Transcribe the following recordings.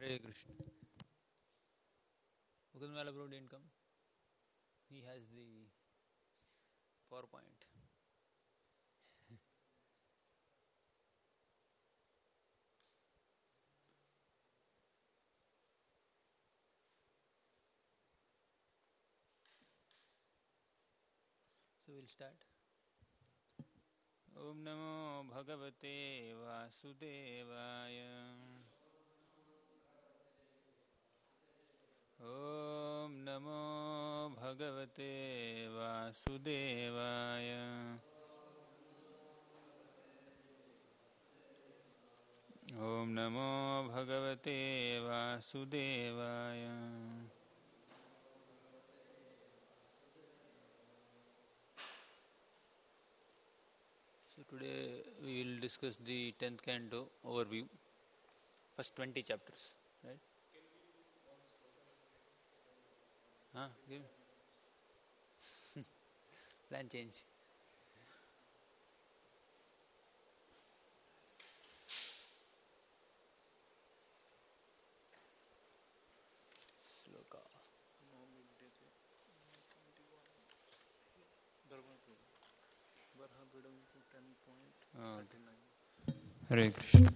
Hare Krishna. Mukundmala Prabhu didn't come. He has the PowerPoint. So we'll start. Om Namo Bhagavate Vasudevaya. Om Namo Bhagavate Vasudevaya. Om Namo Bhagavate Vasudevaya. So today we will discuss the 10th canto overview, first 20 chapters, right? Give plan change. Sloka. Hare Krishna.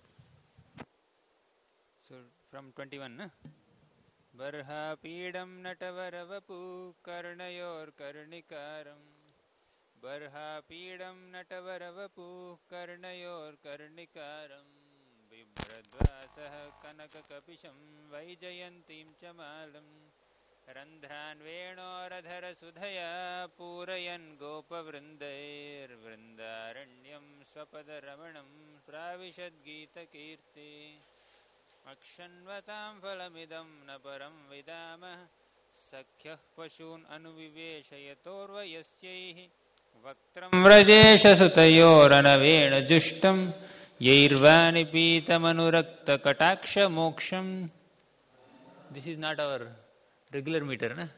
So from 21, na? Barha pidam natavaravapu karnayor karnikaram. Barha pidam natavaravapu karnayor karnikaram. Vibhradvasah kanakakapisham vaijayantim chamalam. Randhran venoradhara sudhaya purayan gopavrindair vrindaranyam swapadaramanam pravishad gita kirti. Akshanvatam phalamidam naparam vidamah sakhyah pashun anuviveshayatorvayasyaihi vaktram vrajesha sutayoranavena jushtam yairvani pitamanuraktha kataksha moksham. This is not our regular meter, na?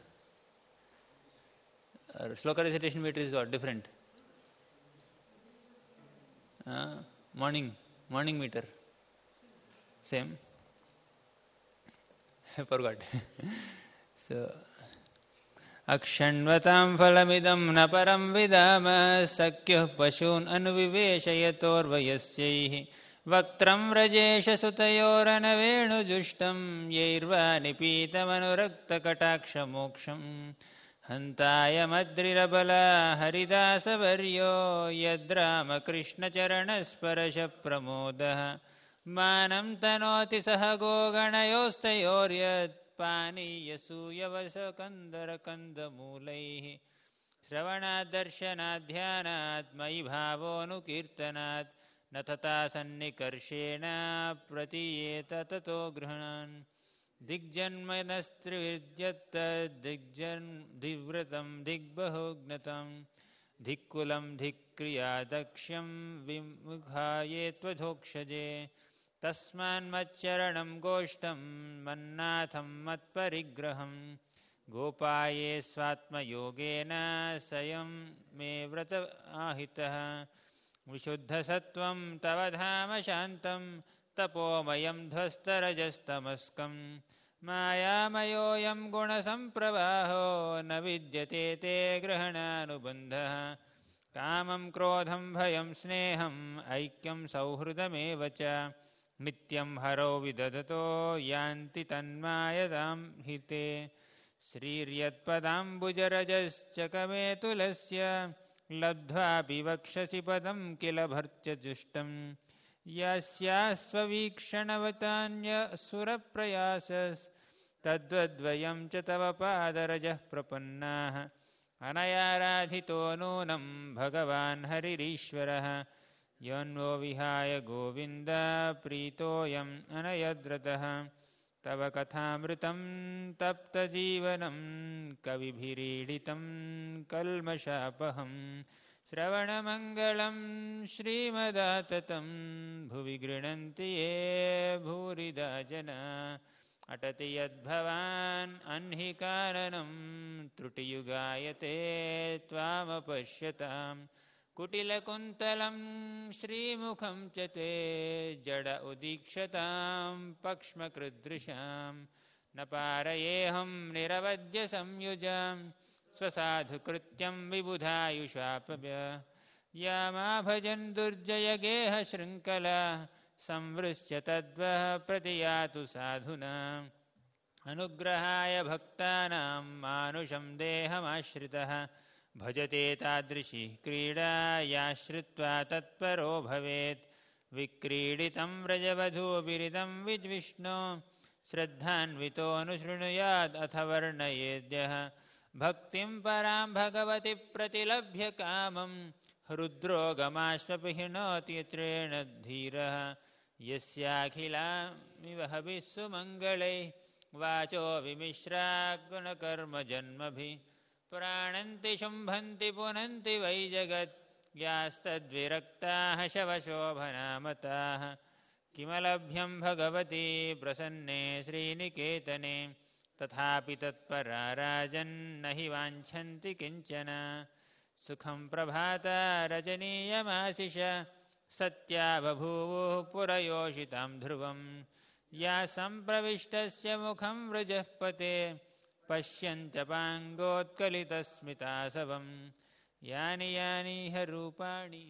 Our sloka recitation meter is what? Different. Morning meter. Same. I forgot. So, Akshanvatam phalamidam naparam vidama sakyah pashun anuviveshayatorvayasyaihi vaktram rajesha sutayoranavenu jushtam yairva nipitamanuraktha kataksha moksham hantaya madrirabala haridasa varyo yadrama krishna charanasparasha pramodah manam tanoti sahago ganayostayoryat pani yasuyavasa kandara kandamulaihi shravanat darshanat dhyanat mai bhavo kirtanat natata sannikarshena pratiyeta tato grhanan digjanmanastrividyatta divratam digbahognatam dhikkulam dhikriyadaksham vimughayetvadhokshaje tasman maccharanam goshtam mannatham matparigraham gopaye swatma yogena sayam me vrata ahitah vishuddha sattvam tavadhama shantam tapomayam dhvastarajastamaskam mayamayoyam gunasampravaho na vidyate te grahananubandha kamam krodham bhayam sneham aikyam sauhridameva cha nityam haro vidadato yanti tanmayadam hite sriryatpadambujarajascha tulasya labdhva vivakshasi padam kila bhartya justam yasyasvavikshanavatānya suraprayasas tadvadvayam cha tava padarajah prapannaha anayaradhito nunam bhagavan haririshwarah yanvo vihaya govinda pritoyam anayadratah tava kathamritam tapta jivanam kavibhiriditam kalmashapaham Sravanamangalam Srimadattatam Bhuvi Grinanti Ye Bhurida Jana Atati Yadbhavan Anhikaranam Trutiyugayate Tvamapashyatam कुटिलकुन्तलं श्रीमुखं च ते जड उदीक्षतां पक्ष्मकृदृशां न पारयेऽहं निरवद्य संयुजां स्वसाधुकृत्यं विबुधायुषापव्य या मा भजन् दुर्जयगेहशृङ्खला संवृश्य तद्वः प्रतियातु साधुना अनुग्रहाय भक्तानां मानुषं देहमाश्रितः भजते तादृशी क्रीडा या श्रुत्वा तत्परो भवेत् विक्रीडितं व्रजवधूभिरिदं विद्विष्णो श्रद्धान्वितोऽनुशृणुयाद् अथ वर्णयेद्यः भक्तिं परां भगवति प्रतिलभ्य कामं हृद्रोगमाश्वपिहिनोति यत्रेण धीरः यस्याखिलामिव हविः सुमङ्गलैः वाचो विमिश्रा गुणकर्मजन्मभिः प्राणन्ति शुम्भन्ति पुनन्ति वै जगत् यास्तद्विरक्ताः शवशोभनामताः किमलभ्यं भगवती प्रसन्ने श्रीनिकेतने तथापि तत्परा राजन्न हि वाञ्छन्ति किञ्चन सुखं प्रभाता रजनीयमाशिष सत्या बभूवुः पुरयोषितां ध्रुवं या सम्प्रविष्टस्य मुखं वृजः पते पश्यन्त्यपाङ्गोत्कलितस्मितासवं यानि यानिह रूपाणि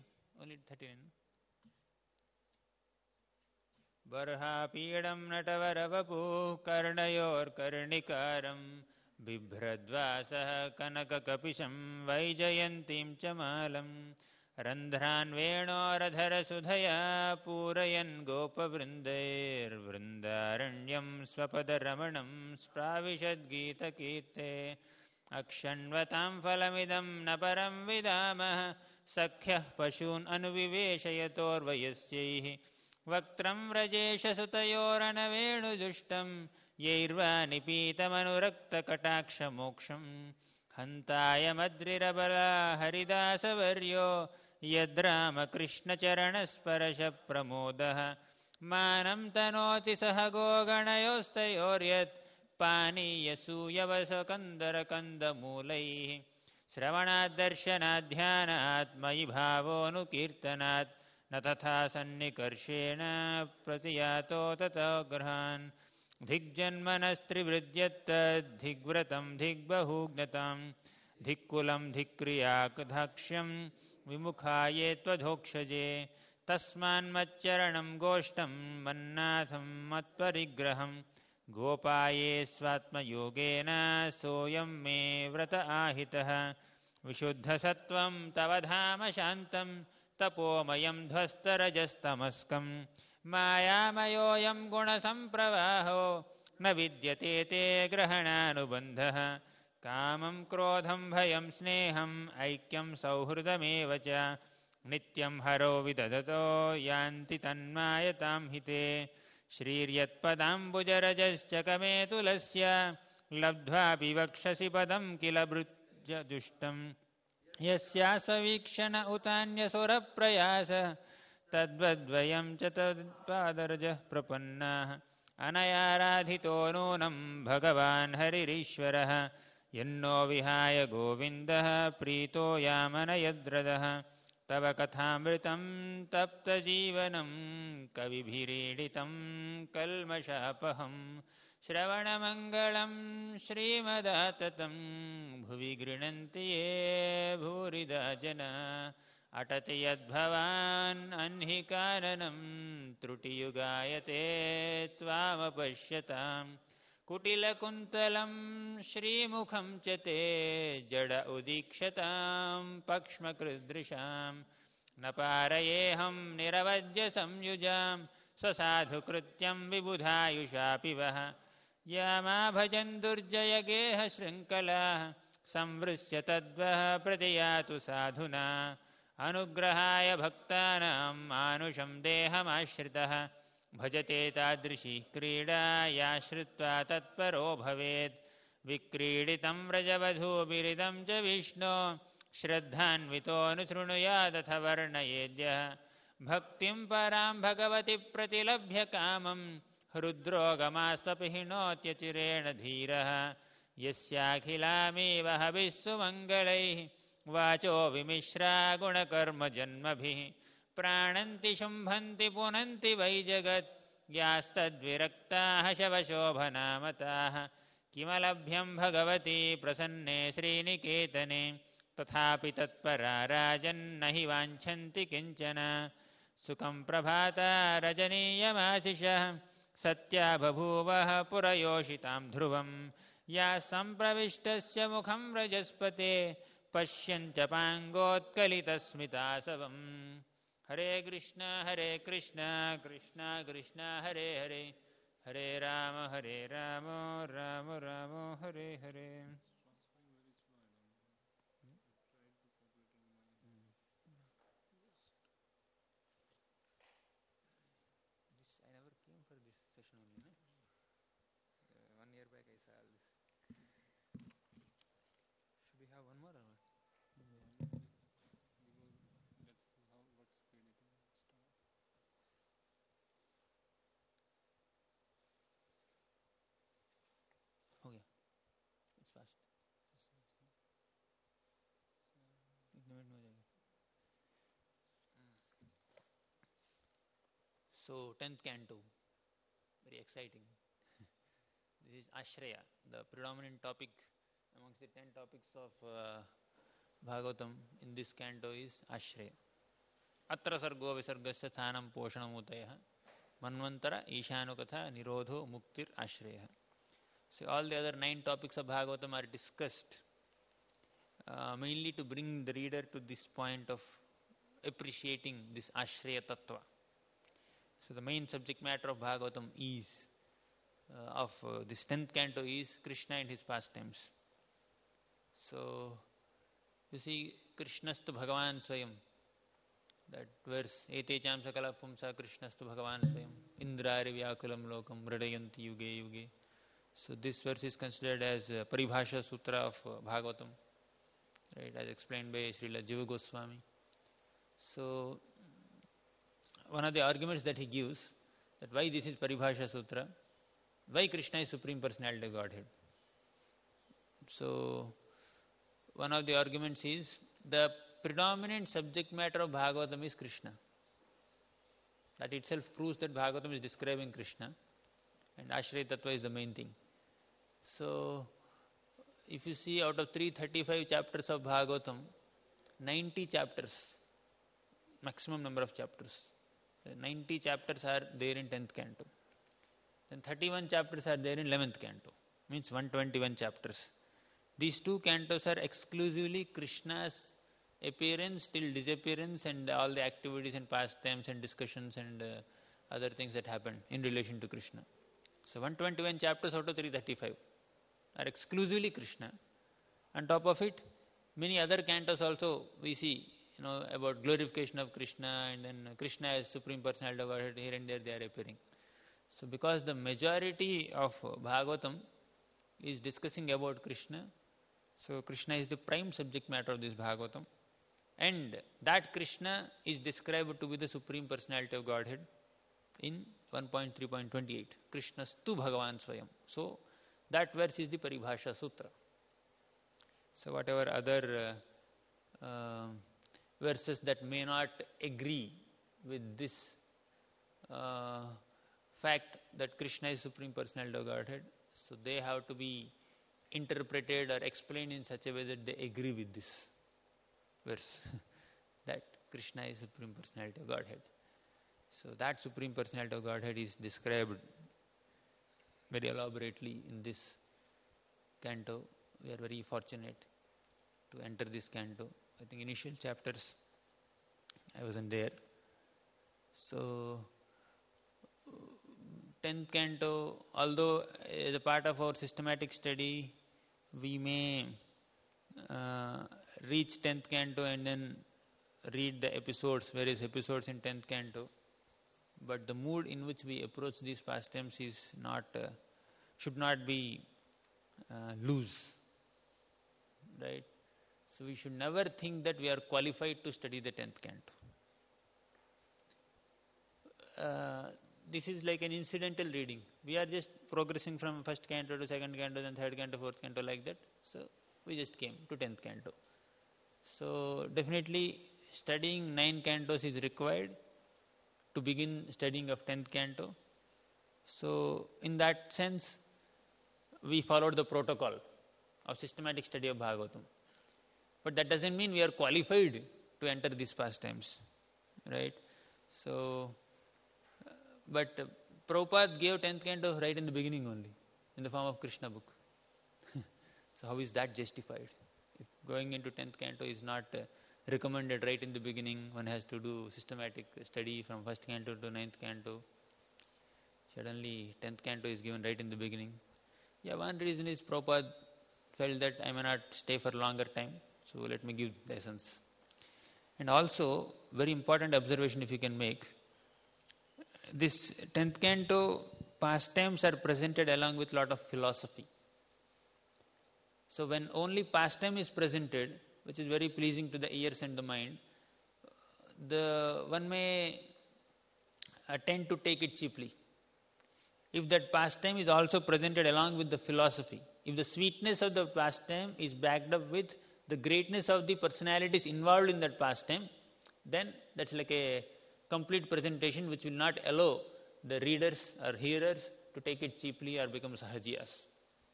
बर्हापीडं नटवरवपुः कर्णयोर्कर्णिकारं बिभ्रद्वासः कनककपिशं वैजयन्तीं च मालं रन्ध्रान् वेणोरधरसुधया पूरयन् गोपवृन्दैर्वृन्दारण्यं स्वपदरमणं स्प्राविशद्गीतकीर्ते अक्षण्वतां फलमिदं न परं विदामः सख्यः पशून् अनुविवेशयतोर्वयस्यैः वक्त्रं व्रजेशसुतयोरनवेणुजुष्टं यैर्वा निपीतमनुरक्तकटाक्षमोक्षं हन्तायमद्रिरबला हरिदासवर्यो यद्रामकृष्णचरणस्पर्शप्रमोदः मानं तनोति सह गोगणयोस्तयोर्यत् पानीयसूयवसकन्दरकन्दमूलैः श्रवणाद्दर्शनाध्यानात् मयि भावोऽनुकीर्तनात् न तथा सन्निकर्षेण प्रतियातो ततो गृहान् धिग्जन्मनस्त्रिवृद्यत्तद्धिग्व्रतं धिग्बहुज्ञतां धिक्कुलं धिक्क्रियाकधाक्ष्यं विमुखाये त्वधोक्षजे तस्मान्मच्चरणं गोष्ठं मन्नाथं मत्परिग्रहं गोपाये स्वात्मयोगेन सोऽयं मे व्रत आहितः विशुद्धसत्त्वं तव धाम शान्तं तपोमयं ध्वस्तरजस्तमस्कं मायामयोऽयं गुणसम्प्रवाहो न विद्यते ते ग्रहणानुबन्धः कामं क्रोधं भयं स्नेहम् ऐक्यं सौहृदमेव च नित्यं हरो विदधतो यान्ति तन्मायतां हिते श्रीर्यत्पदाम्बुजरजश्च कमेतुलस्य लब्ध्वापि वक्षसि पदं किल भृत्यजुष्टं यस्यास्ववीक्षण उतान्यसुरप्रयास तद्वद्वयं च तत्पादरजः प्रपन्नाः अनयाराधितो नूनं भगवान् हरिरीश्वरः यन्नो विहाय गोविन्दः प्रीतो यामनयद्रदः तव कथामृतं तप्तजीवनं कविभिरीडितं कल्मषापहं श्रवणमङ्गलं श्रीमदाततं भुवि गृह्णन्ति ये भूरिदा जना अटति यद्भवान् अन्हि काननं त्रुटियुगायते त्वामपश्यताम् कुटिलकुन्तलं श्रीमुखं च ते जड उदीक्षतां पक्ष्मकृदृशां न पारयेऽहं निरवद्य संयुजां स्वसाधुकृत्यं विबुधायुषापि वः या मा भजन् दुर्जयगेहशृङ्खलाः संवृश्य तद्वः प्रतियातु साधुना अनुग्रहाय भक्तानां मानुषं देहमाश्रितः भजते तादृशी क्रीडा या श्रुत्वा तत्परो भवेत् विक्रीडितं व्रजवधूभिरिदं च विष्णो श्रद्धान्वितोऽनुशृणुयादथ वर्णयेद्यः भक्तिं परां भगवति प्रतिलभ्य कामं हृद्रोगमास्वपिहिनोत्यचिरेण धीरः यस्याखिलामेव हविः सुमङ्गलैः वाचो विमिश्रा गुणकर्मजन्मभिः प्राणन्ति शुम्भन्ति पुनन्ति वै जगत् यास्तद्विरक्ताः शवशोभनामताः किमलभ्यं भगवती प्रसन्ने श्रीनिकेतने तथापि तत्परा राजन्न हि वाञ्छन्ति किञ्चन सुखं प्रभाता रजनीयमाशिषः सत्या बभूवः पुरयोषितां ध्रुवं या सम्प्रविष्टस्य मुखं रजस्पते पश्यन्त्यपाङ्गोत्कलितस्मितासवम् हरे Krishna Krishna Krishna Hare Hare Hare Ram Ram Ram Hare Hare. I never came for this session only, no? 1 year back I saw all this. Should we have one more or what? Okay, it's fast. So 10th canto, very exciting. This is Ashraya, the predominant topic amongst the 10 topics of Bhagavatam in this canto is Ashraya. Atra sargo visargasya sthanam poshanamutayah manvantara ishanukatha nirodho muktir ashraya. So all the other 9 topics of Bhagavatam are discussed mainly to bring the reader to this point of appreciating this Ashraya Tattva. So the main subject matter of Bhagavatam is, this 10th canto is Krishna and his pastimes. So, you see, Krishnastu Bhagavan Swayam, that verse, Etecham Sakala Pumsa Krishnastu Bhagavan Swayam, Indrari Vyakulam Lokam Radayanti Yuge Yuge. So this verse is considered as a Paribhasha Sutra of Bhagavatam, right, as explained by Srila Jiva Goswami. So, one of the arguments that he gives, that why this is Paribhasha Sutra, why Krishna is Supreme Personality of Godhead. So, one of the arguments is, the predominant subject matter of Bhagavatam is Krishna. That itself proves that Bhagavatam is describing Krishna, and Ashraya Tattva is the main thing. So, if you see out of 335 chapters of Bhagavatam, 90 chapters, maximum number of chapters, 90 chapters are there in 10th canto. Then 31 chapters are there in 11th canto, means 121 chapters. These 2 cantos are exclusively Krishna's appearance till disappearance and all the activities and pastimes and discussions and other things that happen in relation to Krishna. So 121 chapters out of 335 are exclusively Krishna. On top of it, many other cantos also we see, about glorification of Krishna, and then Krishna as Supreme Personality of Godhead, here and there they are appearing. So because the majority of Bhagavatam is discussing about Krishna, so Krishna is the prime subject matter of this Bhagavatam, and that Krishna is described to be the Supreme Personality of Godhead in 1.3.28, Krishnastu Bhagavan Swayam. So that verse is the Paribhasha Sutra. So whatever other verses that may not agree with this fact that Krishna is Supreme Personality of Godhead, so they have to be interpreted or explained in such a way that they agree with this verse that Krishna is Supreme Personality of Godhead. So that Supreme Personality of Godhead is described very elaborately in this canto. We are very fortunate to enter this canto. I think initial chapters I wasn't there. So 10th canto, although as a part of our systematic study we may reach 10th canto and then read the episodes, various episodes in 10th canto, but the mood in which we approach these pastimes is not, should not be loose, right? So we should never think that we are qualified to study the 10th canto. This is like an incidental reading. We are just progressing from first canto to second canto, then third canto, fourth canto, like that. So we just came to 10th canto. So definitely studying 9 cantos is required to begin studying of 10th canto. So in that sense, we followed the protocol of systematic study of Bhagavatam. But that doesn't mean we are qualified to enter these pastimes, right? So, but Prabhupada gave 10th canto right in the beginning only, in the form of Krishna book. So how is that justified? If going into 10th canto is not recommended right in the beginning, one has to do systematic study from 1st canto to 9th canto. Suddenly 10th canto is given right in the beginning. Yeah, one reason is Prabhupada felt that I may not stay for longer time, so let me give the essence. And also, very important observation if you can make, this 10th canto pastimes are presented along with lot of philosophy. So when only pastime is presented, which is very pleasing to the ears and the mind, one may tend to take it cheaply. If that pastime is also presented along with the philosophy, if the sweetness of the pastime is backed up with the greatness of the personalities involved in that pastime, then that's like a complete presentation which will not allow the readers or hearers to take it cheaply or become sahajiyas.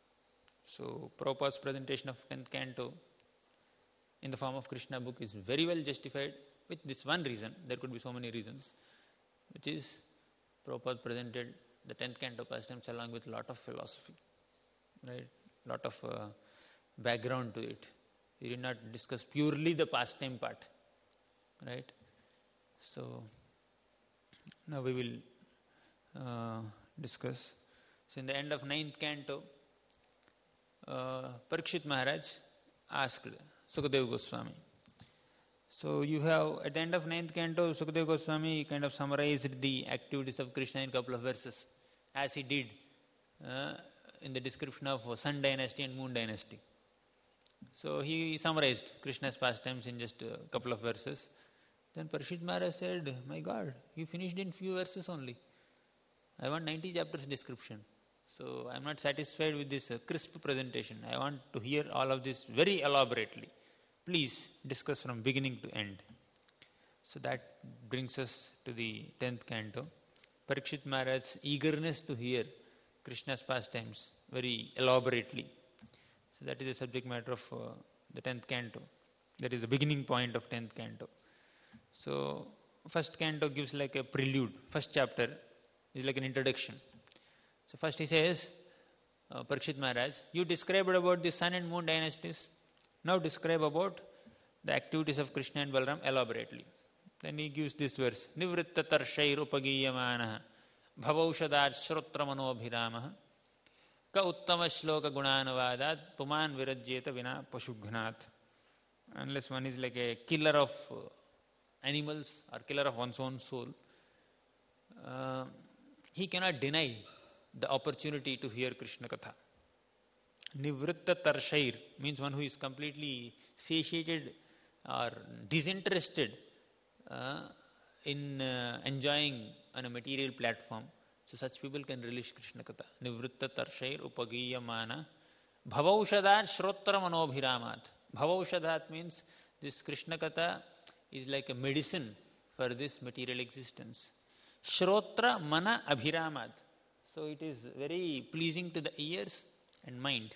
So Prabhupada's presentation of 10th canto in the form of Krishna book is very well justified with this one reason. There could be so many reasons, which is Prabhupada presented the 10th canto pastimes along with a lot of philosophy, right? Lot of background to it. He did not discuss purely the pastime part, right? So now we will discuss. So in the end of 9th canto, Parikshit Maharaj asked Sukadeva Goswami. So you have, at the end of 9th canto, Sukadeva Goswami kind of summarized the activities of Krishna in a couple of verses, as he did in the description of Sun dynasty and Moon dynasty. So he summarized Krishna's pastimes in just a couple of verses. Then Parikshit Maharaj said, my God, you finished in few verses only. I want 90 chapters description. So I am not satisfied with this crisp presentation. I want to hear all of this very elaborately. Please discuss from beginning to end. So that brings us to the 10th canto. Parikshit Maharaj's eagerness to hear Krishna's pastimes very elaborately. So that is the subject matter of the 10th canto. That is the beginning point of 10th canto. So first canto gives like a prelude. First chapter is like an introduction. So first he says, Parikshit Maharaj, you described about the Sun and Moon dynasties. Now describe about the activities of Krishna and Balaram elaborately. Then he gives this verse, Nivritta tarshair upagiyamanaha bhavaushadar shrotra manobhiramaha ka uttama shloka gunanavadat puman virajyeta vina pashughnat. Unless one is like a killer of animals or killer of one's own soul, he cannot deny the opportunity to hear Krishna Katha. Nivritta tarshair means one who is completely satiated or disinterested in enjoying on a material platform. So such people can relish Krishna Katha. Nivritta tarshair upagiyamana bhavaushadhat shrotra manobhiramat. Bhavaushadhat means this Krishna Katha is like a medicine for this material existence. Shrotra mana abhiramat. So it is very pleasing to the ears and mind.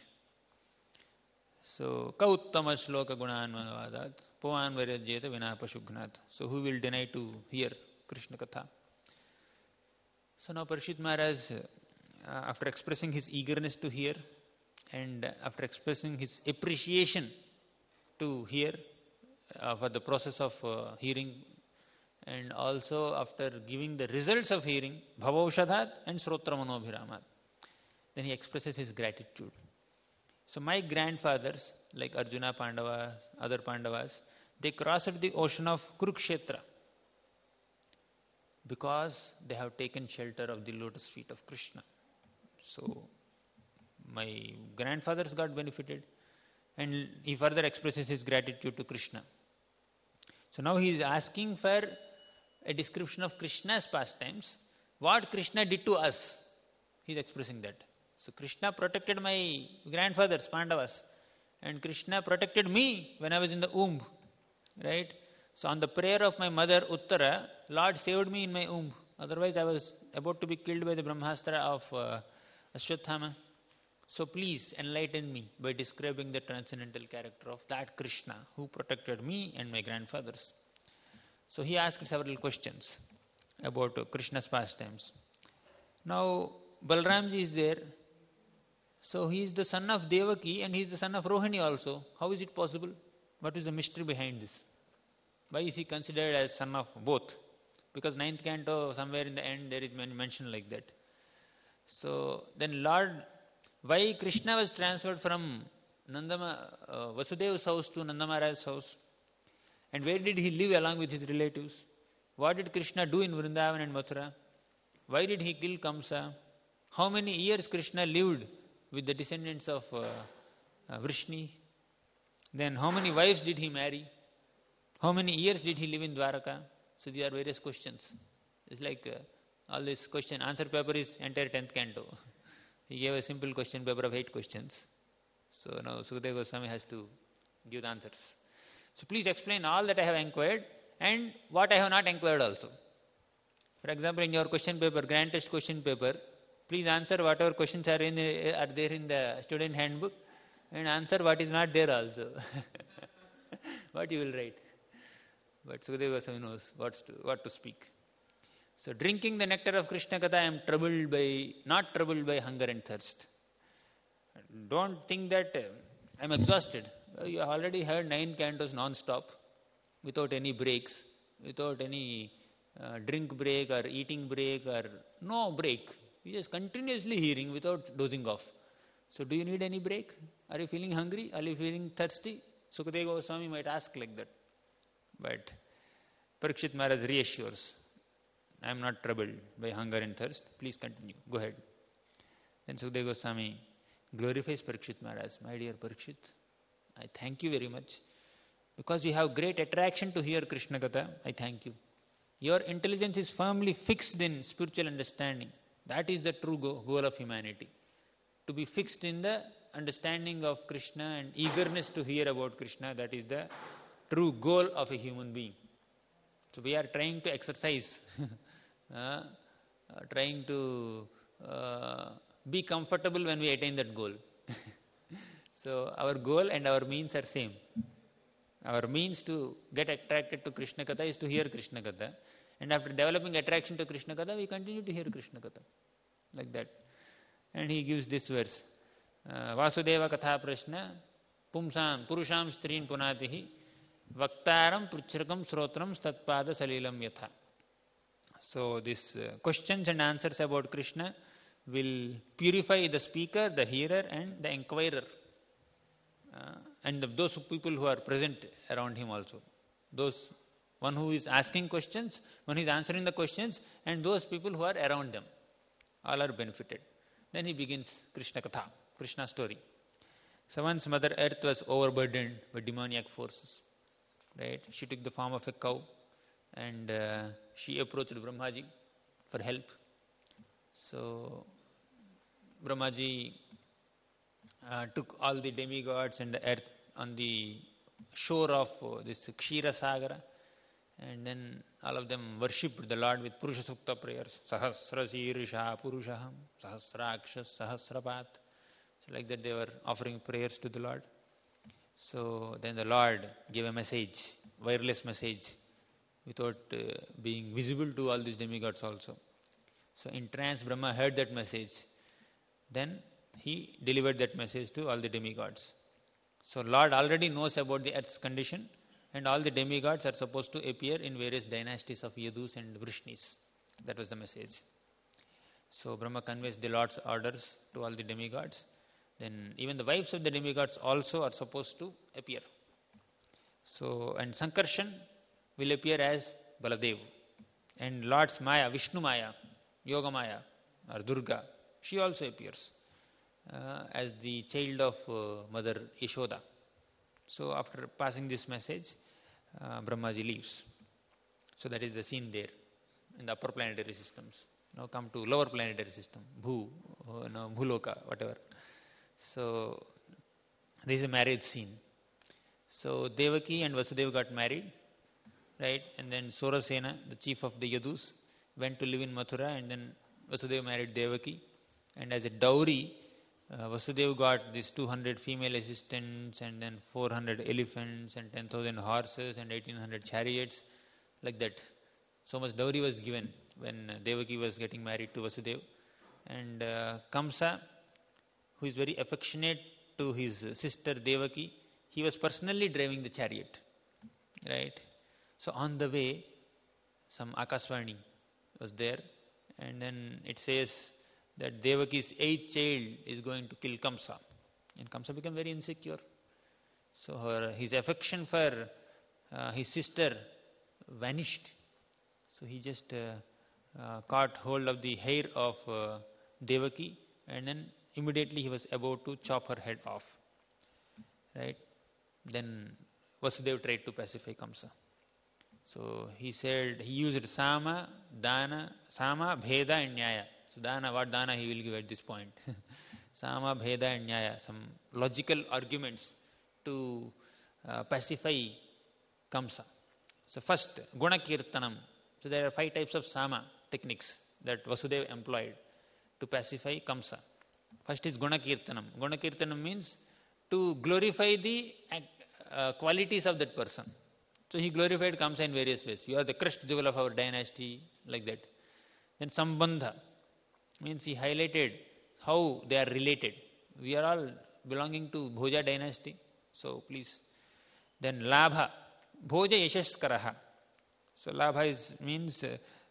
So, ka uttama shloka gunanvadat puvan virajyeta vina pashughnat. So who will deny to hear Krishna Katha? So now Parikshit Maharaj, after expressing his eagerness to hear and after expressing his appreciation to hear for the process of hearing, and also after giving the results of hearing, bhavaushadhat and shrotra manobhiramat, then he expresses his gratitude. So my grandfathers, like Arjuna Pandava, other Pandavas, they crossed the ocean of Kurukshetra because they have taken shelter of the lotus feet of Krishna. So my grandfathers got benefited, and he further expresses his gratitude to Krishna. So now he is asking for a description of Krishna's pastimes, what Krishna did to us. He is expressing that. So Krishna protected my grandfathers, Pandavas, and Krishna protected me when I was in the womb Right? So on the prayer of my mother Uttara, Lord saved me in my womb. Otherwise I was about to be killed by the Brahmastra of Ashwatthama. So please enlighten me by describing the transcendental character of that Krishna who protected me and my grandfathers. So he asked several questions about Krishna's pastimes. Now Balramji is there. So he is the son of Devaki and he is the son of Rohini also. How is it possible? What is the mystery behind this? Why is he considered as son of both? Because 9th canto, somewhere in the end, there is mention like that. So then Lord, why Krishna was transferred from Vasudev's house to Nanda Maharaj's house? And where did he live along with his relatives? What did Krishna do in Vrindavan and Mathura? Why did he kill Kamsa? How many years Krishna lived with the descendants of Vrishni? Then how many wives did he marry? How many years did he live in Dwaraka? So these are various questions. It's like all this question, answer paper is entire 10th canto. He gave a simple question paper of 8 questions. So now Sukadeva Goswami has to give the answers. So please explain all that I have inquired and what I have not inquired also. For example, in your question paper, grand test question paper, please answer whatever questions are there in the student handbook and answer what is not there also. What you will write. But Sukadeva Goswami knows what to speak. So drinking the nectar of Krishna Katha, I am not troubled by hunger and thirst. Don't think that I am exhausted. You have already heard 9 cantos non-stop, without any breaks, without any drink break or eating break or no break. You just continuously hearing without dozing off. So do you need any break? Are you feeling hungry? Are you feeling thirsty? Sukadeva Goswami might ask like that. But Parikshit Maharaj reassures, I am not troubled by hunger and thirst. Please continue. Go ahead. Then Sukadeva Goswami glorifies Parikshit Maharaj. My dear Parikshit, I thank you very much. Because you have great attraction to hear Krishna Katha, I thank you. Your intelligence is firmly fixed in spiritual understanding. That is the true goal of humanity. To be fixed in the understanding of Krishna and eagerness to hear about Krishna, that is the true goal of a human being. So we are trying to exercise, trying to be comfortable when we attain that goal. So our goal and our means are same. Our means to get attracted to Krishna Katha is to hear Krishna Katha. And after developing attraction to Krishna Katha, we continue to hear Krishna Katha. Like that. And he gives this verse. Vasudeva Katha Prashna Pumsam Purusham Strin Punatihi Vaktaram Pruchrakam Srotram Statpada Salilam Yatha. So these questions and answers about Krishna will purify the speaker, the hearer and the inquirer. And those people who are present around him also. Those one who is asking questions, one who is answering the questions, and those people who are around them. All are benefited. Then he begins Krishna Katha, Krishna story. So once Mother Earth was overburdened by demoniac forces. Right? She took the form of a cow and she approached Brahmaji for help. So Brahmaji took all the demigods and the earth on the shore of this Kshira Sagara, and then all of them worshipped the Lord with Purusha Sukta prayers. Sahasra Sirisha Purushaham, Sahasrakshas Sahasrapat. So like that they were offering prayers to the Lord. So then the Lord gave a message, wireless message, without being visible to all these demigods also. So in trance Brahma heard that message. Then he delivered that message to all the demigods. So Lord already knows about the earth's condition, and all the demigods are supposed to appear in various dynasties of Yadus and Vrishnis. That was the message. So Brahma conveys the Lord's orders to all the demigods. Then even the wives of the demigods also are supposed to appear. So, and Sankarshan will appear as Baladev. And Lord's Maya, Vishnu Maya, Yoga Maya or Durga, she also appears as the child of Mother Yashoda. So after passing this message, Brahmaji leaves. So that is the scene there in the upper planetary systems. Now come to lower planetary system, Bhuloka, whatever. So this is a marriage scene. So Devaki and Vasudeva got married, right? And then Surasena, the chief of the Yadus, went to live in Mathura, and then Vasudeva married Devaki. And as a dowry, Vasudeva got these 200 female assistants, and then 400 elephants, and 10,000 horses, and 1,800 chariots, like that. So much dowry was given when Devaki was getting married to Vasudeva. And Kamsa, who is very affectionate to his sister Devaki, he was personally driving the chariot, right? So on the way, some Akasvani was there, and then it says that Devaki's 8th child is going to kill Kamsa. And Kamsa became very insecure. So his affection for his sister vanished. So he just caught hold of the hair of Devaki, and then immediately he was about to chop her head off. Right? Then Vasudeva tried to pacify Kamsa. So he said, he used Sama, Dana, Sama, Bheda and Nyaya. So Dana, what Dana he will give at this point? Sama, Bheda and Nyaya, some logical arguments to pacify Kamsa. So first, Guna Kirtanam. So there are 5 types of Sama techniques that Vasudeva employed to pacify Kamsa. First is Guna Kirtanam. Guna Kirtanam means to glorify the qualities of that person. So he glorified Kamsa in various ways. You are the crest jewel of our dynasty, like that. Then Sambandha means he highlighted how they are related. We are all belonging to Bhoja dynasty, so please. Then Labha, Bhoja Yashaskaraha. So Labha means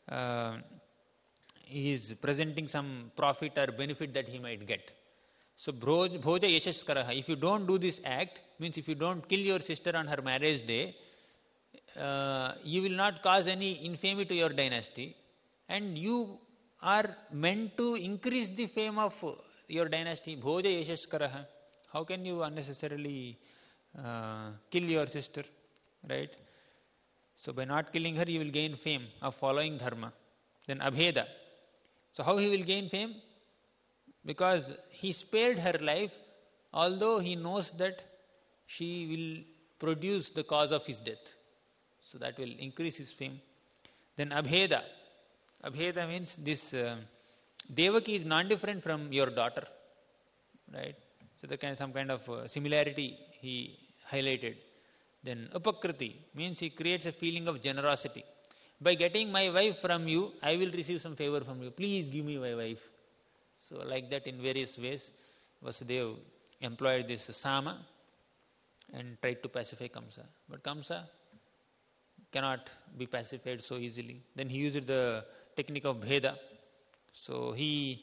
he is presenting some profit or benefit that he might get. So Bhoja Yashaskaraha. If you don't do this act, means if you don't kill your sister on her marriage day, you will not cause any infamy to your dynasty, and you are meant to increase the fame of your dynasty. Bhoja Yashaskaraha. How can you unnecessarily kill your sister, right? So by not killing her, you will gain fame of following dharma. Then Abheda. So how he will gain fame? Because he spared her life, although he knows that she will produce the cause of his death. So that will increase his fame. Then Abheda. Abheda means this Devaki is non-different from your daughter, right? So there can some kind of similarity he highlighted. Then Upakriti means he creates a feeling of generosity. By getting my wife from you, I will receive some favor from you. Please give me my wife. So like that, in various ways, Vasudeva employed this Sama and tried to pacify Kamsa. But Kamsa cannot be pacified so easily. Then he used the technique of Bheda. So he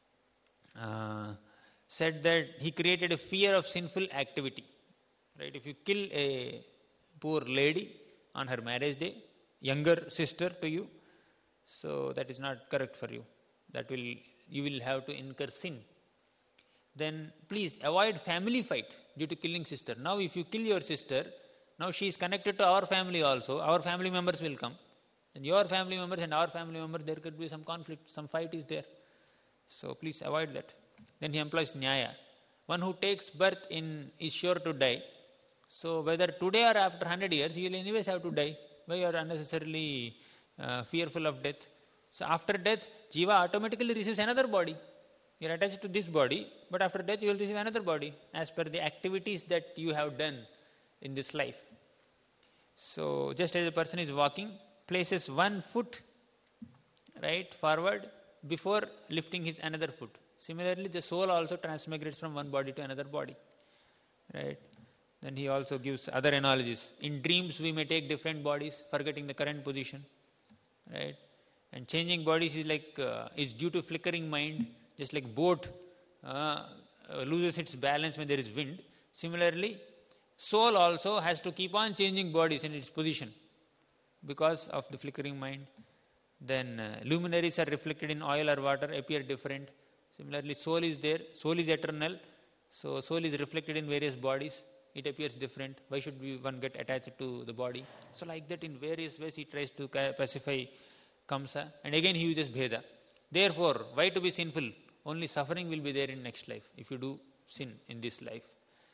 said that he created a fear of sinful activity. Right? If you kill a poor lady on her marriage day, younger sister to you, so that is not correct for you. You will have to incur sin. Then please avoid family fight due to killing sister. Now if you kill your sister, now she is connected to our family also. Our family members will come. And your family members and our family members, there could be some conflict, some fight is there. So please avoid that. Then he employs Nyaya. One who takes birth is sure to die. So whether today or after 100 years, you will anyways have to die. Why you are unnecessarily fearful of death? So after death, Jiva automatically receives another body. You are attached to this body, but after death you will receive another body as per the activities that you have done in this life. So just as a person is walking, places one foot right forward before lifting his another foot. Similarly, the soul also transmigrates from one body to another body. Right? Then he also gives other analogies. In dreams, we may take different bodies, forgetting the current position. Right? And changing bodies is due to flickering mind, just like boat loses its balance when there is wind. Similarly, soul also has to keep on changing bodies in its position because of the flickering mind. Then luminaries are reflected in oil or water, appear different. Similarly, soul is there, soul is eternal, so soul is reflected in various bodies, it appears different. Why should one get attached to the body? So like that, in various ways he tries to pacify Kamsa, and again he uses Bheda. Therefore, why to be sinful? Only suffering will be there in next life if you do sin in this life.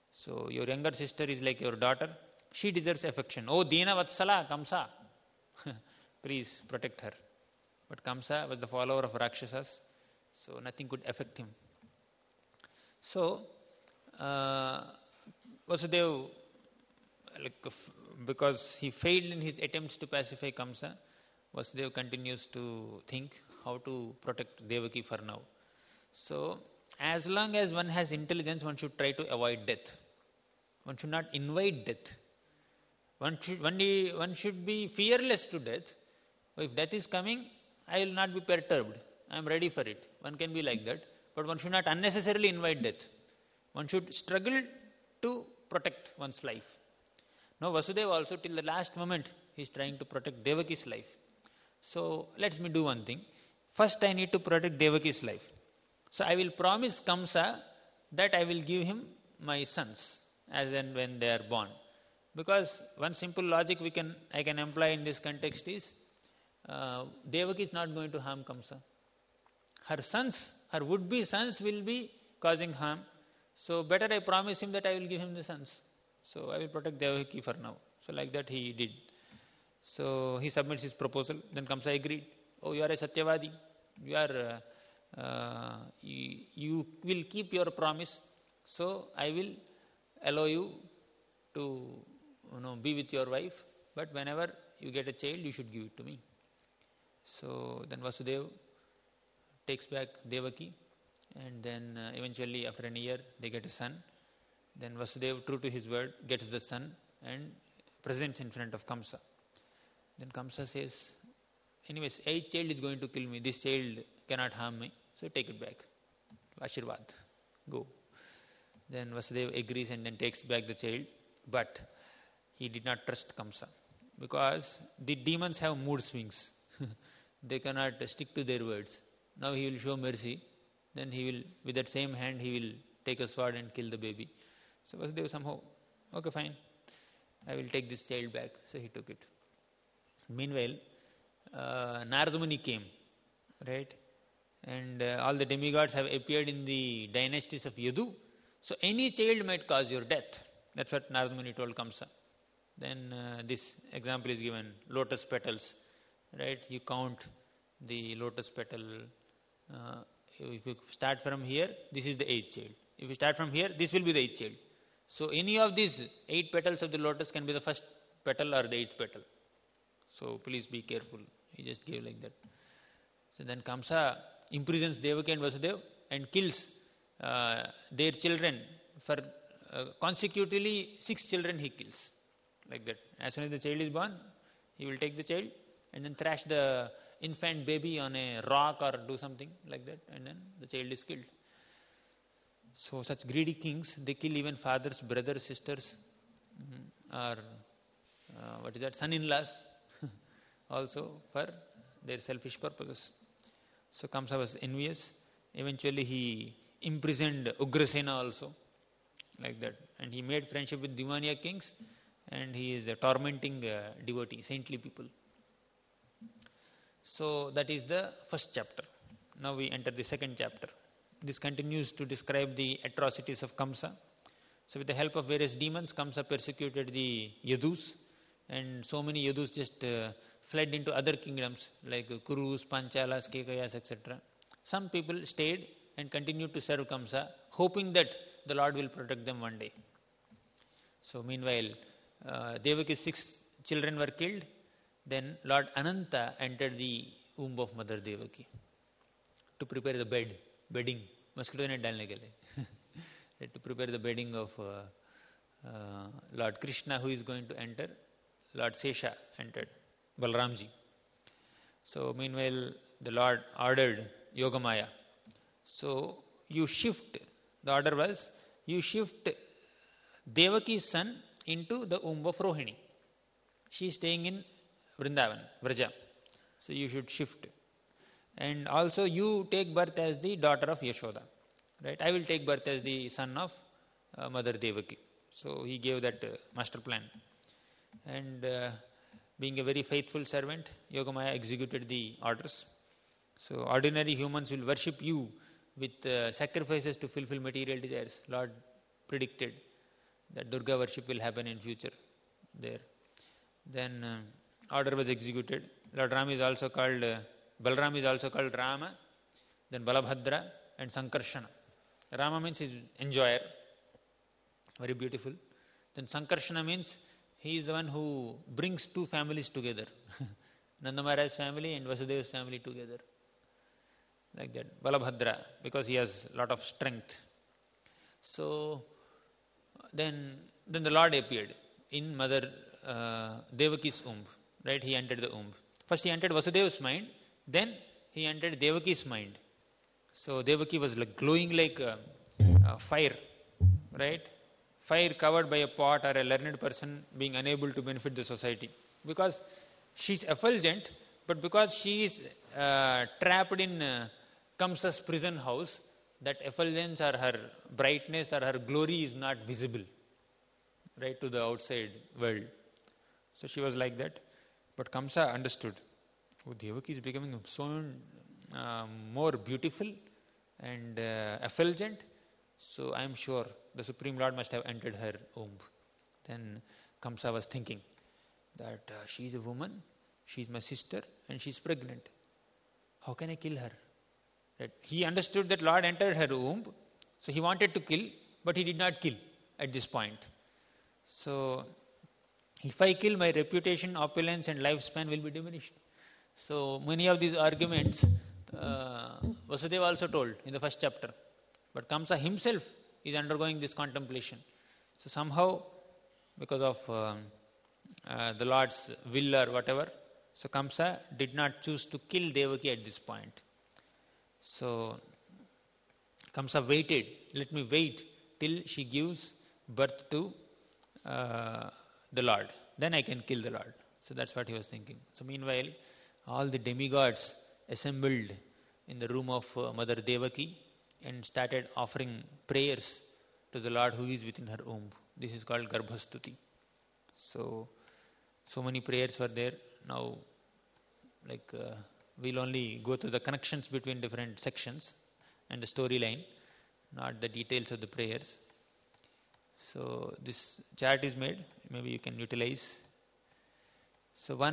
So your younger sister is like your daughter. She deserves affection. Oh, Dina Vatsala, Kamsa. Please protect her. But Kamsa was the follower of Rakshasas, so nothing could affect him. So, Vasudeva, because he failed in his attempts to pacify Kamsa, Vasudeva continues to think how to protect Devaki for now. So, as long as one has intelligence, one should try to avoid death. One should not invite death. One should be fearless to death. If death is coming, I will not be perturbed. I am ready for it. One can be like that. But one should not unnecessarily invite death. One should struggle to protect one's life. Now Vasudeva also till the last moment he is trying to protect Devaki's life. So let me do one thing. First I need to protect Devaki's life. So I will promise Kamsa that I will give him my sons as and when they are born. Because one simple logic I can employ in this context is Devaki is not going to harm Kamsa. Her would-be sons will be causing harm. So better I promise him that I will give him the sons. So I will protect Devaki for now. So like that he did. So he submits his proposal. Then Kamsa agreed. Oh, you are a Satyavadi. You will keep your promise. So I will allow you to be with your wife. But whenever you get a child, you should give it to me. So then Vasudeva takes back Devaki, and then eventually after a year they get a son. Then Vasudeva, true to his word, gets the son and presents in front of Kamsa. Then Kamsa says, anyways, a child is going to kill me. This child cannot harm me. So take it back. Ashirvad. Go. Then Vasudeva agrees and then takes back the child. But he did not trust Kamsa. Because the demons have mood swings. They cannot stick to their words. Now he will show mercy. Then he will, with that same hand, he will take a sword and kill the baby. So Vasudeva somehow, okay, fine. I will take this child back. So he took it. Meanwhile, Narada Muni came, right? And all the demigods have appeared in the dynasties of Yadu. So any child might cause your death. That's what Narada Muni told Kamsa. Then this example is given, lotus petals, right? You count the lotus petal. If you start from here, this is the 8th child. If you start from here, this will be the 8th child. So any of these 8 petals of the lotus can be the first petal or the 8th petal. So please be careful. He just gave like that. So then Kamsa imprisons Devaki and Vasudeva and kills their children. For consecutively 6 children he kills. Like that. As soon as the child is born, he will take the child and then thrash the infant baby on a rock or do something like that, and then the child is killed. So such greedy kings, they kill even fathers, brothers, sisters, or son-in-laws also for their selfish purposes. So Kamsa was envious. Eventually he imprisoned Ugrasena also, like that. And he made friendship with Dimania kings, and he is tormenting devotee, saintly people. So that is the first chapter. Now we enter the second chapter. This continues to describe the atrocities of Kamsa. So with the help of various demons, Kamsa persecuted the Yadus, and so many Yadus just fled into other kingdoms like Kurus, Panchalas, Kekayas, etc. Some people stayed and continued to serve Kamsa, hoping that the Lord will protect them one day. So meanwhile, Devaki's 6 children were killed. Then Lord Ananta entered the womb of Mother Devaki to prepare the bedding. Mosquito net dalne ke liye. To prepare the bedding of Lord Krishna, who is going to enter. Lord Sesha entered, Balramji. So meanwhile, the Lord ordered Yogamaya. So you shift, the order was, you shift Devaki's son into the womb of Rohini. She is staying in Vrindavan, Vraja. So you should shift. And also you take birth as the daughter of Yashoda. Right? I will take birth as the son of Mother Devaki. So he gave that master plan. And being a very faithful servant, Yogamaya executed the orders. So ordinary humans will worship you with sacrifices to fulfill material desires. Lord predicted. that Durga worship will happen in future there. Then order was executed. Lord Ram is also called, Balram is also called Rama, then Balabhadra and Sankarshana. Rama means he's enjoyer, very beautiful. Then Sankarshana means he is the one who brings two families together. Nanda Maharaj's family and Vasudeva's family together. Like that. Balabhadra, because he has a lot of strength. So, then the Lord appeared in Mother Devaki's womb. Right? He entered the womb. First he entered Vasudeva's mind, then he entered Devaki's mind. So Devaki was like glowing like fire. Right? Fire covered by a pot or a learned person being unable to benefit the society. Because she is effulgent, but because she is trapped in Kamsa's prison house, that effulgence or her brightness or her glory is not visible, right, to the outside world. So she was like that. But Kamsa understood, oh, Devaki is becoming so more beautiful and effulgent, so I am sure the Supreme Lord must have entered her womb. Then Kamsa was thinking that she is a woman, she is my sister, and she is pregnant. How can I kill her? Right? He understood that Lord entered her womb, so he wanted to kill, but he did not kill at this point. So, if I kill, my reputation, opulence and lifespan will be diminished. So, many of these arguments Vasudeva also told in the first chapter. But Kamsa himself is undergoing this contemplation. So, somehow, because of the Lord's will or whatever, so Kamsa did not choose to kill Devaki at this point. So, Kamsa waited, let me wait till she gives birth to the Lord. Then I can kill the Lord. So that's what he was thinking. So meanwhile, all the demigods assembled in the room of Mother Devaki and started offering prayers to the Lord who is within her womb. This is called Garbhastuti. So many prayers were there. Now, we'll only go through the connections between different sections and the storyline, not the details of the prayers. So this chart is made, maybe you can utilize. So what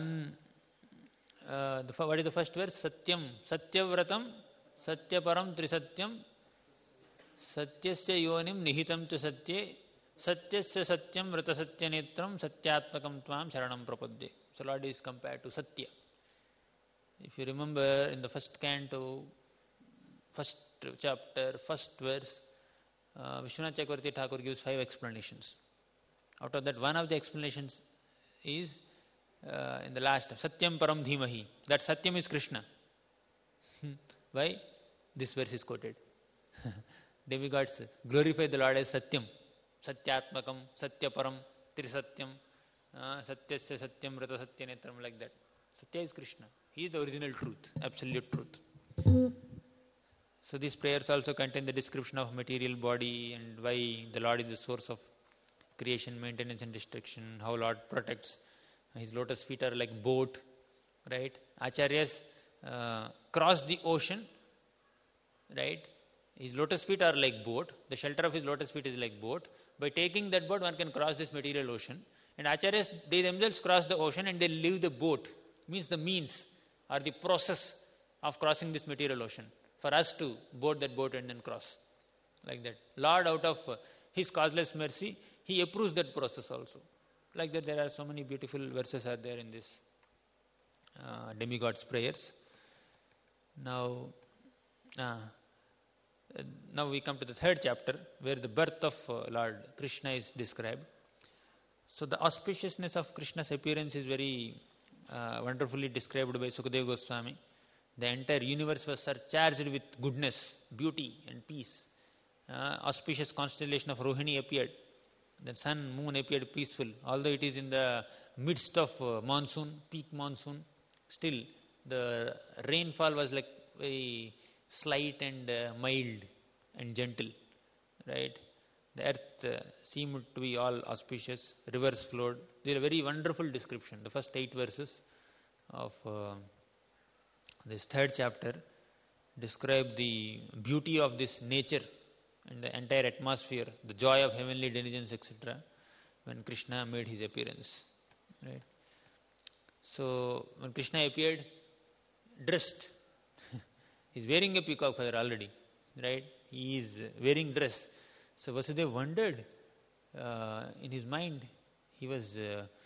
is the first verse? Satyam, Satyavratam, Satyaparam Trisatyam, Satyasya yonim nihitam tu satye, Satyasya satyam vrata satyanetram, Satyatmakam tvam sharanam prapadye. So Lord is compared to Satya. If you remember in the first canto, first chapter, first verse, Vishwanath Chakravarti Thakur gives 5 explanations. Out of that, one of the explanations is in the last, Satyam Param Dhimahi. That Satyam is Krishna. Why? This verse is quoted. Demigods glorify the Lord as Satyam. Satyatmakam, Satyaparam, Trisatyam, Satyasya Satyam, Vrata Satyanetram, like that. Satya is Krishna. He is the original truth, absolute truth. So these prayers also contain the description of material body and why the Lord is the source of creation, maintenance and destruction, how Lord protects. His lotus feet are like boat, right? Acharyas cross the ocean, right? His lotus feet are like boat. The shelter of his lotus feet is like boat. By taking that boat, one can cross this material ocean. And Acharyas, they themselves cross the ocean and they leave the boat. Means the means or the process of crossing this material ocean. For us to board that boat and then cross. Like that. Lord, out of His causeless mercy, He approves that process also. Like that, there are so many beautiful verses are there in this demigod's prayers. Now we come to the third chapter where the birth of Lord Krishna is described. So the auspiciousness of Krishna's appearance is very wonderfully described by Sukadeva Goswami. The entire universe was surcharged with goodness, beauty and peace. Auspicious constellation of Rohini appeared. The sun, moon appeared peaceful. Although it is in the midst of monsoon, peak monsoon, still the rainfall was like very slight and mild and gentle. Right? The earth seemed to be all auspicious. Rivers flowed. They are a very wonderful description. The first 8 verses of this third chapter describe the beauty of this nature and the entire atmosphere, the joy of heavenly denizens, etc., when Krishna made his appearance. Right? So, when Krishna appeared, dressed, he's wearing a peacock feather already, right? He is wearing dress. So, Vasudeva wondered in his mind. He was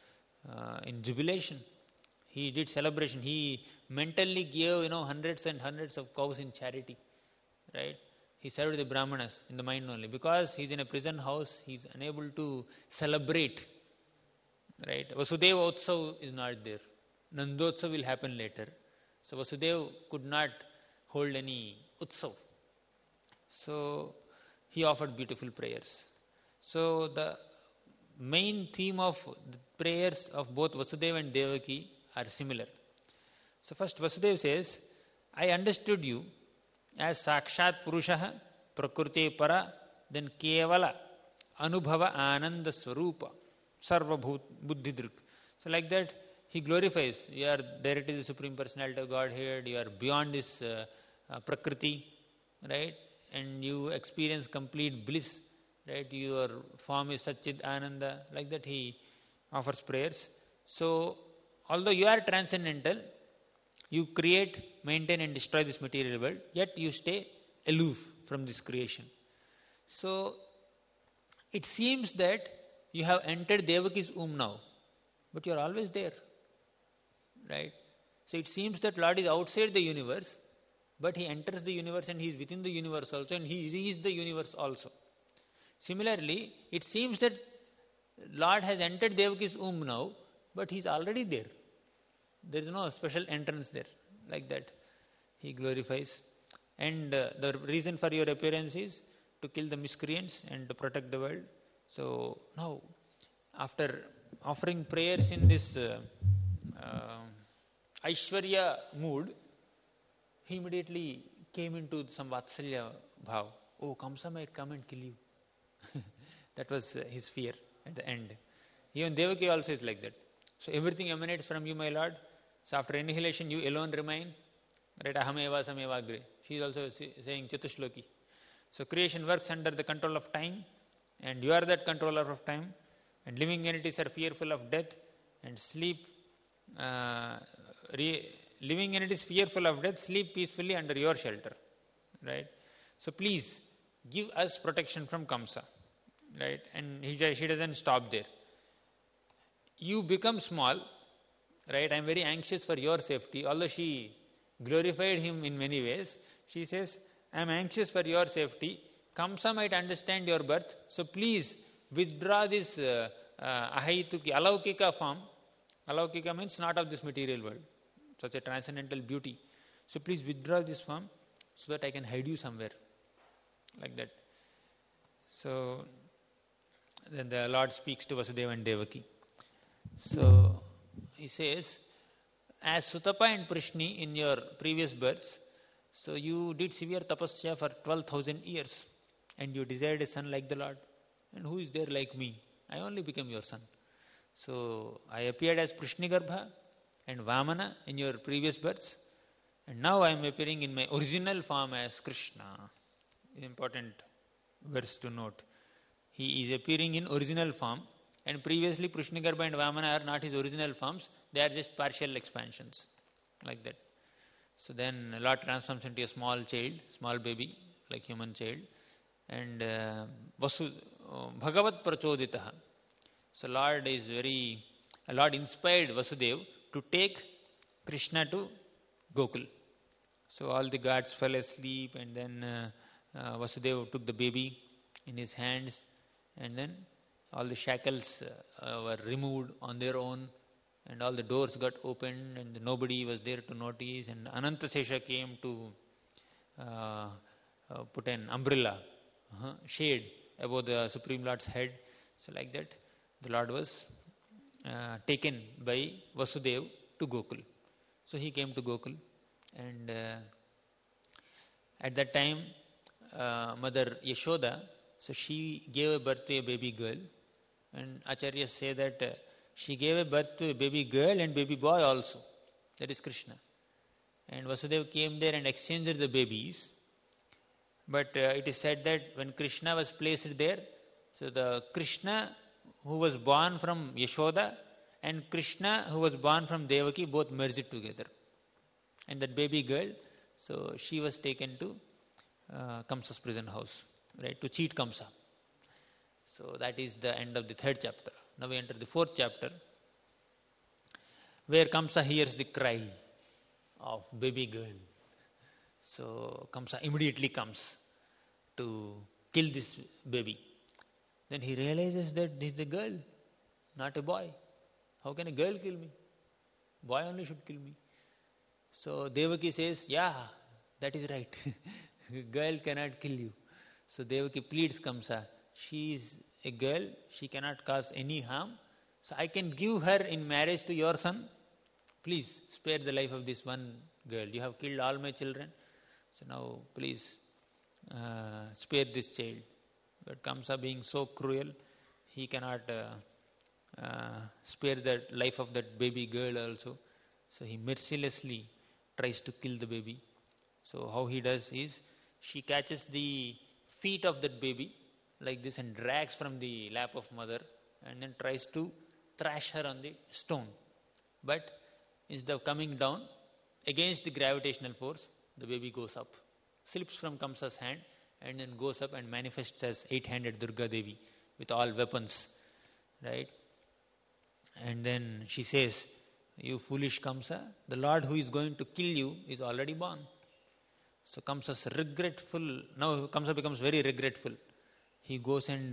in jubilation. He did celebration. He mentally gave, hundreds and hundreds of cows in charity, right? He served the Brahmanas in the mind only. Because he's in a prison house, he's unable to celebrate, right? Vasudeva Utsav is not there. Nandotsav will happen later. So Vasudeva could not hold any Utsav. So he offered beautiful prayers. So the main theme of the prayers of both Vasudeva and Devaki are similar. So first Vasudeva says, I understood you as Sakshat Purushaha, Prakriti Para, then Kevala, Anubhava Ananda Swarupa, Sarva Buddhidrik. So like that, he glorifies. You are directly the Supreme Personality of Godhead, you are beyond this Prakriti, right? And you experience complete bliss, right? Your form is Satchid Ananda. Like that, he offers prayers. So, although you are transcendental, you create, maintain and destroy this material world, yet you stay aloof from this creation. So, it seems that you have entered Devaki's womb now, but you are always there, right? So, it seems that Lord is outside the universe, but he enters the universe and he is within the universe also, and he is the universe also. Similarly, it seems that Lord has entered Devaki's womb now, but he is already there. There is no special entrance there. Like that, he glorifies. And the reason for your appearance is to kill the miscreants and to protect the world. So now, after offering prayers in this Aishwarya mood, he immediately came into some Vatsalya bhav. Oh, Kamsa might come and kill you. That was his fear at the end. Even Devaki also is like that. So everything emanates from you, my Lord. So after annihilation, you alone remain. Right? Aham eva sameva agre. She is also saying Chatushloki. So creation works under the control of time, and you are that controller of time. And living entities are fearful of death and sleep. Living entities fearful of death sleep peacefully under your shelter. Right? So please give us protection from Kamsa. Right? And she doesn't stop there. You become small. Right? I am very anxious for your safety. Although she glorified him in many ways, she says, I am anxious for your safety. Kamsa might understand your birth. So please withdraw this ahaituki, alaukika form. Alaukika means not of this material world. Such a transcendental beauty. So please withdraw this form so that I can hide you somewhere. Like that. So then the Lord speaks to Vasudeva and Devaki. So he says, as Sutapa and Prishni in your previous births, so you did severe tapasya for 12,000 years and you desired a son like the Lord. And who is there like me? I only became your son. So I appeared as Prishnigarbha and Vamana in your previous births, and now I am appearing in my original form as Krishna. Important verse to note. He is appearing in original form, and previously Prishnigarbha and Vamana are not his original forms, they are just partial expansions, like that. So then Lord transforms into a small child, small baby, like human child, and Bhagavat Prachoditaha. So Lord inspired Vasudeva to take Krishna to Gokul. So all the gods fell asleep, and then Vasudeva took the baby in his hands, and then all the shackles were removed on their own, and all the doors got opened, and nobody was there to notice, and Anantasesha came to put an umbrella, shade above the Supreme Lord's head. So like that, the Lord was taken by Vasudeva to Gokul. So he came to Gokul, and at that time, Mother Yashoda, so she gave birth to a baby girl, and Acharyas say that she gave birth to a baby girl and baby boy also, that is Krishna. And Vasudeva came there and exchanged the babies, But it is said that when Krishna was placed there, so the Krishna who was born from Yashoda and Krishna who was born from Devaki both merged together. And that baby girl, so she was taken to Kamsa's prison house, right, to cheat Kamsa. So that is the end of the 3rd chapter. Now we enter the 4th chapter, where Kamsa hears the cry of baby girl. So Kamsa immediately comes to kill this baby. Then he realizes that this is the girl, not a boy. How can a girl kill me? Boy only should kill me. So Devaki says, yeah, that is right. Girl cannot kill you. So Devaki pleads Kamsa. She is a girl. She cannot cause any harm. So I can give her in marriage to your son. Please spare the life of this one girl. You have killed all my children. So now please spare this child. But Kamsa, being so cruel, he cannot spare the life of that baby girl also. So he mercilessly tries to kill the baby. So how he does is, she catches the feet of that baby like this and drags from the lap of mother and then tries to thrash her on the stone. But instead of coming down, against the gravitational force, the baby goes up, slips from Kamsa's hand and then goes up and manifests as 8-handed Durga Devi with all weapons, right? And then she says, you foolish Kamsa, the Lord who is going to kill you is already born. So Kamsa's regretful, now Kamsa becomes very regretful. He goes and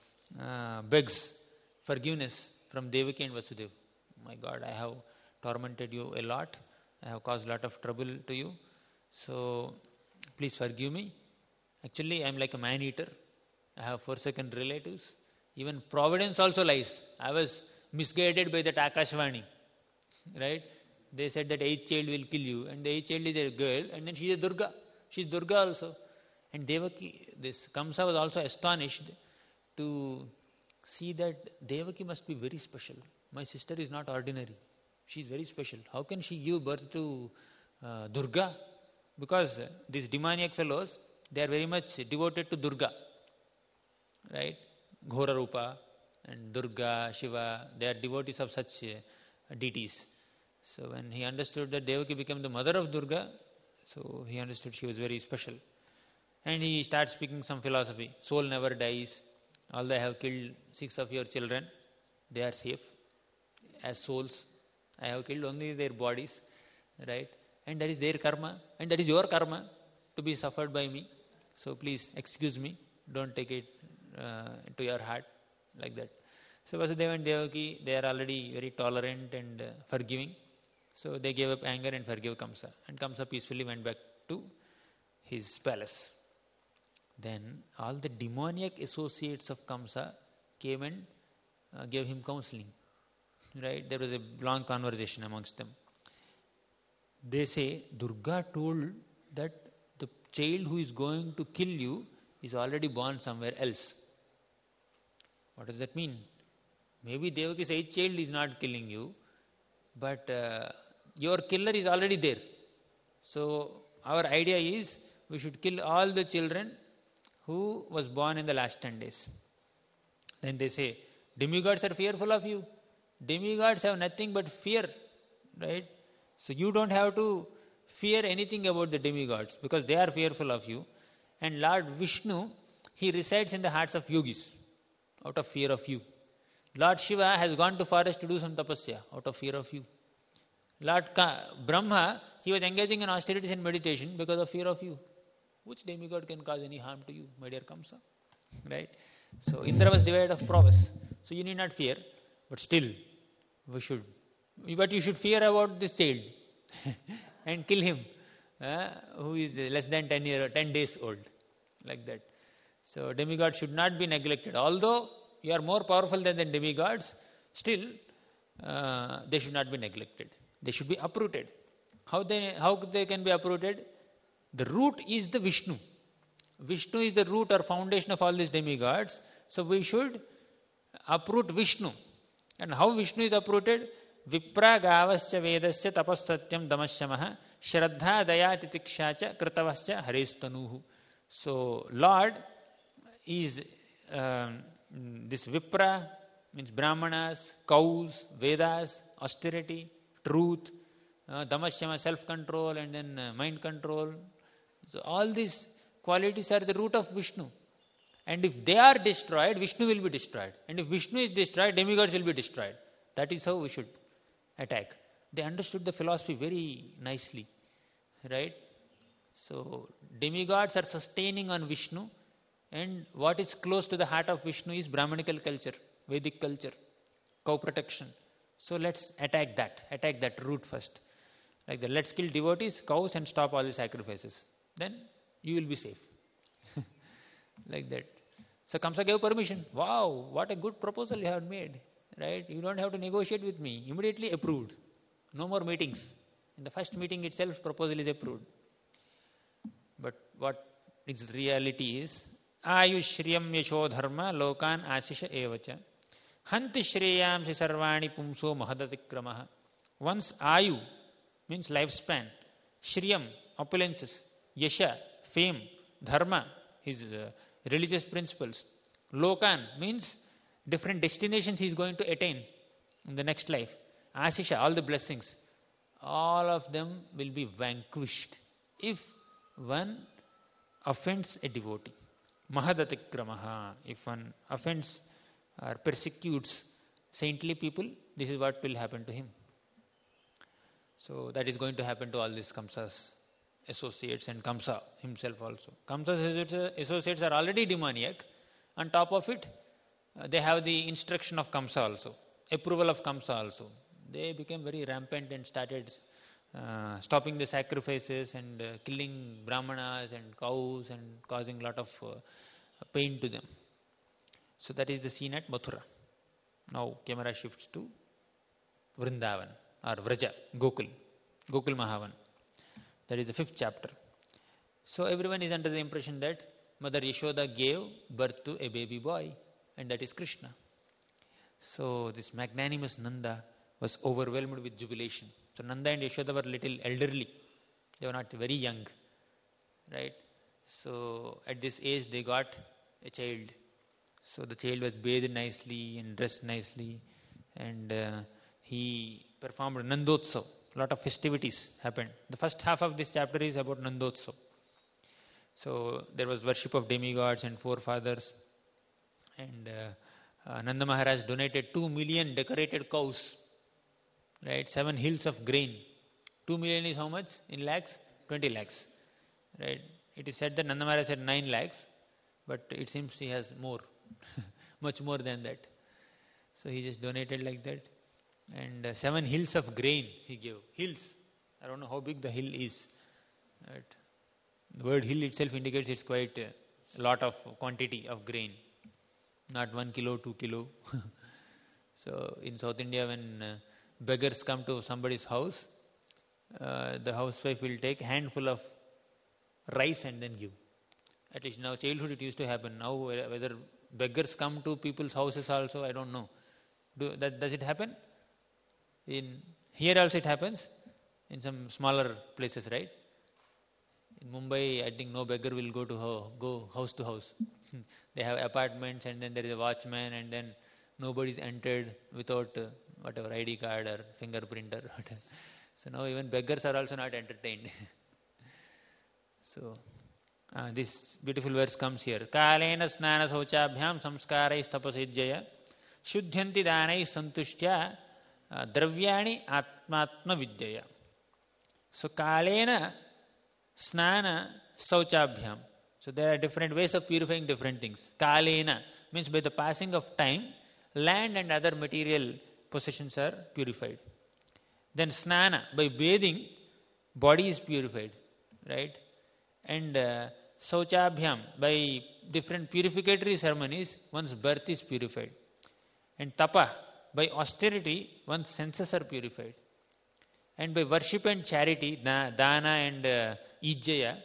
begs forgiveness from Devaki and Vasudeva. My God, I have tormented you a lot. I have caused a lot of trouble to you. So please forgive me. Actually, I am like a man-eater. I have forsaken relatives. Even providence also lies. I was misguided by that Akashvani. Right? They said that 8th child will kill you. And the 8th child is a girl. And then she is a Durga. She is Durga also. And Devaki, this Kamsa was also astonished to see that Devaki must be very special. My sister is not ordinary. She is very special. How can she give birth to Durga? Because these demoniac fellows, they are very much devoted to Durga. Right? Ghora Rupa and Durga, Shiva, they are devotees of such deities. So when he understood that Devaki became the mother of Durga, so he understood she was very special. And he starts speaking some philosophy. Soul never dies. Although I have killed 6 of your children, they are safe as souls. I have killed only their bodies, right? And that is their karma, and that is your karma to be suffered by me. So please excuse me. Don't take it to your heart like that. So Vasudeva and Devaki, they are already very tolerant and forgiving. So they gave up anger and forgave Kamsa. And Kamsa peacefully went back to his palace. Then all the demoniac associates of Kamsa came and gave him counseling. Right? There was a long conversation amongst them. They say, Durga told that the child who is going to kill you is already born somewhere else. What does that mean? Maybe Devaki's 8th child is not killing you, but your killer is already there. So our idea is we should kill all the children who was born in the last 10 days. Then they say, demigods are fearful of you. Demigods have nothing but fear, right? So you don't have to fear anything about the demigods because they are fearful of you. And Lord Vishnu, he resides in the hearts of yogis out of fear of you. Lord Shiva has gone to forest to do some tapasya out of fear of you. Lord Brahma, he was engaging in austerities and meditation because of fear of you. Which demigod can cause any harm to you, my dear Kamsa? Right? So Indra was devoid of prowess. So you need not fear. But still, you should fear about this child and kill him, who is less than 10 days old. Like that. So demigods should not be neglected. Although you are more powerful than the demigods, still they should not be neglected. They should be uprooted. How they can be uprooted? The root is the Vishnu. Vishnu is the root or foundation of all these demigods. So we should uproot Vishnu. And how Vishnu is uprooted? Vipra gavascha vedascha tapasatyam damasyamaha shraddha daya titikshacha kritavascha haristanuhu. So Lord is this Vipra, means Brahmanas, cows, Vedas, austerity, truth, Damasyama, self-control, and then mind control. So all these qualities are the root of Vishnu. And if they are destroyed, Vishnu will be destroyed. And if Vishnu is destroyed, demigods will be destroyed. That is how we should attack. They understood the philosophy very nicely, right? So demigods are sustaining on Vishnu, and what is close to the heart of Vishnu is Brahmanical culture, Vedic culture, cow protection. So let's attack that root first. Like that, let's kill devotees, cows, and stop all the sacrifices. Then you will be safe. Like that. So Kamsa gave permission. Wow, what a good proposal you have made. Right? You don't have to negotiate with me. Immediately approved. No more meetings. In the first meeting itself, proposal is approved. But what its reality is, Ayushriyam yasho dharma lokan asisha evacha hanti shreyamsi sarvani pumso mahadatikramaha. Once Ayu means lifespan, Shriyam, opulences, Yasha, fame, Dharma, his religious principles, Lokan means different destinations he is going to attain in the next life, Asisha, all the blessings, all of them will be vanquished if one offends a devotee. Mahadatikramaha. If one offends or persecutes saintly people, this is what will happen to him. So that is going to happen to all these Kamsa's associates and Kamsa himself also. Kamsa's associates are already demoniac. On top of it, they have the instruction of Kamsa also, approval of Kamsa also. They became very rampant and started stopping the sacrifices and killing brahmanas and cows and causing a lot of pain to them. So that is the scene at Mathura. Now camera shifts to Vrindavan or Vraja, Gokul Mahavan. That is the 5th chapter. So everyone is under the impression that Mother Yashoda gave birth to a baby boy, and that is Krishna. So this magnanimous Nanda was overwhelmed with jubilation. So Nanda and Yashoda were little elderly. They were not very young. Right? So at this age they got a child. So the child was bathed nicely and dressed nicely, and he performed Nandotsav. A lot of festivities happened. The first half of this chapter is about Nandotsav. So there was worship of demigods and forefathers, and Nanda Maharaj donated 2 million decorated cows, right? 7 hills of grain. 2 million is how much in lakhs? 20 lakhs, right? It is said that Nanda Maharaj had 9 lakhs, but it seems he has more, much more than that. So he just donated like that. And 7 hills of grain he gave. Hills. I don't know how big the hill is. Right? The word hill itself indicates it's quite a lot of quantity of grain. Not 1 kilo, 2 kilo. So in South India, when beggars come to somebody's house, the housewife will take a handful of rice and then give. At least now, childhood it used to happen. Now whether beggars come to people's houses also, I don't know. Does it happen? Here also it happens in some smaller places, right? In Mumbai, I think no beggar will go house to house. They have apartments, and then there is a watchman, and then nobody is entered without whatever ID card or fingerprint or whatever. So now even beggars are also not entertained. So this beautiful verse comes here. Kalena snana sauchabhyam samskarais tapasijjaya shuddhyanti danai santushtya dravyani atmatma vidyaya. So kalena snana sauchabhyam. So there are different ways of purifying different things. Kalena means by the passing of time, land and other material possessions are purified. Then snana, by bathing, body is purified, right? And sauchabhyam, by different purificatory ceremonies, one's birth is purified. And tapa, by austerity, one's senses are purified. And by worship and charity, dana and ijjaya,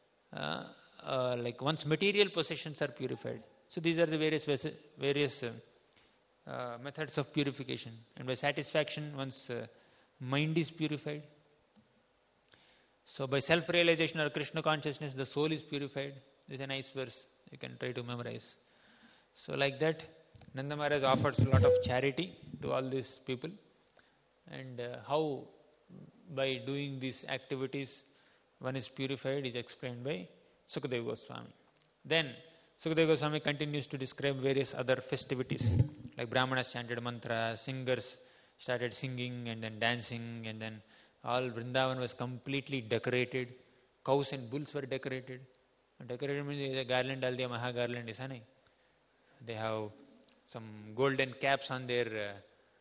like one's material possessions are purified. So these are the various methods of purification. And by satisfaction, one's mind is purified. So by self-realization or Krishna consciousness, the soul is purified. This is a nice verse. You can try to memorize. So like that, Nanda Maharaj offers a lot of charity to all these people. And how by doing these activities one is purified is explained by Sukadeva Goswami. Then Sukadeva Goswami continues to describe various other festivities, like Brahmanas chanted mantra, singers started singing and then dancing, and then all Vrindavan was completely decorated. Cows and bulls were decorated. Decorated means a garland, all the Maha garland is honey. They have some golden caps on their,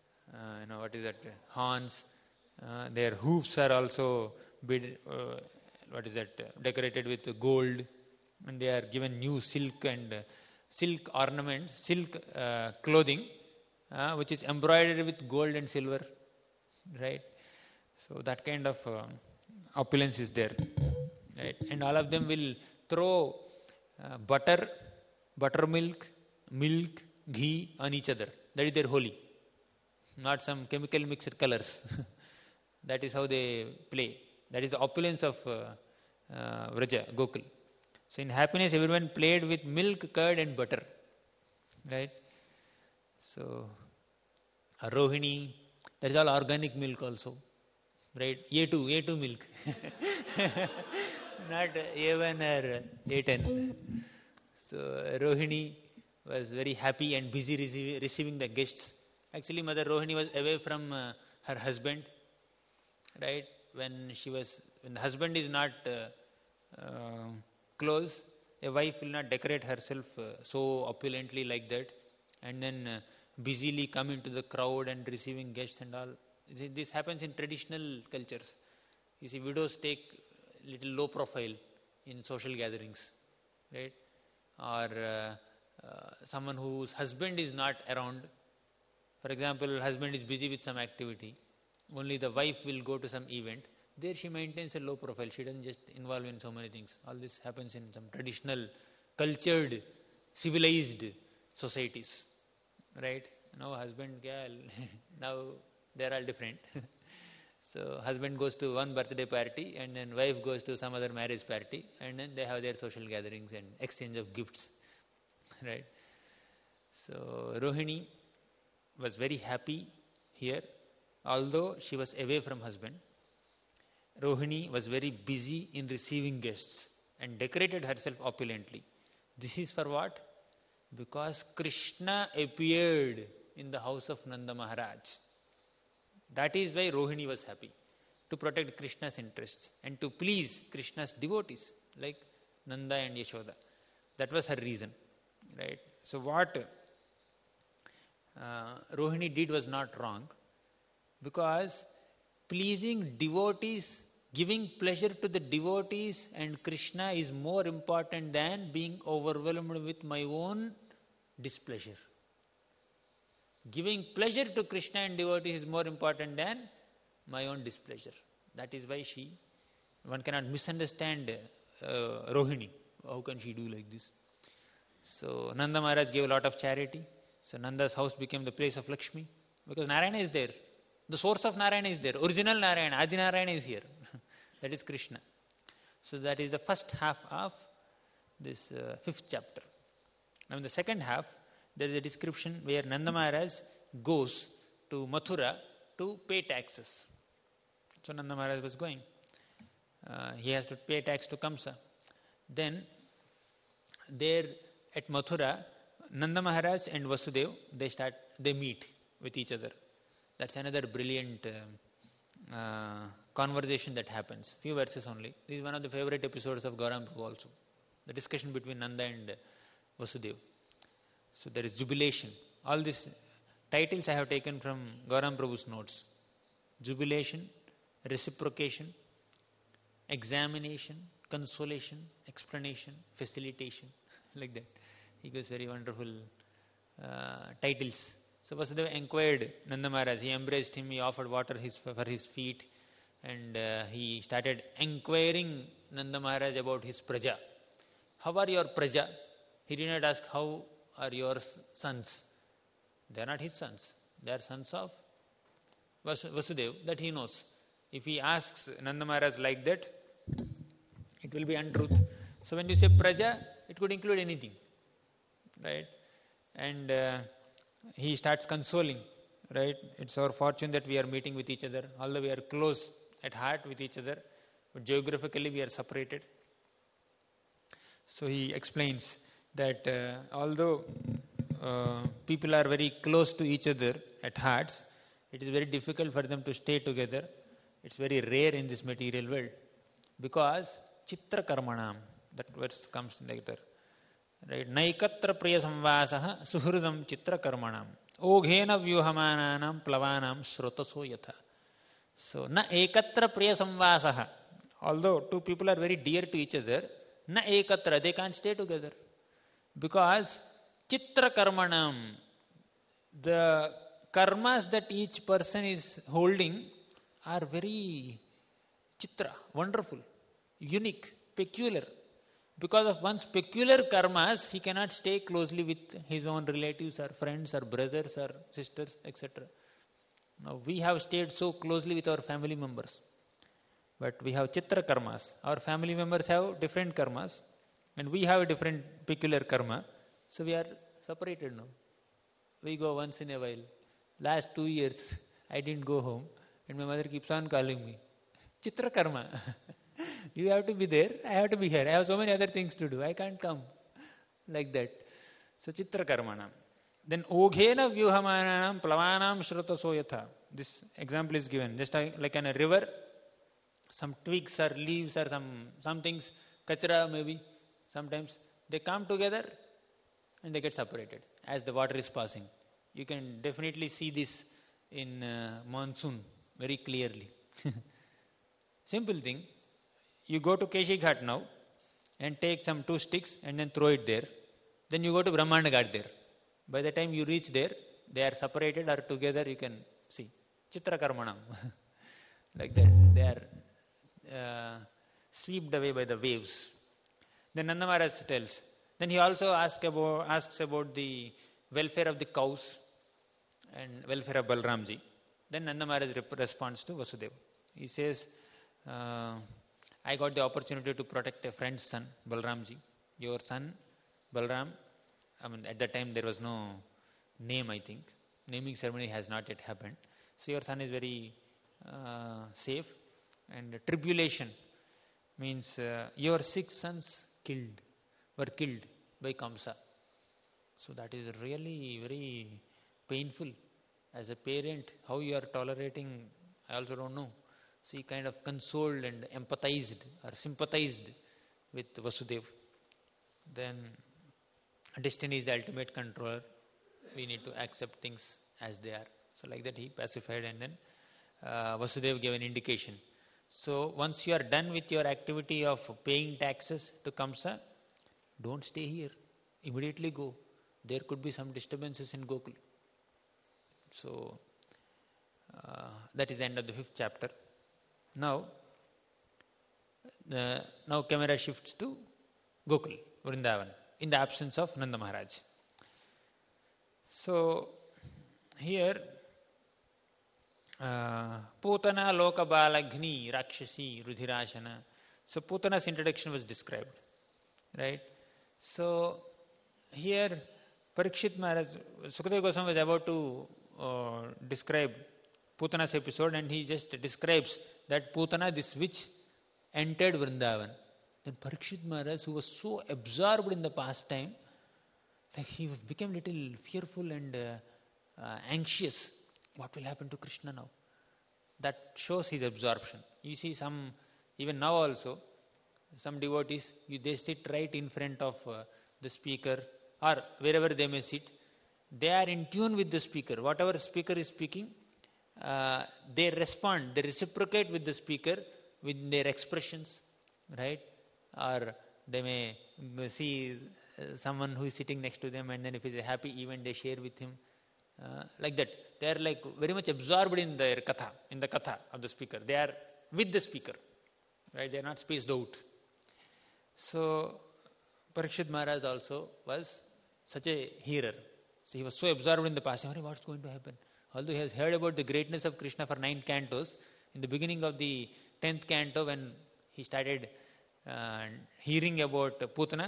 horns. Their hoofs are also decorated with gold, and they are given new silk and silk ornaments, silk clothing, which is embroidered with gold and silver, right? So that kind of opulence is there, right? And all of them will throw buttermilk, milk, ghee on each other. That is their holy, not some chemical mixed colors. That is how they play. That is the opulence of Vraja, Gokul. So in happiness, everyone played with milk, curd and butter, right? So Rohini, that is all organic milk also, right? A2 milk, not A1 or A10. So Rohini was very happy and busy receiving the guests. Actually, Mother Rohini was away from her husband, right? When the husband is not close, a wife will not decorate herself so opulently like that, and then busily come into the crowd and receiving guests and all. This happens in traditional cultures. You see, widows take little low profile in social gatherings, right? Or someone whose husband is not around. For example, husband is busy with some activity. Only the wife will go to some event. There she maintains a low profile. She doesn't just involve in so many things. All this happens in some traditional, cultured, civilized societies, right? Now husband, girl, now they're all different. So husband goes to one birthday party and then wife goes to some other marriage party, and then they have their social gatherings and exchange of gifts, right? So Rohini was very happy here, although she was away from husband. Rohini was very busy in receiving guests and decorated herself opulently. This is for what? Because Krishna appeared in the house of Nanda Maharaj. That is why Rohini was happy, to protect Krishna's interests and to please Krishna's devotees like Nanda and Yashoda. That was her reason, right? So what Rohini did was not wrong, because pleasing devotees, giving pleasure to the devotees and Krishna is more important than being overwhelmed with my own displeasure. Giving pleasure to Krishna and devotees is more important than my own displeasure. That is why one cannot misunderstand Rohini. How can she do like this? So Nanda Maharaj gave a lot of charity. So Nanda's house became the place of Lakshmi, because Narayana is there. The source of Narayana is there. Original Narayana, Adi Narayana is here. That is Krishna. So that is the first half of this fifth chapter. Now in the second half, there is a description where Nanda Maharaj goes to Mathura to pay taxes. So Nanda Maharaj was going. He has to pay tax to Kamsa. Then there at Mathura, Nanda Maharaj and Vasudev, they meet with each other. That's another brilliant conversation that happens. Few verses only. This is one of the favorite episodes of Gauranga Prabhu also. The discussion between Nanda and Vasudev. So there is jubilation. All these titles I have taken from Gauranga Prabhu's notes. Jubilation, reciprocation, examination, consolation, explanation, facilitation, like that. He gives very wonderful titles. So Vasudeva inquired Nanda Maharaj. He embraced him, he offered water for his feet, and he started inquiring Nanda Maharaj about his praja. How are your praja? He did not ask how are your sons. They are not his sons. They are sons of Vasudeva, that he knows. If he asks Nanda Maharaj like that, it will be untruth. So when you say praja, it could include anything, right? And he starts consoling, right? It's our fortune that we are meeting with each other, although we are close at heart with each other, but geographically we are separated. So he explains that although people are very close to each other at hearts, it is very difficult for them to stay together. It's very rare in this material world because chitra karmanam, that verse comes later, right? Naikatra priya samvasaha suhridam chitra karmanam oghena vyuhamananam plavanam shrotaso yatha. So na ekatra priya samvasaha, although two people are very dear to each other, na ekatra, they can't stay together because chitra karmanam, the karmas that each person is holding are very chitra, wonderful, unique, peculiar. Because of one's peculiar karmas, he cannot stay closely with his own relatives or friends or brothers or sisters, etc. Now we have stayed so closely with our family members, but we have chitra karmas. Our family members have different karmas and we have a different peculiar karma. So we are separated now. We go once in a while. Last 2 years, I didn't go home and my mother keeps on calling me. Chitra karma. You have to be there, I have to be here. I have so many other things to do. I can't come. Like that. So chitra karmanam. Then oghena vyuhamananam plavanam shrotaso yatha. This example is given. Just like in a river, some twigs or leaves or some things, kachra maybe, sometimes they come together and they get separated as the water is passing. You can definitely see this in monsoon very clearly. Simple thing. You go to Keshi Ghat now and take some 2 sticks and then throw it there. Then you go to Brahmanda Ghat there. By the time you reach there, they are separated or together, you can see. Chitra karmanam. Like that. They are swept away by the waves. Then Nanda Maharaj tells. Then he also asks about the welfare of the cows and welfare of Balramji. Then Nanda Maharaj responds to Vasudeva. He says, I got the opportunity to protect a friend's son, Balramji. Your son, Balram, at that time there was no name, I think. Naming ceremony has not yet happened. So your son is very safe. And tribulation means your 6 sons were killed by Kamsa. So that is really very painful. As a parent, how you are tolerating, I also don't know. So he kind of consoled and empathized or sympathized with Vasudeva. Then destiny is the ultimate controller. We need to accept things as they are. So like that he pacified and then Vasudeva gave an indication. So once you are done with your activity of paying taxes to Kamsa, don't stay here. Immediately go. There could be some disturbances in Gokul. So that is the end of the 5th chapter. Now camera shifts to Gokul, Vrindavan, in the absence of Nanda Maharaj. So here Putana Loka Balagni Rakshasi Rudhirashana. So Putana's introduction was described. Right? So here Parikshit Maharaj, Sukadeva Goswami was about to describe Putana's episode and he just describes that Putana, this witch, entered Vrindavan. Then Parikshit Maharaj, who was so absorbed in the pastime, like he became little fearful and anxious. What will happen to Krishna now? That shows his absorption. You see even now also, some devotees, they sit right in front of the speaker or wherever they may sit. They are in tune with the speaker. Whatever speaker is speaking, they respond, they reciprocate with the speaker with their expressions, right? Or they may see someone who is sitting next to them and then if it's a happy event, they share with him. Like that. They are like very much absorbed in their katha, in the katha of the speaker. They are with the speaker, right? They are not spaced out. So Parikshit Maharaj also was such a hearer. So he was so absorbed in the past. What's going to happen? Although he has heard about the greatness of Krishna for 9 cantos, in the beginning of the 10th canto, when he started hearing about Putana,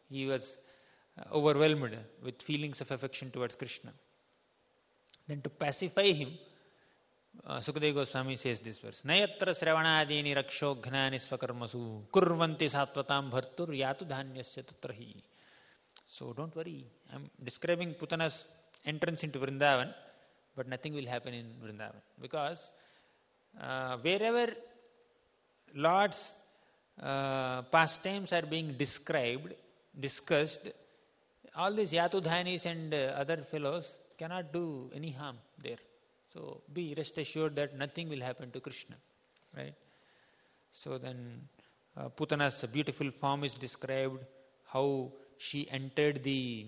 He was overwhelmed with feelings of affection towards Krishna. Then to pacify him, Sukadeva Goswami says this verse, Nayatra sravanadini rakshoghnani svakarmasu kurvanti satvatam bhartur yatu dhanyasya tatrahi. So don't worry, I'm describing Putana's entrance into Vrindavan, but nothing will happen in Vrindavan. Because wherever Lord's pastimes are being discussed, all these Yatudhanis and other fellows cannot do any harm there. So be rest assured that nothing will happen to Krishna. Right? So then Putana's beautiful form is described, how she entered the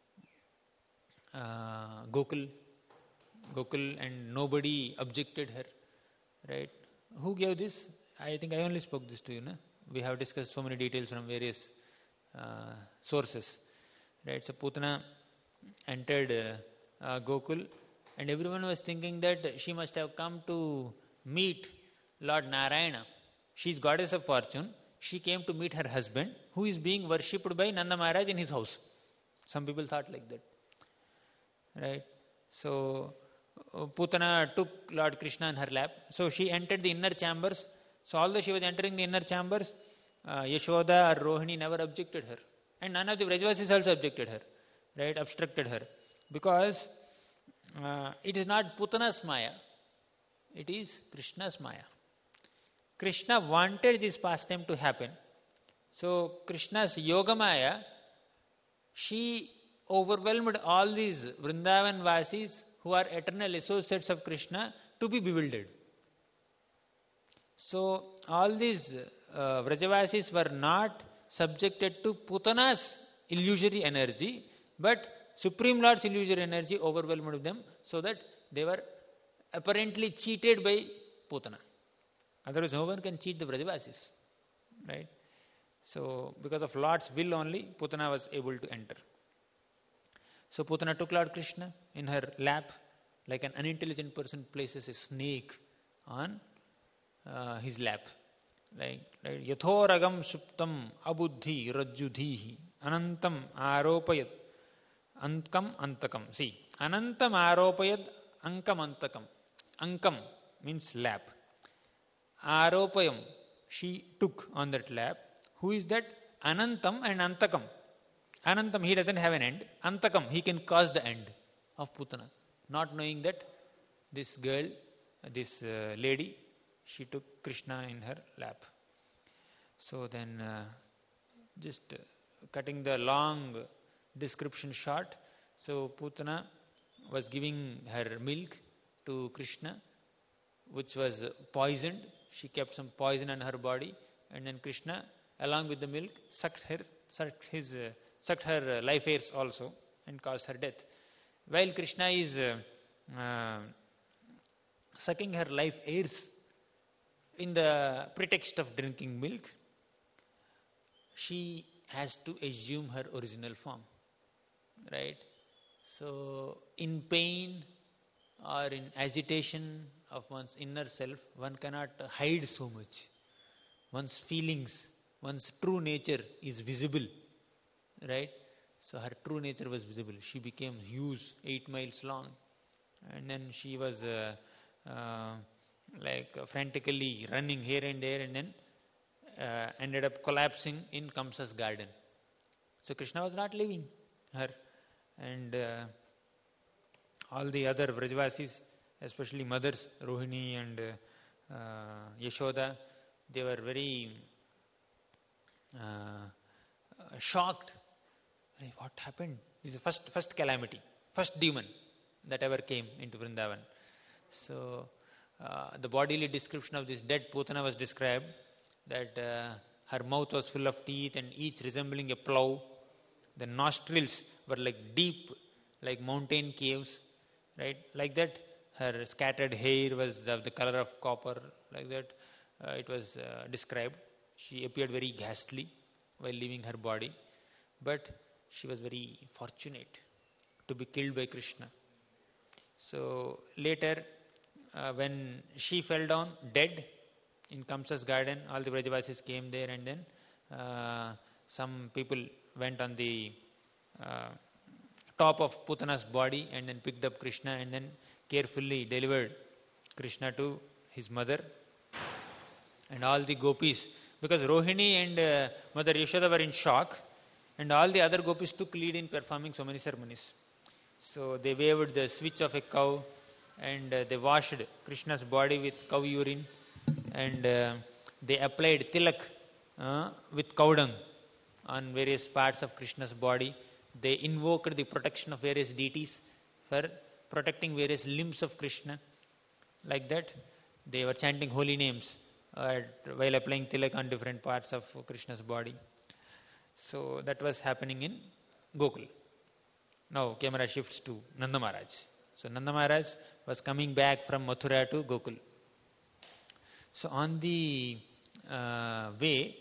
Gokul and nobody objected her. Right? Who gave this? I think I only spoke this to you. No? We have discussed so many details from various sources. Right? So Putana entered Gokul, and everyone was thinking that she must have come to meet Lord Narayana. She is goddess of fortune. She came to meet her husband, who is being worshipped by Nanda Maharaj in his house. Some people thought like that. Right? So Putana took Lord Krishna in her lap. So she entered the inner chambers. So although she was entering the inner chambers, Yashoda or Rohini never objected her. And none of the Vrajavasis also objected her. Right? Obstructed her. Because it is not Putana's Maya. It is Krishna's Maya. Krishna wanted this pastime to happen. So Krishna's Yoga Maya, she overwhelmed all these Vrindavan Vasis who are eternal associates of Krishna to be bewildered. So all these Vrajavasis were not subjected to Putana's illusory energy, but Supreme Lord's illusory energy overwhelmed them, so that they were apparently cheated by Putana. Otherwise, no one can cheat the Vrajavasis. Right? So, because of Lord's will only, Putana was able to enter. So, Putana took Lord Krishna in her lap, like an unintelligent person places a snake on his lap. Like, Yathoragam suptam abuddhi rajjudhihi anantam aropayat ankam antakam. See, anantam aropayat ankam antakam. Ankam means lap. Aropayam, she took on that lap. Who is that? Anantam and Antakam. Anantam, he doesn't have an end. Antakam, he can cause the end of Putana. Not knowing that this girl, this lady, she took Krishna in her lap. So then, just cutting the long description short, so Putana was giving her milk to Krishna, which was poisoned. She kept some poison on her body, and then Krishna, along with the milk, sucked her life airs also, and caused her death. While Krishna is sucking her life airs in the pretext of drinking milk, she has to assume her original form. Right? So, in pain or in agitation of one's inner self, one cannot hide so much. One's feelings, one's true nature is visible. Right? So her true nature was visible. She became huge, 8 miles long. And then she was frantically running here and there, and then ended up collapsing in Kamsa's garden. So Krishna was not leaving her. And all the other Vrajavasis, especially mothers, Rohini and Yashoda, they were very shocked. What happened? This is the first calamity, first demon that ever came into Vrindavan. So the bodily description of this dead Putana was described, that her mouth was full of teeth and each resembling a plough. The nostrils were like deep, like mountain caves, right? Like that, her scattered hair was of the color of copper, like that. It was described. She appeared very ghastly while leaving her body, but she was very fortunate to be killed by Krishna. So later, when she fell down dead in Kamsa's garden, all the Vrajavasis came there, and then some people went on the top of Putana's body and then picked up Krishna and then carefully delivered Krishna to his mother. And all the gopis, because Rohini and Mother Yashoda were in shock, and all the other gopis took lead in performing so many ceremonies. So they waved the switch of a cow, and they washed Krishna's body with cow urine, and they applied tilak with cow dung on various parts of Krishna's body. They invoked the protection of various deities for protecting various limbs of Krishna. Like that, they were chanting holy names while applying tilak on different parts of Krishna's body. So that was happening in Gokul. Now camera shifts to Nanda Maharaj. So Nanda Maharaj was coming back from Mathura to Gokul. So on the way,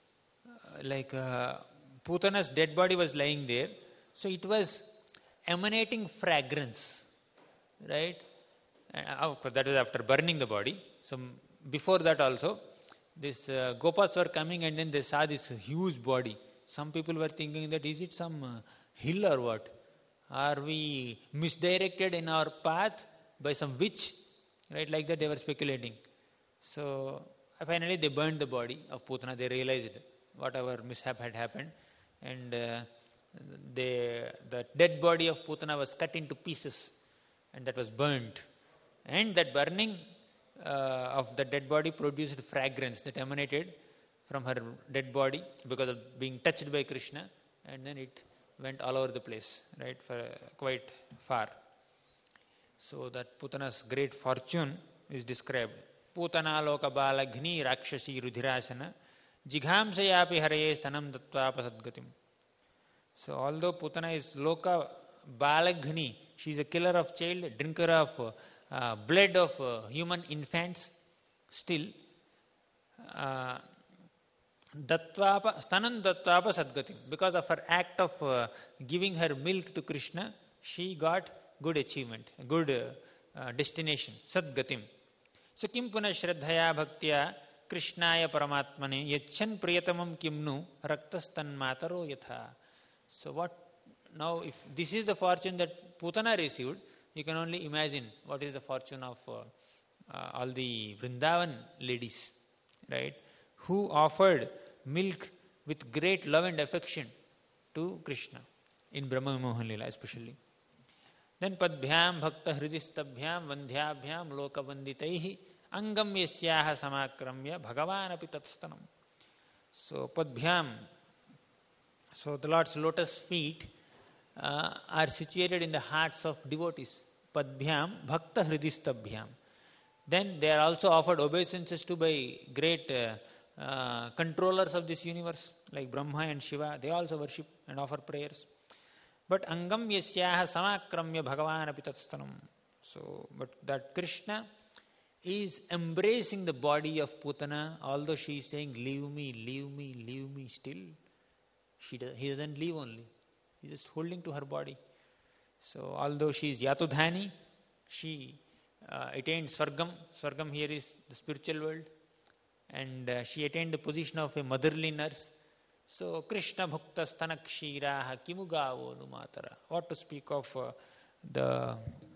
Putana's dead body was lying there. So it was emanating fragrance, right? Of course, that was after burning the body. So before that also, this Gopas were coming and then they saw this huge body. Some people were thinking that is it some hill or what? Are we misdirected in our path by some witch? Right, like that they were speculating. So finally they burned the body of Putana. They realized whatever mishap had happened, and the dead body of Putana was cut into pieces, and that was burnt. And that burning of the dead body produced fragrance that emanated from her dead body because of being touched by Krishna, and then it went all over the place, right, for quite far. So that Putana's great fortune is described. Putana loka balagni rakshasi rudhirasana jighamsayapi haraye stanam dattvapasadgatim. So although Putana is loka balagni, she is a killer of child, drinker of blood of human infants, still stanam dattvapasadgatim. Because of her act of giving her milk to Krishna, she got good achievement, good destination, sadgatim. So kim puna shraddhaya bhaktya krishnaya paramatmane yachan priyatamam kimnu raktastan mataro yatha. So what now, if this is the fortune that Putana received, you can only imagine what is the fortune of all the Vrindavan ladies, right, who offered milk with great love and affection to Krishna in Brahma Vimohan Leela especially. Then padbhyam bhakta hridistabhyam vandhyabhyam loka vanditaihi angam yasyaha samakramya bhagavan api tatstanam. So padbhyam, so the Lord's lotus feet are situated in the hearts of devotees. Padbhyam bhakta hridistabhyam. Then they are also offered obeisances to by great controllers of this universe like Brahma and Shiva. They also worship and offer prayers. But angam yasyaha samakramya bhagavan api tatstanam. So, but that Krishna is embracing the body of Putana, although she is saying, leave me, leave me, leave me, still he doesn't leave only. He is just holding to her body. So, although she is Yatudhani, she attained Swargam. Swargam here is the spiritual world. And she attained the position of a motherly nurse. So, Krishna bhukta stanakshiraha kimugavo numatara. What to speak of the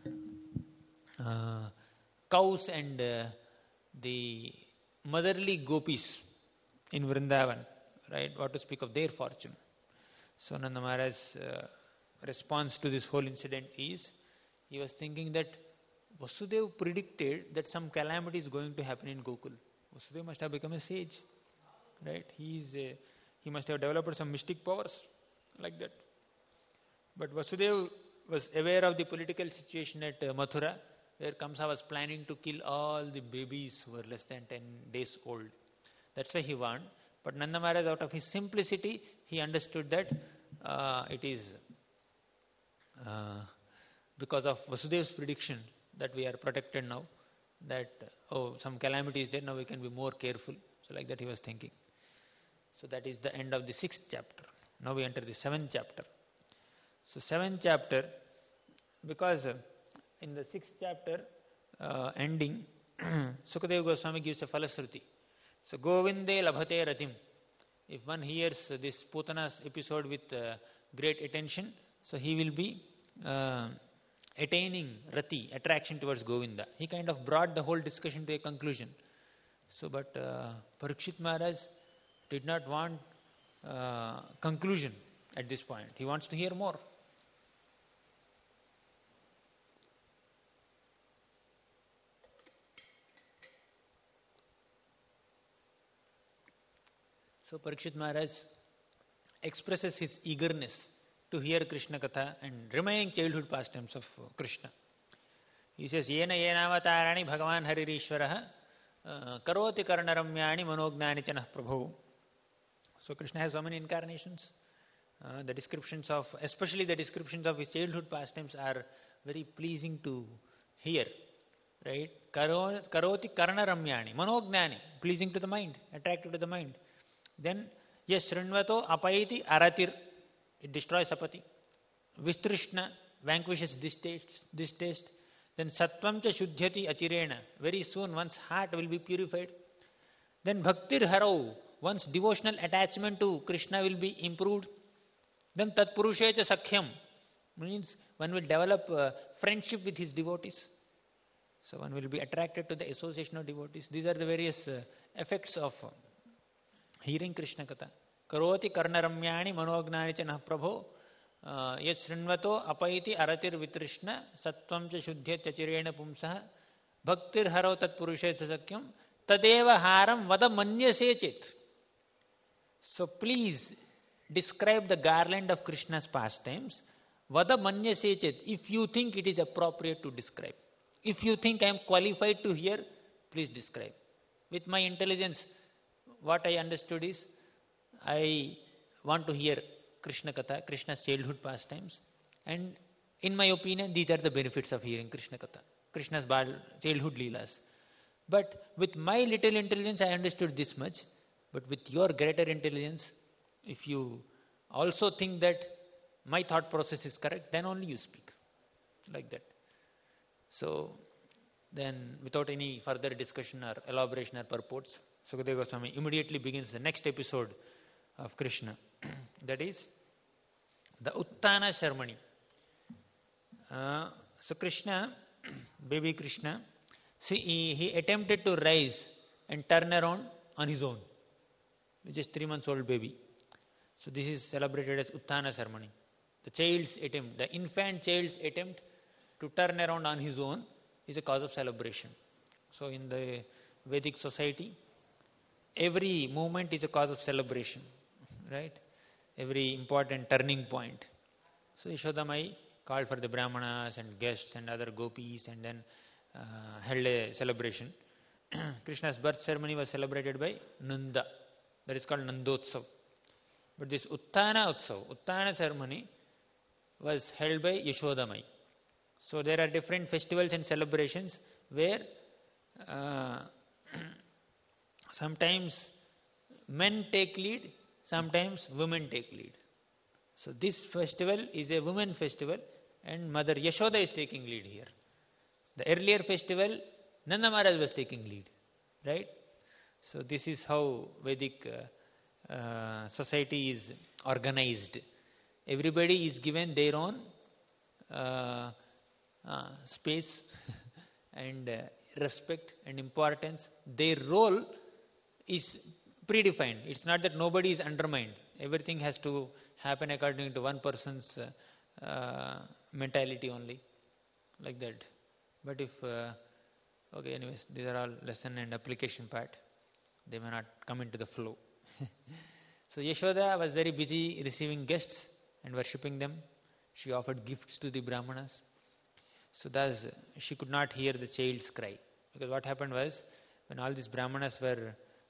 cows and the motherly gopis in Vrindavan, right? What to speak of their fortune. So, Nanda Maharaj's response to this whole incident is, he was thinking that Vasudeva predicted that some calamity is going to happen in Gokul. Vasudeva must have become a sage, right? He must have developed some mystic powers like that. But Vasudeva was aware of the political situation at Mathura, where Kamsa was planning to kill all the babies who were less than 10 days old. That's why he warned. But Nanda Maharaj, out of his simplicity, he understood that it is because of Vasudeva's prediction that we are protected now, that, some calamity is there, now we can be more careful. So like that he was thinking. So that is the end of the 6th chapter. Now we enter the 7th chapter. So 7th chapter, because in the 6th chapter ending, Sukadeva Goswami gives a falasruti. So Govinde labhate ratim. if one hears this Putana's episode with great attention, so he will be attaining rati, attraction towards Govinda. He kind of brought the whole discussion to a conclusion. So, but Parikshit Maharaj did not want conclusion at this point. He wants to hear more. So Parikshit Maharaj expresses his eagerness to hear Krishna Katha and remaining childhood pastimes of Krishna. He says, Yena yenavatārani bhagavan haririshvaraha karoti karnaramyani manognani chanah prabhu. So Krishna has so many incarnations. The descriptions of, especially the descriptions of his childhood pastimes are very pleasing to hear. Right? Karoti karnaramyani, manognani, pleasing to the mind, attractive to the mind. Then, yes, Srinvato apaiti aratir, it destroys apati. Vistrishna, vanquishes this taste. Then Sattvam cha shuddhyati achirena, very soon one's heart will be purified. Then Bhaktir harau, one's devotional attachment to Krishna will be improved. Then Tat Purushe cha sakhyam, means one will develop friendship with his devotees. So one will be attracted to the association of devotees. These are the various effects of hearing Krishna Katha. Karoti karnaramyani manognani chanah prabho yat srinvato apaiti aratir vitrishna sattvam cha shuddhyat chachirena pumsaha bhaktir haro tat purushe sasakyam tadeva haram vada manyase chet. So please describe the garland of Krishna's pastimes. Vada manyase chet. If you think it is appropriate to describe. If you think I am qualified to hear, please describe. With my intelligence, what I understood is, I want to hear Krishna Katha, Krishna's childhood pastimes. And in my opinion, these are the benefits of hearing Krishna Katha, Krishna's childhood leelas. But with my little intelligence, I understood this much. But with your greater intelligence, if you also think that my thought process is correct, then only you speak. Like that. So, then without any further discussion or elaboration or purports, Sukadeva Goswami immediately begins the next episode of Krishna. That is the Uttana Sharmani. So Krishna, baby Krishna, see, he attempted to rise and turn around on his own, which is 3 months old baby. So this is celebrated as Uttana Sharmani. The child's attempt, the infant child's attempt to turn around on his own is a cause of celebration. So in the Vedic society, every movement is a cause of celebration, right? Every important turning point. So Yashodamai called for the Brahmanas and guests and other gopis and then held a celebration. Krishna's birth ceremony was celebrated by Nanda. That is called Nandotsav. But this Uttana Utsav, Uttana ceremony was held by Yashodamai. So there are different festivals and celebrations where sometimes men take lead, sometimes women take lead. So this festival is a women festival and Mother Yashoda is taking lead here. The earlier festival, Nanda Maharaj was taking lead, right? So this is how Vedic society is organized. Everybody is given their own space and respect and importance. Their role is predefined. It's not that nobody is undermined. Everything has to happen according to one person's mentality only, like that. But if, okay, anyways, these are all lesson and application part. They may not come into the flow. So Yashoda was very busy receiving guests and worshipping them. She offered gifts to the Brahmanas. So thus she could not hear the child's cry. Because what happened was, when all these Brahmanas were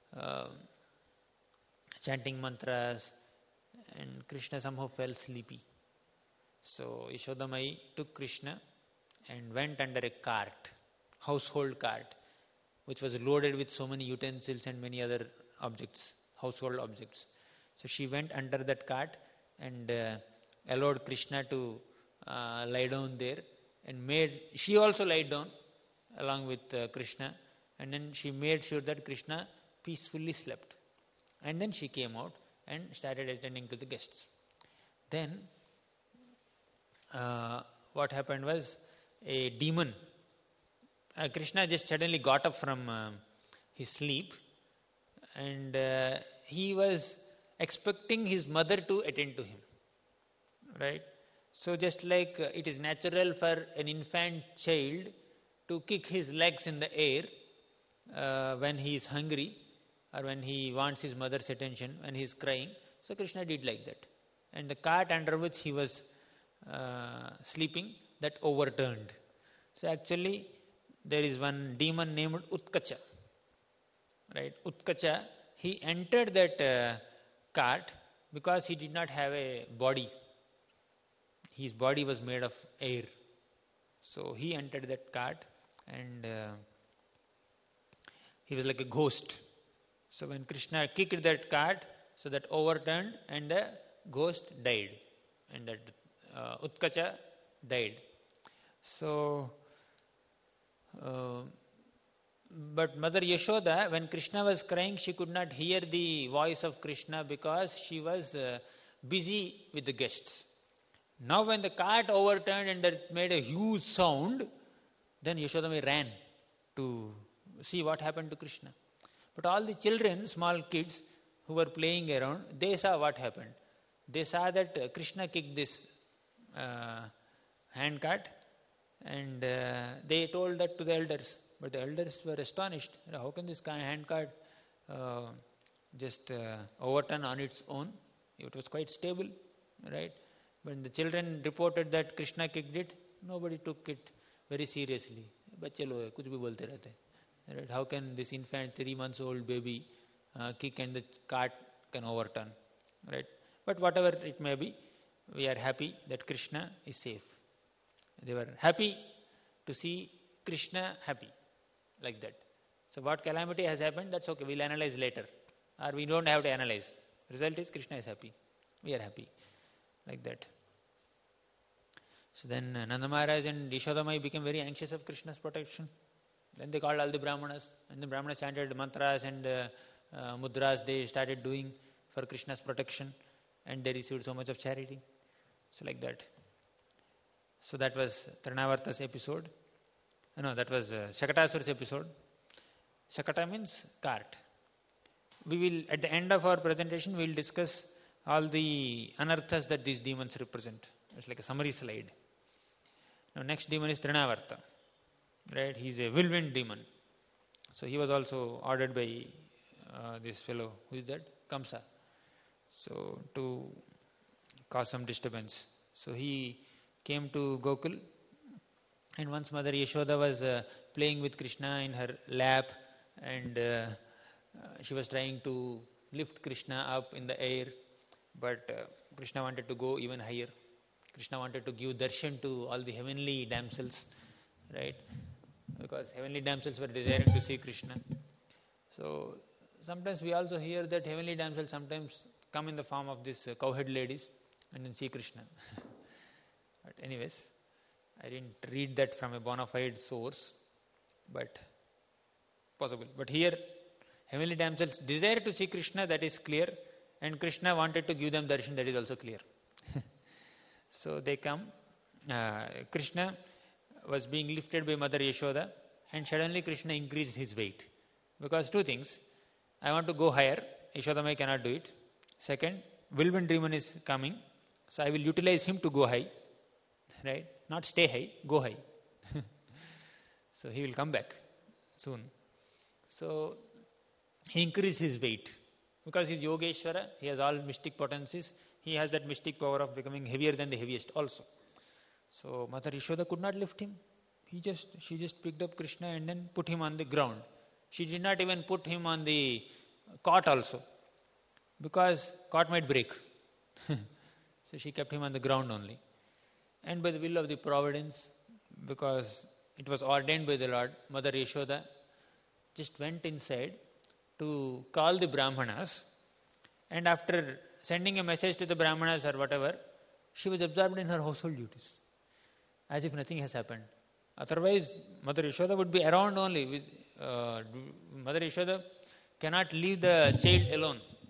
chanting mantras, and Krishna somehow fell sleepy. So Yashodamai took Krishna and went under a cart, household cart, which was loaded with so many utensils and many other objects, household objects. So she went under that cart and allowed Krishna to lie down there, and she also lied down along with Krishna, and then she made sure that Krishna peacefully slept. And then she came out and started attending to the guests. Then what happened was a demon. Krishna just suddenly got up from his sleep, and he was expecting his mother to attend to him. Right? So just like it is natural for an infant child to kick his legs in the air when he is hungry or when he wants his mother's attention, when he is crying, so Krishna did like that. And the cart under which he was sleeping, that overturned. So actually there is one demon named Utkacha. Right? Utkacha, he entered that cart because he did not have a body. His body was made of air. So he entered that cart and he was like a ghost. So when Krishna kicked that cart, so that overturned and the ghost died. And that Utkacha died. So, but Mother Yashoda, when Krishna was crying, she could not hear the voice of Krishna because she was busy with the guests. Now when the cart overturned and that made a huge sound, then Yashodamai ran to see what happened to Krishna. But all the children, small kids who were playing around, they saw what happened. They saw that Krishna kicked this handcart, and they told that to the elders. But the elders were astonished. How can this handcart just overturn on its own? It was quite stable, right? When the children reported that Krishna kicked it, nobody took it very seriously. Bacche log hai, kuch bhi bolte rehte. Right? How can this infant, 3 months old baby kick and the cart can overturn? Right? But whatever it may be, we are happy that Krishna is safe. They were happy to see Krishna happy, like that. So what calamity has happened, that's okay, we'll analyze later. Or we don't have to analyze. Result is Krishna is happy. We are happy, like that. So then Nanda Maharaj and Yashodamai became very anxious of Krishna's protection. Then they called all the Brahmanas, and the Brahmanas chanted mantras and mudras they started doing for Krishna's protection, and they received so much of charity. So like that. So that was Trinavarta's episode. No, that was Shakatasura's episode. Shakata means cart. We will, at the end of our presentation, we will discuss all the anarthas that these demons represent. It's like a summary slide. Now next demon is Trinavarta. Right? He is a whirlwind demon. So he was also ordered by this fellow, who is that? Kamsa. So to cause some disturbance. So he came to Gokul, and once Mother Yashoda was playing with Krishna in her lap, and she was trying to lift Krishna up in the air, but Krishna wanted to go even higher. Krishna wanted to give darshan to all the heavenly damsels, right? Because heavenly damsels were desiring to see Krishna. So sometimes we also hear that heavenly damsels sometimes come in the form of these cowhead ladies and then see Krishna. But anyways, I didn't read that from a bona fide source, but possible. But here, heavenly damsels desire to see Krishna, that is clear, and Krishna wanted to give them darshan, that is also clear. So they come. Krishna was being lifted by Mother Yashoda, and suddenly Krishna increased his weight. Because two things. I want to go higher. Yashodamai cannot do it. Second, whirlwind demon is coming, so I will utilize him to go high. Right? Not stay high, go high. So he will come back soon. So he increased his weight. Because he is Yogeshwara, he has all mystic potencies. He has that mystic power of becoming heavier than the heaviest also. So Mother Yashoda could not lift him. She just picked up Krishna and then put him on the ground. She did not even put him on the cot also, because cot might break. So she kept him on the ground only. And by the will of the providence, because it was ordained by the Lord, Mother Yashoda just went inside to call the Brahmanas, and after sending a message to the Brahmanas or whatever, she was absorbed in her household duties, as if nothing has happened. Otherwise, Mother Yashoda would be around only. Mother Yashoda cannot leave the child alone.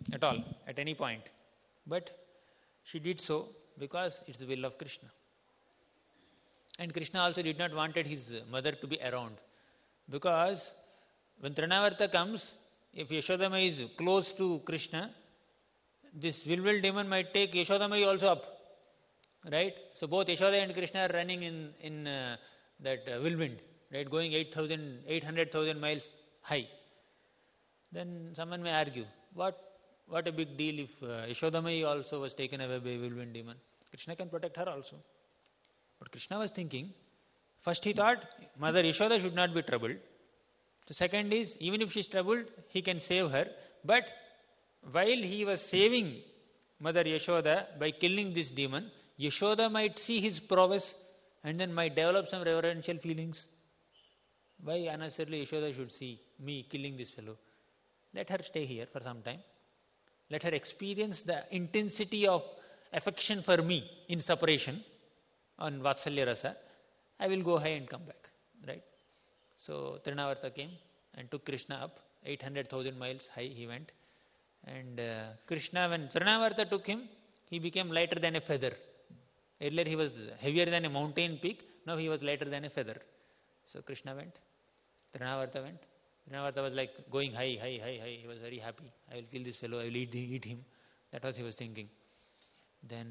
at all, at any point. But she did so because it's the will of Krishna. And Krishna also did not wanted his mother to be around. Because when Trinavarta comes, if Yashodamai is close to Krishna, this will demon might take Yashodamai also up. Right? So both Yashoda and Krishna are running in that whirlwind, right? Going 800,000 miles high. Then someone may argue, what a big deal if Yashodamai also was taken away by whirlwind demon. Krishna can protect her also. But Krishna was thinking, first he thought, Mother Yashoda should not be troubled. The second is, even if she is troubled, he can save her. But while he was saving Mother Yashoda by killing this demon, Yashoda might see his prowess and then might develop some reverential feelings. Why unnecessarily Yashoda should see me killing this fellow? Let her stay here for some time. Let her experience the intensity of affection for me in separation on Vatsalya Rasa. I will go high and come back. Right? So Trinavarta came and took Krishna up. 800,000 miles high he went. And Krishna, when Trinavarta took him, he became lighter than a feather. Earlier he was heavier than a mountain peak. Now he was lighter than a feather. So Krishna went. Trinavarta went. Trinavarta was like going high. He was very happy. I will kill this fellow. I will eat him. That was he was thinking. Then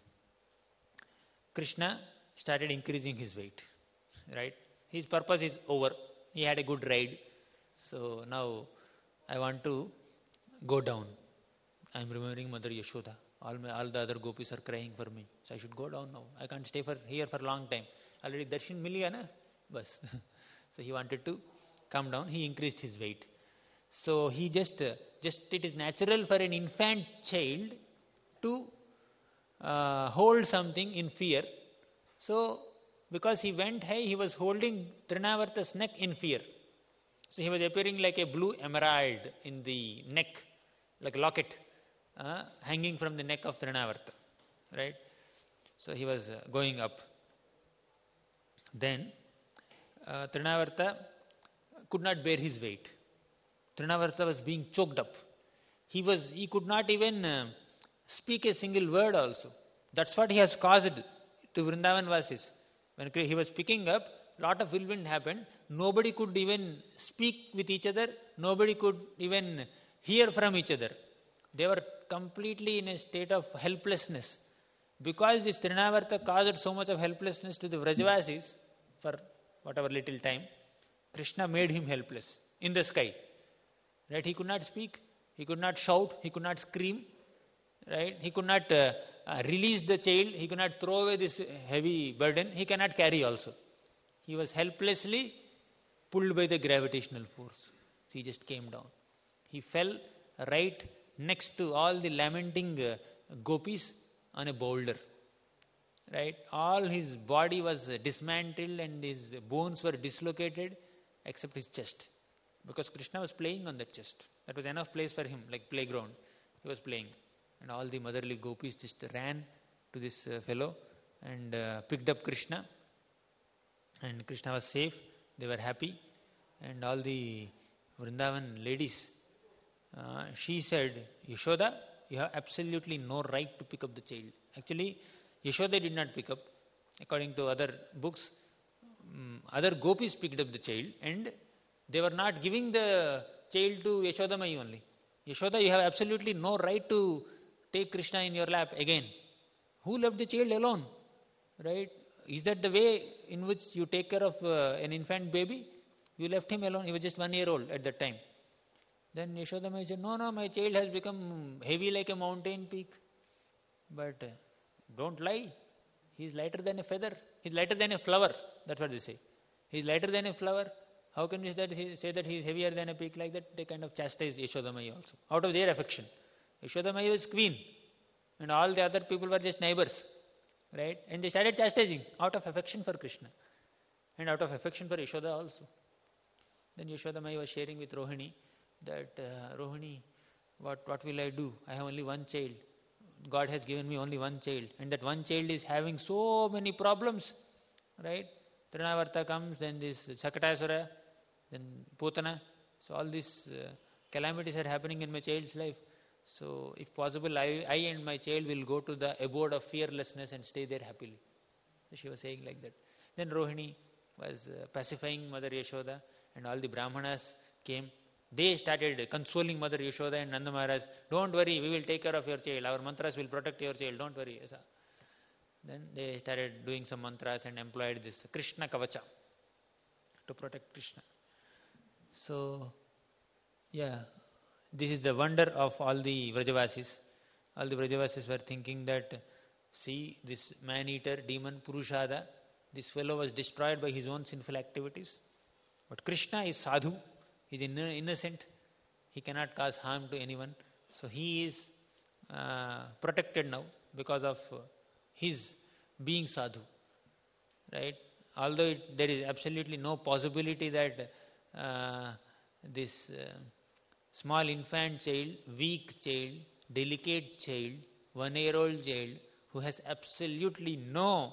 Krishna started increasing his weight. Right? His purpose is over. He had a good ride. So now I want to go down. I am remembering Mother Yashoda. All the other gopis are crying for me. So I should go down now. I can't stay here for a long time. Already darshan mil liya na? Bas. So he wanted to come down. He increased his weight. So he just it is natural for an infant child to hold something in fear. So because he went high, he was holding Trinavarta's neck in fear. So he was appearing like a blue emerald in the neck, like a locket. Hanging from the neck of Trinavarta, right? So he was going up. Then Trinavarta could not bear his weight. Trinavarta was being choked up. He could not even speak a single word also. That's what he has caused to Vrindavan Vasis. When he was picking up, lot of whirlwind happened. Nobody could even speak with each other. Nobody could even hear from each other. They were completely in a state of helplessness. Because this Trinavarta caused so much of helplessness to the Vrajavasis for whatever little time, Krishna made him helpless in the sky. Right? He could not speak, he could not shout, he could not scream. Right? He could not release the child, he could not throw away this heavy burden, he cannot carry also. He was helplessly pulled by the gravitational force. He just came down. He fell right next to all the lamenting gopis on a boulder. Right? All his body was dismantled and his bones were dislocated except his chest. Because Krishna was playing on that chest. That was enough place for him, like playground. He was playing. And all the motherly gopis just ran to this fellow and picked up Krishna. And Krishna was safe. They were happy. And all the Vrindavan ladies, she said, Yashoda, you have absolutely no right to pick up the child. Actually, Yashoda did not pick up. According to other books, other gopis picked up the child and they were not giving the child to Yashoda Mai only. Yashoda, you have absolutely no right to take Krishna in your lap again. Who left the child alone? Right? Is that the way in which you take care of an infant baby? You left him alone. He was just 1 year old at that time. Then Yashoda Mai said, no, my child has become heavy like a mountain peak. But don't lie. He is lighter than a feather. He is lighter than a flower. That's what they say. He is lighter than a flower. How can you say that he is heavier than a peak? Like that, they kind of chastise Yashoda Mai also, out of their affection. Yashoda Mai was queen. And all the other people were just neighbors. Right? And they started chastising out of affection for Krishna. And out of affection for Yashoda also. Then Yashoda Mai was sharing with Rohini that, Rohini, what will I do? I have only one child. God has given me only one child. And that one child is having so many problems. Right? Trinavarta comes, then this Sakatasura, then Putana. So all these calamities are happening in my child's life. So, if possible, I and my child will go to the abode of fearlessness and stay there happily. So she was saying like that. Then Rohini was pacifying Mother Yashoda, and all the Brahmanas came. They started consoling Mother Yashoda and Nanda Maharaj. Don't worry, we will take care of your child. Our mantras will protect your child. Don't worry. Then they started doing some mantras and employed this Krishna Kavacha to protect Krishna. So, yeah, this is the wonder of all the Vrajavasis. All the Vrajavasis were thinking that, see, this man-eater, demon, Purushada, this fellow was destroyed by his own sinful activities. But Krishna is sadhu, he is innocent, he cannot cause harm to anyone. So he is protected now because of his being sadhu. Right? Although there is absolutely no possibility that this small infant child, weak child, delicate child, 1-year-old child, who has absolutely no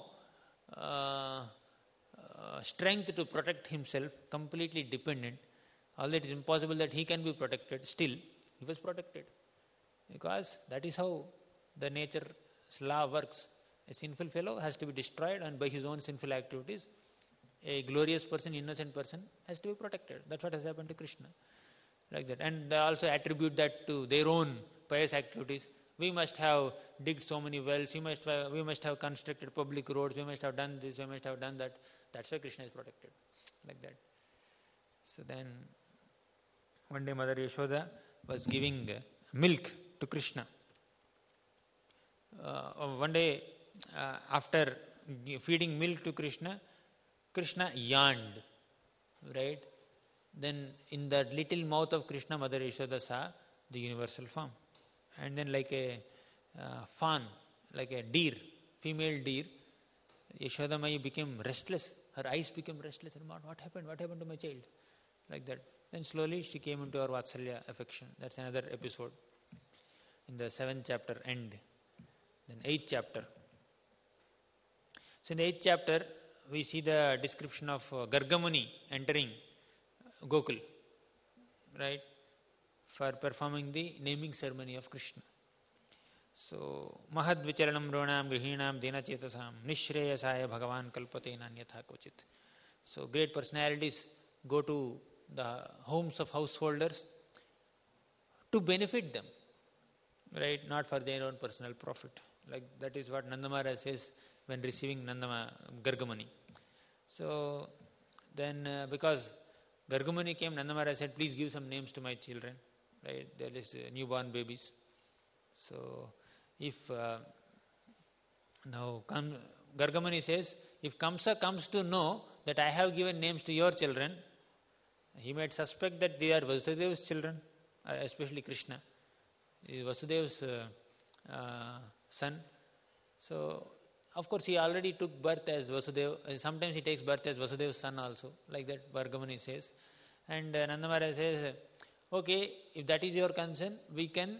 strength to protect himself, completely dependent, although it is impossible that he can be protected, still he was protected. Because that is how the nature's law works. A sinful fellow has to be destroyed, and by his own sinful activities, a glorious person, innocent person has to be protected. That's what has happened to Krishna. Like that. And they also attribute that to their own pious activities. We must have digged so many wells, we must have constructed public roads, we must have done this, we must have done that. That's why Krishna is protected. Like that. So then, one day Mother Yashoda was giving milk to Krishna. One day, after feeding milk to Krishna, Krishna yawned, right? Then in the little mouth of Krishna, Mother Yashoda saw the universal form. And then like a fawn, like a deer, female deer, Yashoda Mai became restless. Her eyes became restless. What happened? What happened to my child? Like that. Then slowly she came into her Vatsalya affection. That's another episode. In the 7th chapter end. Then 8th chapter. So in the 8th chapter, we see the description of Gargamuni entering Gokul, right, for performing the naming ceremony of Krishna. So, Mahad Vicharanam Ronam Grihinam Dena Chetasam Nishreyasaya Bhagavan Kalpate Nanyatha Kochit. So, great personalities go to the homes of householders to benefit them, right, not for their own personal profit. Like that is what Nanda Maharaj says when receiving Gargamuni. So, then because Gargamuni came, Nanda Maharaj said, please give some names to my children. Right? There is newborn babies. So, if now Gargamuni says, if Kamsa comes to know that I have given names to your children, he might suspect that they are Vasudeva's children, especially Krishna. He is Vasudeva's son. So, of course, he already took birth as Vasudeva. Sometimes he takes birth as Vasudeva's son also, like that Gargamuni says. And Nanda Maharaj says, okay, if that is your concern, we can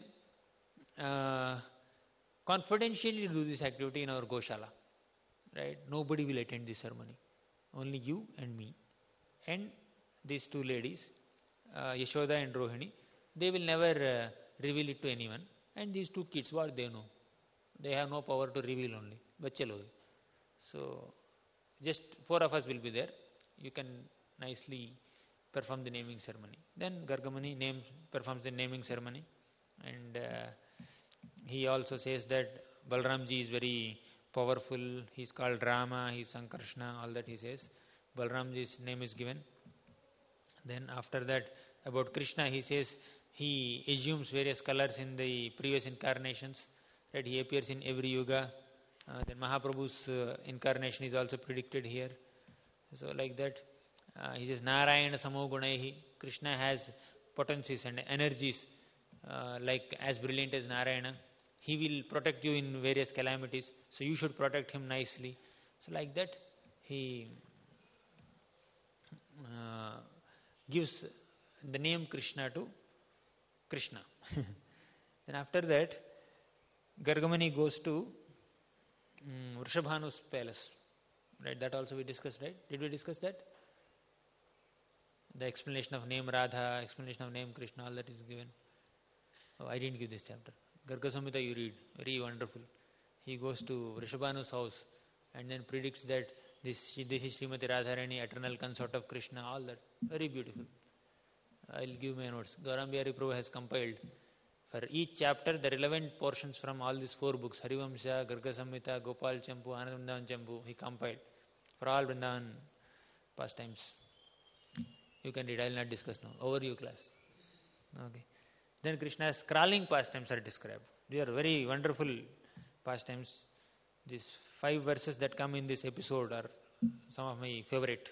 confidentially do this activity in our Goshala. Right? Nobody will attend this ceremony. Only you and me. And these two ladies, Yashoda and Rohini, they will never reveal it to anyone. And these two kids, what they know? They have no power to reveal only. Bachche log. So, just 4 of us will be there. You can nicely perform the naming ceremony. Then Gargamuni performs the naming ceremony. And he also says that Balramji is very powerful. He is called Rama, he is Sankarshna, all that he says. Balramji's name is given. Then after that, about Krishna, he says he assumes various colors in the previous incarnations. Right? He appears in every yuga. Then Mahaprabhu's incarnation is also predicted here. So like that, he says Narayana Samo Gunaihi. Krishna has potencies and energies like as brilliant as Narayana. He will protect you in various calamities. So you should protect him nicely. So like that, he gives the name Krishna to Krishna. Then after that, Gargamuni goes to Vrishabhanu's palace. Right, that also we discussed, right? Did we discuss that? The explanation of name Radha, explanation of name Krishna, all that is given. Oh, I didn't give this chapter. Garga Samhita you read, very wonderful. He goes to Rishabhanu's house and then predicts that this is Srimati Radharani, eternal consort of Krishna, all that. Very beautiful. I'll give my notes. Gauranga Bihari Prabhu has compiled for each chapter the relevant portions from all these 4 books, Harivamsha, Garga Samhita, Gopal Champu, Anand Vrindavan Champu, he compiled for all Vrindavan pastimes. You can read, I will not discuss now. Over you class. Okay. Then Krishna's crawling pastimes are described. They are very wonderful pastimes. These 5 verses that come in this episode are some of my favorite.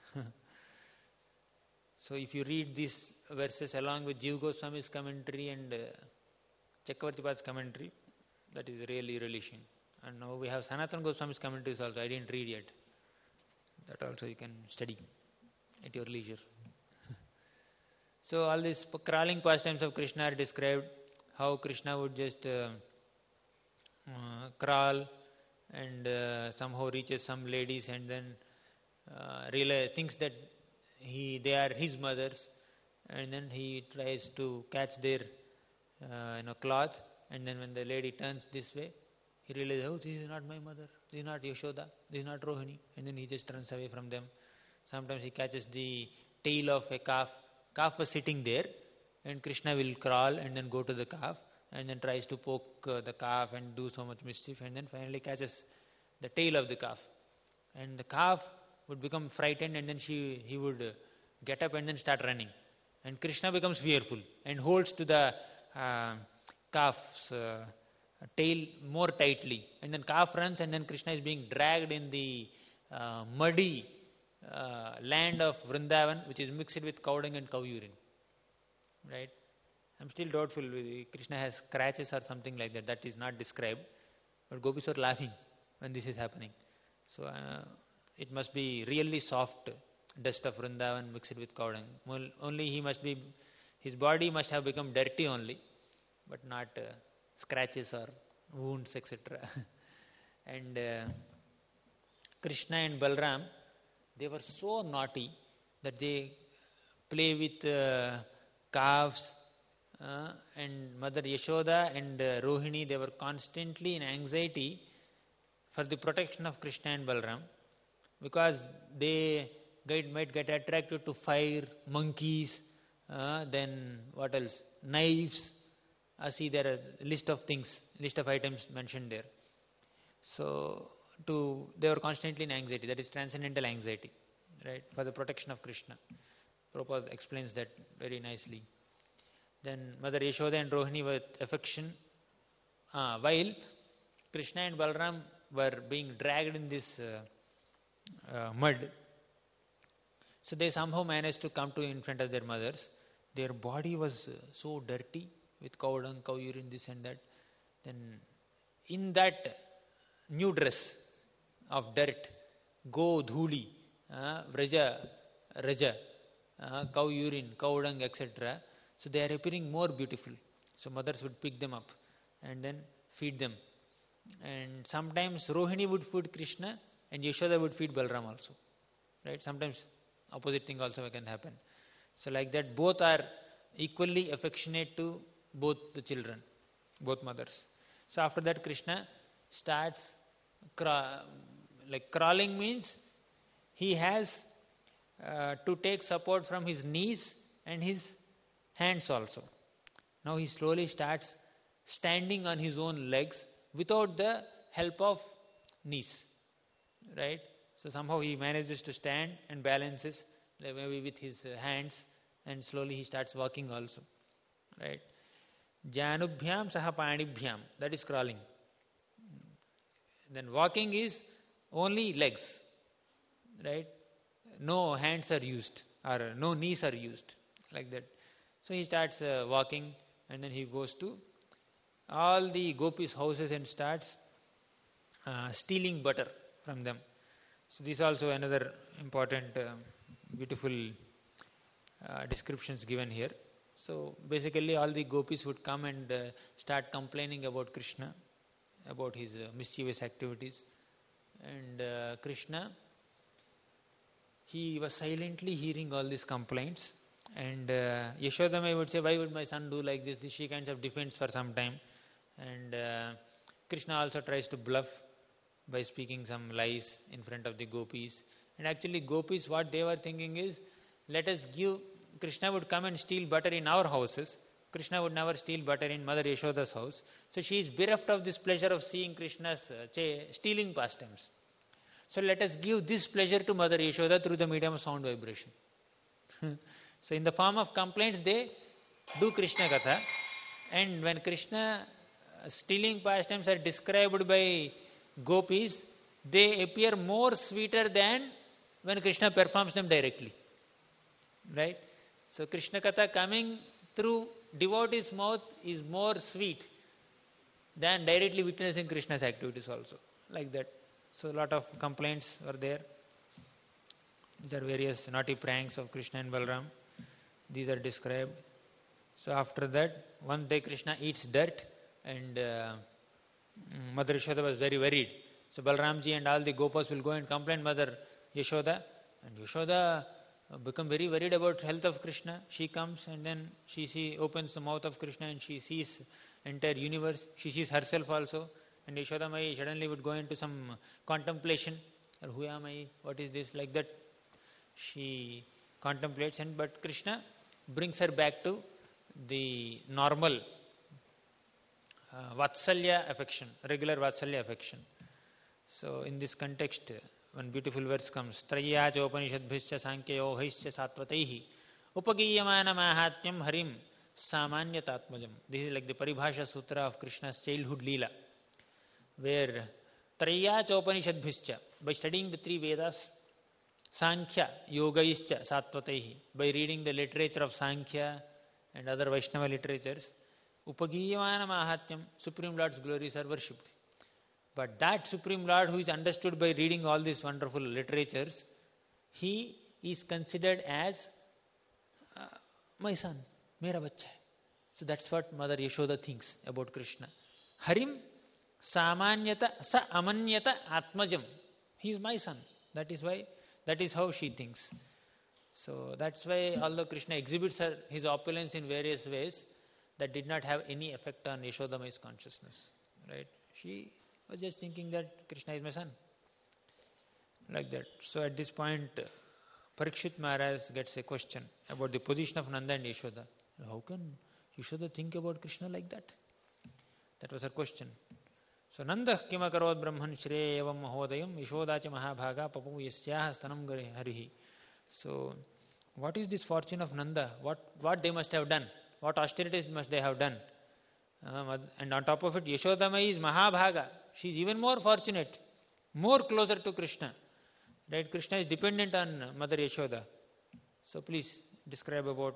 So if you read these verses along with Jiva Goswami's commentary and Chakravarti Pad's commentary, that is really relishing. And now we have Sanatana Goswami's commentaries also. I didn't read yet. That also you can study at your leisure. So all these crawling pastimes of Krishna are described, how Krishna would just crawl and somehow reaches some ladies and then thinks that they are his mothers, and then he tries to catch their cloth, and then when the lady turns this way, he realizes, oh, this is not my mother, this is not Yashoda, this is not Rohini, and then he just turns away from them. Sometimes he catches the tail of a calf. Calf was sitting there, and Krishna will crawl and then go to the calf and then tries to poke the calf and do so much mischief, and then finally catches the tail of the calf. And the calf would become frightened, and then he would get up and then start running. And Krishna becomes fearful and holds to the calf's tail more tightly. And then calf runs, and then Krishna is being dragged in the muddy land of Vrindavan, which is mixed with cow dung and cow urine. Right? I'm still doubtful whether Krishna has scratches or something like that. That is not described. But gopis are laughing when this is happening. So it must be really soft dust of Vrindavan mixed with cow dung. Only his body must have become dirty only, but not scratches or wounds, etc. And Krishna and Balram, they were so naughty that they play with calves, and Mother Yashoda and Rohini, they were constantly in anxiety for the protection of Krishna and Balram, because they might get attracted to fire, monkeys, then what else? Knives. See, there are list of items mentioned there. So they were constantly in anxiety. That is transcendental anxiety, right? For the protection of Krishna. Prabhupada explains that very nicely. Then Mother Yashoda and Rohini with affection, while Krishna and Balram were being dragged in this mud. So they somehow managed to come in front of their mothers. Their body was so dirty with cow dung, cow urine, this and that. Then in that new dress of dirt, go, dhuli, vraja, raja, cow urine, cow dung, etc. So they are appearing more beautiful. So mothers would pick them up and then feed them. And sometimes Rohini would feed Krishna and Yashoda would feed Balram also. Right? Sometimes opposite thing also can happen. So like that, both are equally affectionate to both the children, both mothers. So after that, Krishna starts crawling means he has to take support from his knees and his hands also. Now he slowly starts standing on his own legs without the help of knees. Right? So somehow he manages to stand and balances, maybe with his hands, and slowly he starts walking also. Right? Janubhyam saha panibhyam, that is crawling. Then walking is only legs. Right? No hands are used, or no knees are used, like that. So he starts walking, and then he goes to all the gopis' houses and starts stealing butter from them. So this is also another important, beautiful descriptions given here. So basically all the gopis would come and start complaining about Krishna, about his mischievous activities. And Krishna, he was silently hearing all these complaints, And Yashoda Mai would say, why would my son do like this? She kinds of defends for some time. And Krishna also tries to bluff by speaking some lies in front of the gopis. And actually gopis, what they were thinking is, let us give, Krishna would come and steal butter in our houses. Krishna would never steal butter in Mother Yashoda's house. So she is bereft of this pleasure of seeing Krishna's stealing pastimes. So let us give this pleasure to Mother Yashoda through the medium of sound vibration. So in the form of complaints, they do Krishna Katha. And when Krishna stealing pastimes are described by gopis, they appear more sweeter than when Krishna performs them directly. Right? So Krishna Katha coming through devotee's mouth is more sweet than directly witnessing Krishna's activities also. Like that. So a lot of complaints were there. These are various naughty pranks of Krishna and Balaram. These are described. So after that, one day Krishna eats dirt and Mother Yashoda was very worried. So Balaramji and all the gopas will go and complain Mother Yashoda. And Yashoda become very worried about health of Krishna. She comes and then she opens the mouth of Krishna and she sees entire universe. She sees herself also. And Yashoda Mai suddenly would go into some contemplation. Or who am I? What is this? Like that she contemplates. But Krishna brings her back to the normal Vatsalya affection, regular Vatsalya affection. So in this context, one beautiful verse comes, Traya cha Upanishadbhischa Sankhyayo Haischa Satvataihi Upagiyamana Mahatmyam Harim Samanyatatmajam. This is like the Paribhasha Sutra of Krishna's childhood Leela, where Traya cha Upanishadbhischa, by studying the three Vedas, Sankhya Yogaischa Satvataihi, by reading the literature of Sankhya and other Vaishnava literatures, Upagiyamana Mahatmyam, Supreme Lord's glories are worshipped. But that Supreme Lord who is understood by reading all these wonderful literatures, he is considered as my son, mera bachcha hai. So that's what Mother Yashoda thinks about Krishna. Harim samanyata sa amanyata atmajam. He is my son. That is how she thinks. So that's why although Krishna exhibits his opulence in various ways, that did not have any effect on Yashoda Mai's consciousness. Right? She was just thinking that Krishna is my son. Like that. So at this point, Parikshit Maharaj gets a question about the position of Nanda and Yashoda. How can Yashoda think about Krishna like that? That was her question. So Nanda kimakarod brahman shreya evam mahodayam Yashoda cha mahabhaga papu yasyaha stanam harihi. So what is this fortune of Nanda? What they must have done? What austerities must they have done? And on top of it, Yashoda Mai is mahabhaga. She is even more fortunate, more closer to Krishna. Right? Krishna is dependent on Mother Yashoda. So please describe more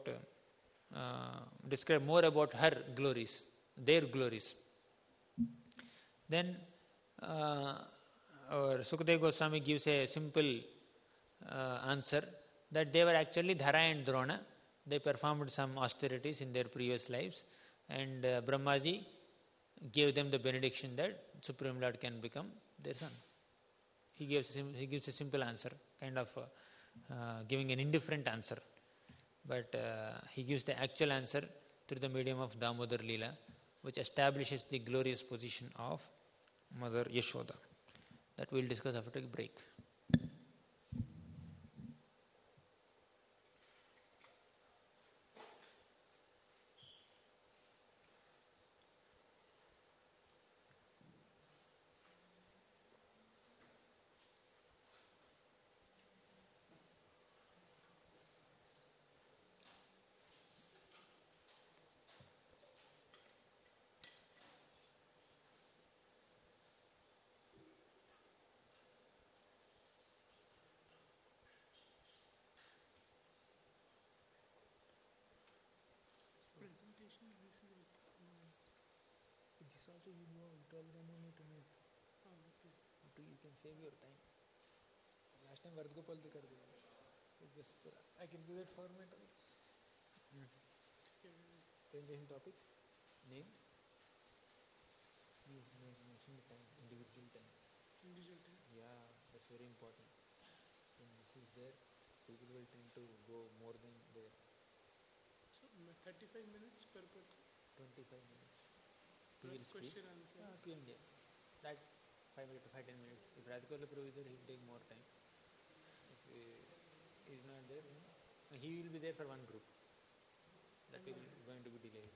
about her glories, their glories. Then our Sukadeva Goswami gives a simple answer that they were actually Dhara and Drona. They performed some austerities in their previous lives, and Brahmaji gave them the benediction that Supreme Lord can become their son. He gives a simple answer, kind of giving an indifferent answer. But he gives the actual answer through the medium of Damodar Leela, which establishes the glorious position of Mother Yashoda. That we will discuss after a break. You can save your time. Last time Vardhgopal they kar diya. I can do that format. Presentation topic, name. Please mention the time, individual time. Yeah, that's very important. When this is there, people will tend to go more than there. 35 minutes per person. 25 minutes. He Plus will speak. question answer. Q&A. That 5 to 10 minutes. If Radhikala Prabhu is there, he will take more time. If he is not there, then he will be there for one group. That will going to be delayed.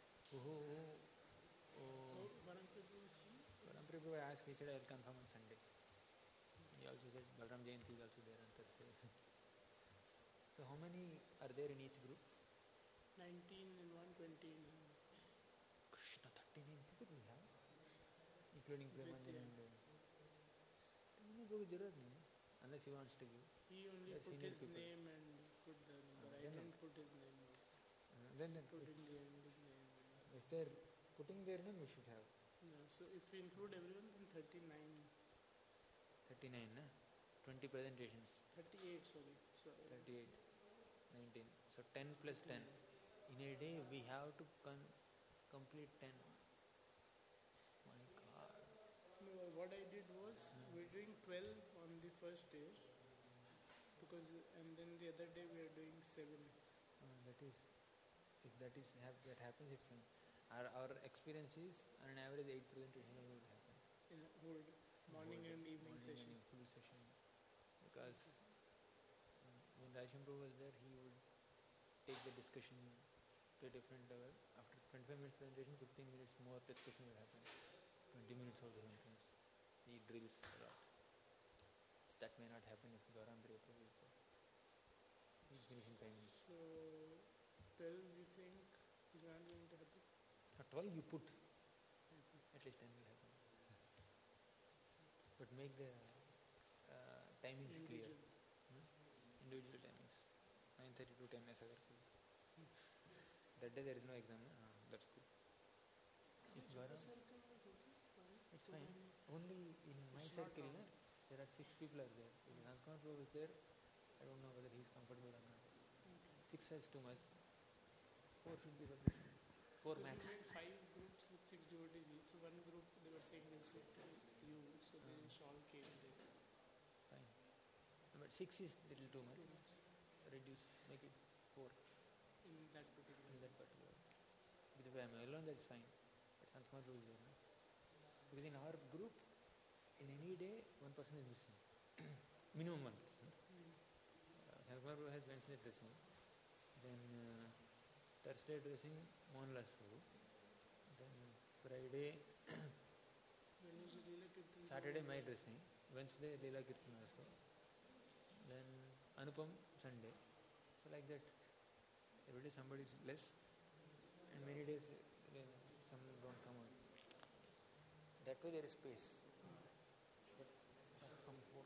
Varam Prabhu is coming? Varam Prabhu asked, he said, I will confirm on Sunday. He also said Balram Jayanti is also there on Thursday. So how many are there in each group? 19 in one, 20 in one. Krishna, 39 people we have, including Premanjan and Prabhu Jarat, unless he wants to give. He only put his name and put the number. I didn't put his name. Then put in the end his name. If they're putting their name, we should have. No, so if we include everyone, then 39. 39, na? 20 presentations. 38, sorry. 38, 19. So 10 plus 10. In a day, we have to complete 10. My God. No, what I did was, we're doing 12 on the first day, and then the other day we are doing 7. If that happens, it's fine. Our experience is, on an average, 8 presentations will happen. In a whole morning and evening session. Full session. Because when Rajsham Prabhu was there, he would take the discussion to a different level. After 25 minutes presentation, 15 minutes more discussion will happen. 20 minutes also sometimes. He drills a lot. That may not happen if Gaurang Prabhu is there. He's finishing timing. So 12 you think is not going to happen? 12 you put. At least 10 will happen. But make the timings clear. Individual timings. 9:30 to 10 ऐसा करके. That day there is no exam. That's good. If Gaurav, it's fine. Only in my circle, there are 6 people are there. If Rankar Prabhu is there, I don't know whether he is comfortable or not. 6 is too much. 4 should be sufficient. 4 max. We made 5 groups with 6 devotees each. So one group they were saying they'll sit with you, so they all came there. Fine. But 6 is little too much. Reduce, make it 4. In that particular. Because if I am alone, that's fine. But Sanskar Prabhu is there, no? Because in our group, in any day, one person is missing. Minimum one person. Sanskar Prabhu has Wednesday dressing. Then Thursday dressing, Mohanlas Prabhu. Then Friday, Saturday my dressing. Wednesday Leela Kirtan also. Then Anupam Sunday. So like that. Every day somebody is less. And many days some don't come out. That way there is space. But from 4.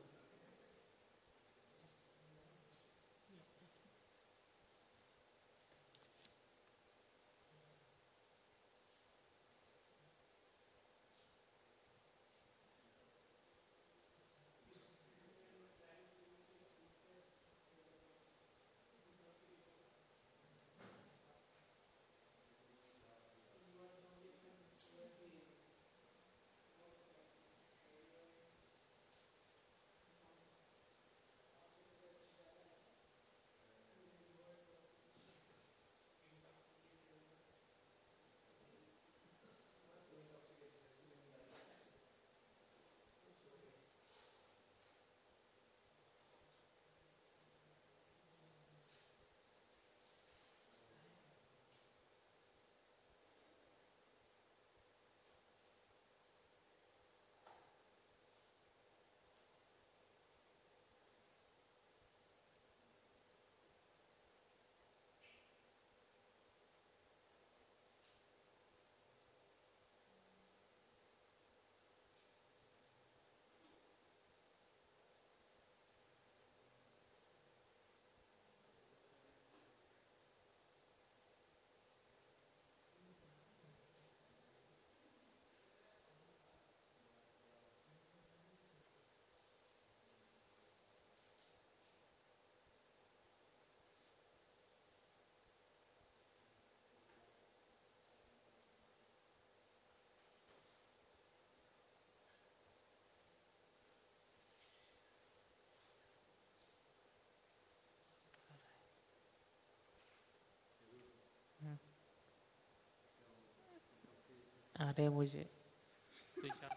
अरे मुझे तुझ्या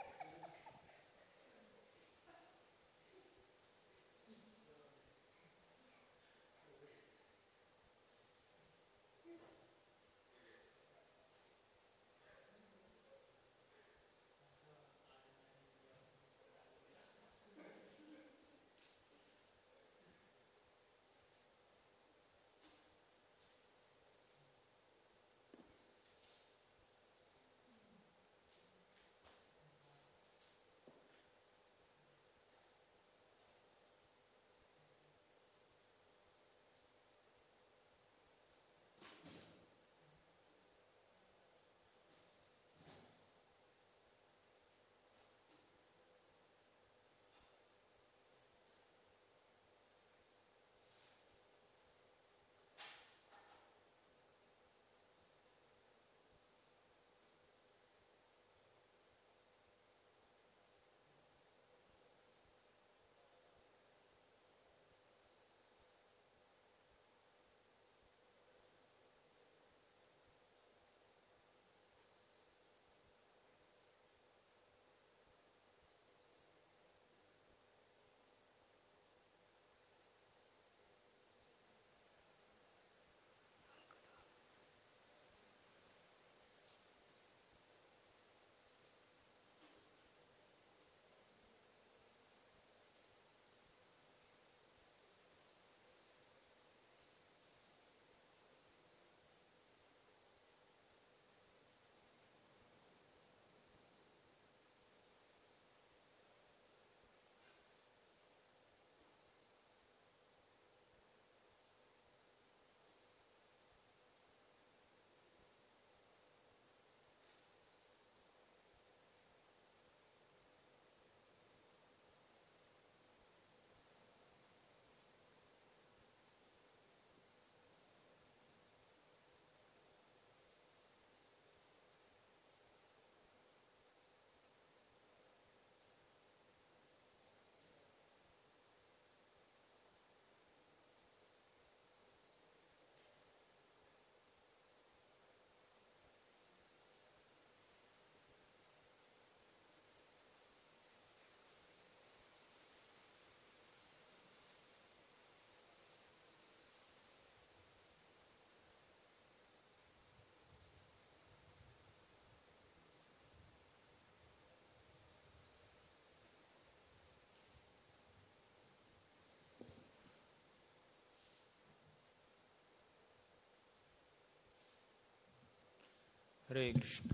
Hare Krishna.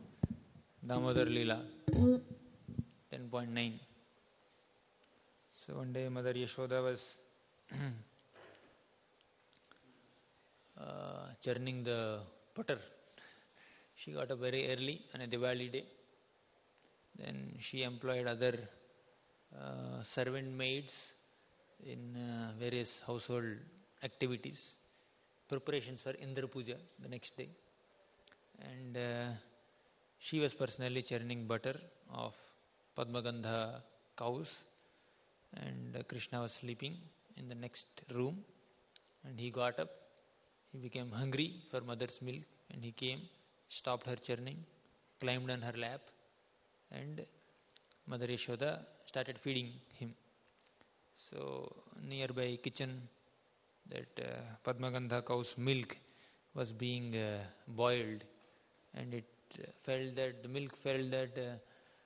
Damodar Leela 10.9. So one day Mother Yashoda was churning the butter. She got up very early on a Diwali day. Then she employed other servant maids in various household activities, preparations for Indra Puja the next day. And she was personally churning butter of Padmagandha cows, and Krishna was sleeping in the next room, and he got up. He became hungry for mother's milk, and he came, stopped her churning, climbed on her lap, and Mother Yashoda started feeding him. So nearby kitchen, that Padmagandha cow's milk was being boiled, and it felt that the milk felt that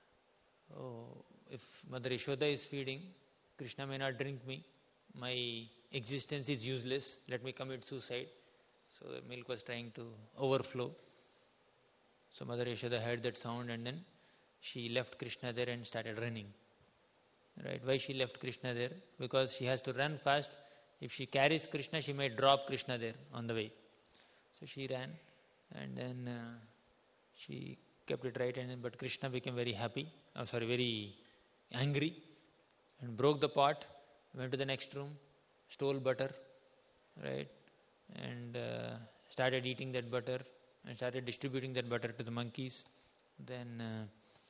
if Mother Yashoda is feeding, Krishna may not drink me. My existence is useless. Let me commit suicide. So the milk was trying to overflow. So Mother Yashoda heard that sound, and then she left Krishna there and started running. Right? Why she left Krishna there? Because she has to run fast. If she carries Krishna, she may drop Krishna there on the way. So she ran, and then she kept it right, and then, but Krishna became very happy. Very angry, and broke the pot. Went to the next room, stole butter, right, and started eating that butter, and started distributing that butter to the monkeys. Then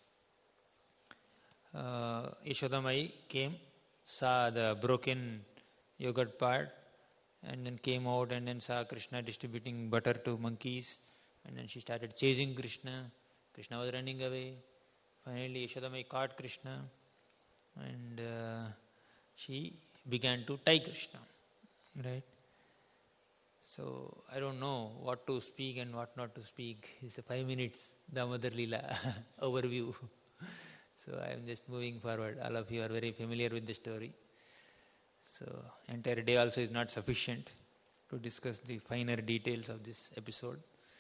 Yashoda Mai came, saw the broken yogurt part, and then came out and then saw Krishna distributing butter to monkeys, and then she started chasing Krishna, Krishna was running away. Finally, Yashodamai caught Krishna and she began to tie Krishna. Right? So, I don't know what to speak and what not to speak. It's a 5 minutes Damodar Leela overview. So, I am just moving forward. All of you are very familiar with the story. So, entire day also is not sufficient to discuss the finer details of this episode.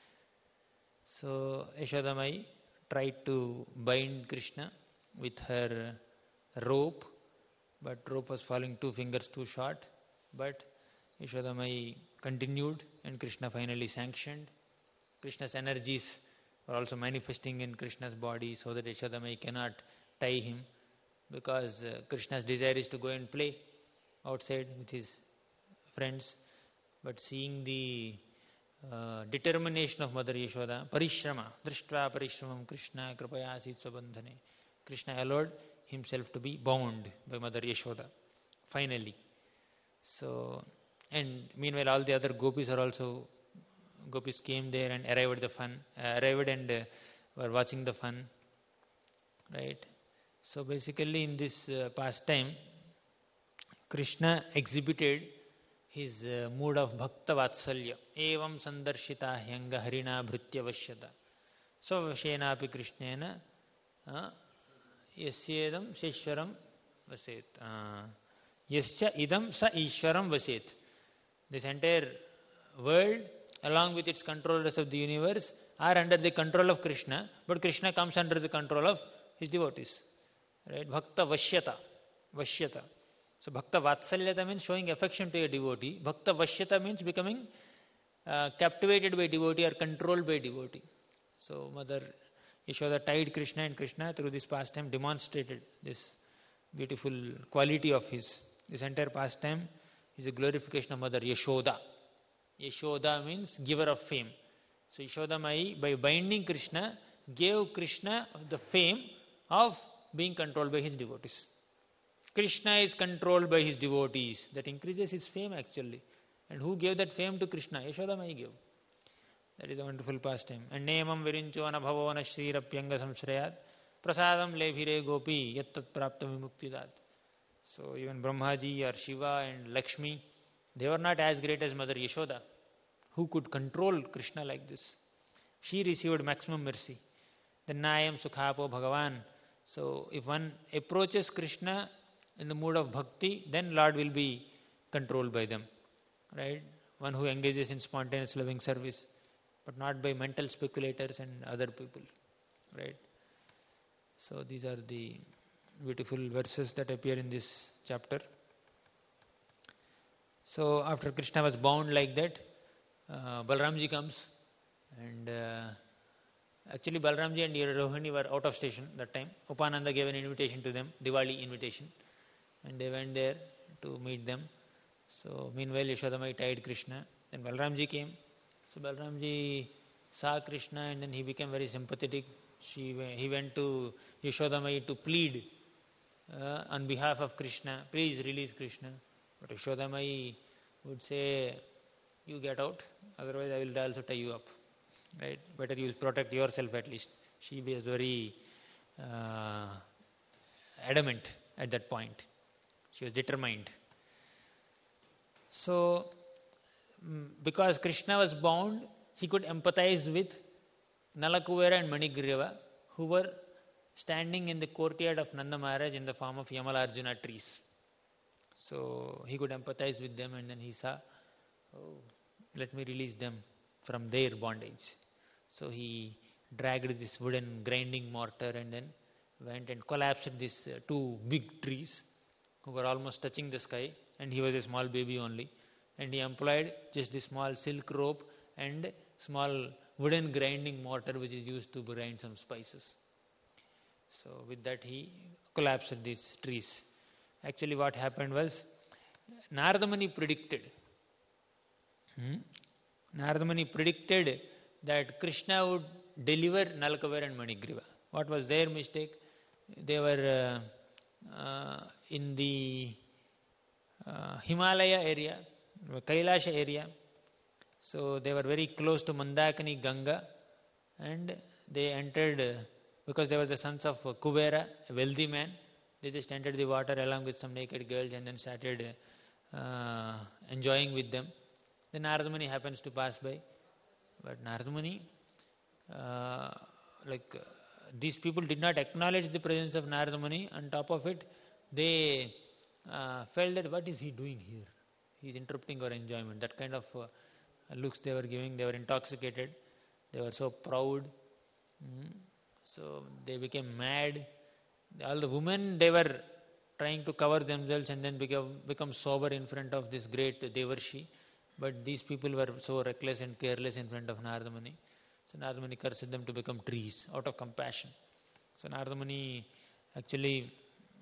So, Yashodamai tried to bind Krishna with her rope, but rope was falling 2 fingers too short. But Yashodamai continued and Krishna finally sanctioned. Krishna's energies were also manifesting in Krishna's body so that Yashodamai cannot tie him, because Krishna's desire is to go and play outside with his friends. But seeing the determination of Mother Yashoda, Parishrama, Drishtva Parishramam Krishna Kripaya Sitsvabandhane, Krishna allowed himself to be bound by Mother Yashoda, finally. So, and meanwhile all the other gopis came there and arrived and were watching the fun. Right? So basically in this pastime, Krishna exhibited his mood of bhakta vatsalya. Evam sandarshita hyanga harina bhritya vashyata. So vashena api krishnena yasyedam sheshwaram vaset. Yasya idam sa ishwaram vaset. This entire world, along with its controllers of the universe, are under the control of Krishna, but Krishna comes under the control of his devotees. Right? Bhakta vashyata. Vashyata. So bhakta vatsalyata means showing affection to a devotee. Bhakta vashyata means becoming captivated by devotee or controlled by devotee. So Mother Yashoda tied Krishna, and Krishna through this pastime demonstrated this beautiful quality of his. This entire pastime is a glorification of Mother Yashoda. Yashoda means giver of fame. So Yashodamai, by binding Krishna, gave Krishna the fame of being controlled by his devotees. Krishna is controlled by his devotees. That increases his fame actually. And who gave that fame to Krishna? Yashodamai gave. That is a wonderful pastime. And Nemam virincho anabhavo na shrirapyanga samshrayat prasadam lebhire gopi yattat prapta vimuktidat. So even Brahmaji or Shiva and Lakshmi, they were not as great as Mother Yashoda, who could control Krishna like this. She received maximum mercy. Then Nayam Sukhapo Bhagavan. So if one approaches Krishna in the mood of bhakti, then Lord will be controlled by them. Right? One who engages in spontaneous loving service, but not by mental speculators and other people. Right? So these are the beautiful verses that appear in this chapter. So after Krishna was bound like that, Balramji comes, and actually Balramji and Rohini were out of station that time. Upananda gave an invitation to them, Diwali invitation, and they went there to meet them. So meanwhile Yashodamai tied Krishna. Then Balramji came. So Balramji saw Krishna and then he became very sympathetic. He went to Yashodamai to plead on behalf of Krishna, please release Krishna. But Yashodamai would say, you get out, otherwise I will also tie you up. Right? Better you protect yourself at least. She was very adamant at that point. She was determined. So, because Krishna was bound, he could empathize with Nalakuvera and Manigriva, who were standing in the courtyard of Nanda Maharaj in the form of Yamalarjuna trees. So he could empathize with them, and then he saw, oh, let me release them from their bondage. So he dragged this wooden grinding mortar and then went and collapsed these 2 big trees who were almost touching the sky, and he was a small baby only. And he employed just this small silk rope and small wooden grinding mortar which is used to grind some spices. So with that he collapsed these trees. Actually what happened was, Narada Muni predicted that Krishna would deliver Nalakuvera and Manigriva. What was their mistake? They were in the Himalaya area, Kailasha area. So they were very close to Mandakini Ganga, and they entered, because they were the sons of Kubera, a wealthy man, they just entered the water along with some naked girls and then started enjoying with them. Then Narada Muni happens to pass by. But Narada Muni, these people did not acknowledge the presence of Narada Muni. On top of it, they felt that what is he doing here? He is interrupting our enjoyment. That kind of looks they were giving. They were intoxicated. They were so proud. So they became mad. All the women, they were trying to cover themselves and then become sober in front of this great Devarshi. But these people were so reckless and careless in front of Narada Muni. So Narada Muni cursed them to become trees out of compassion. So Narada Muni actually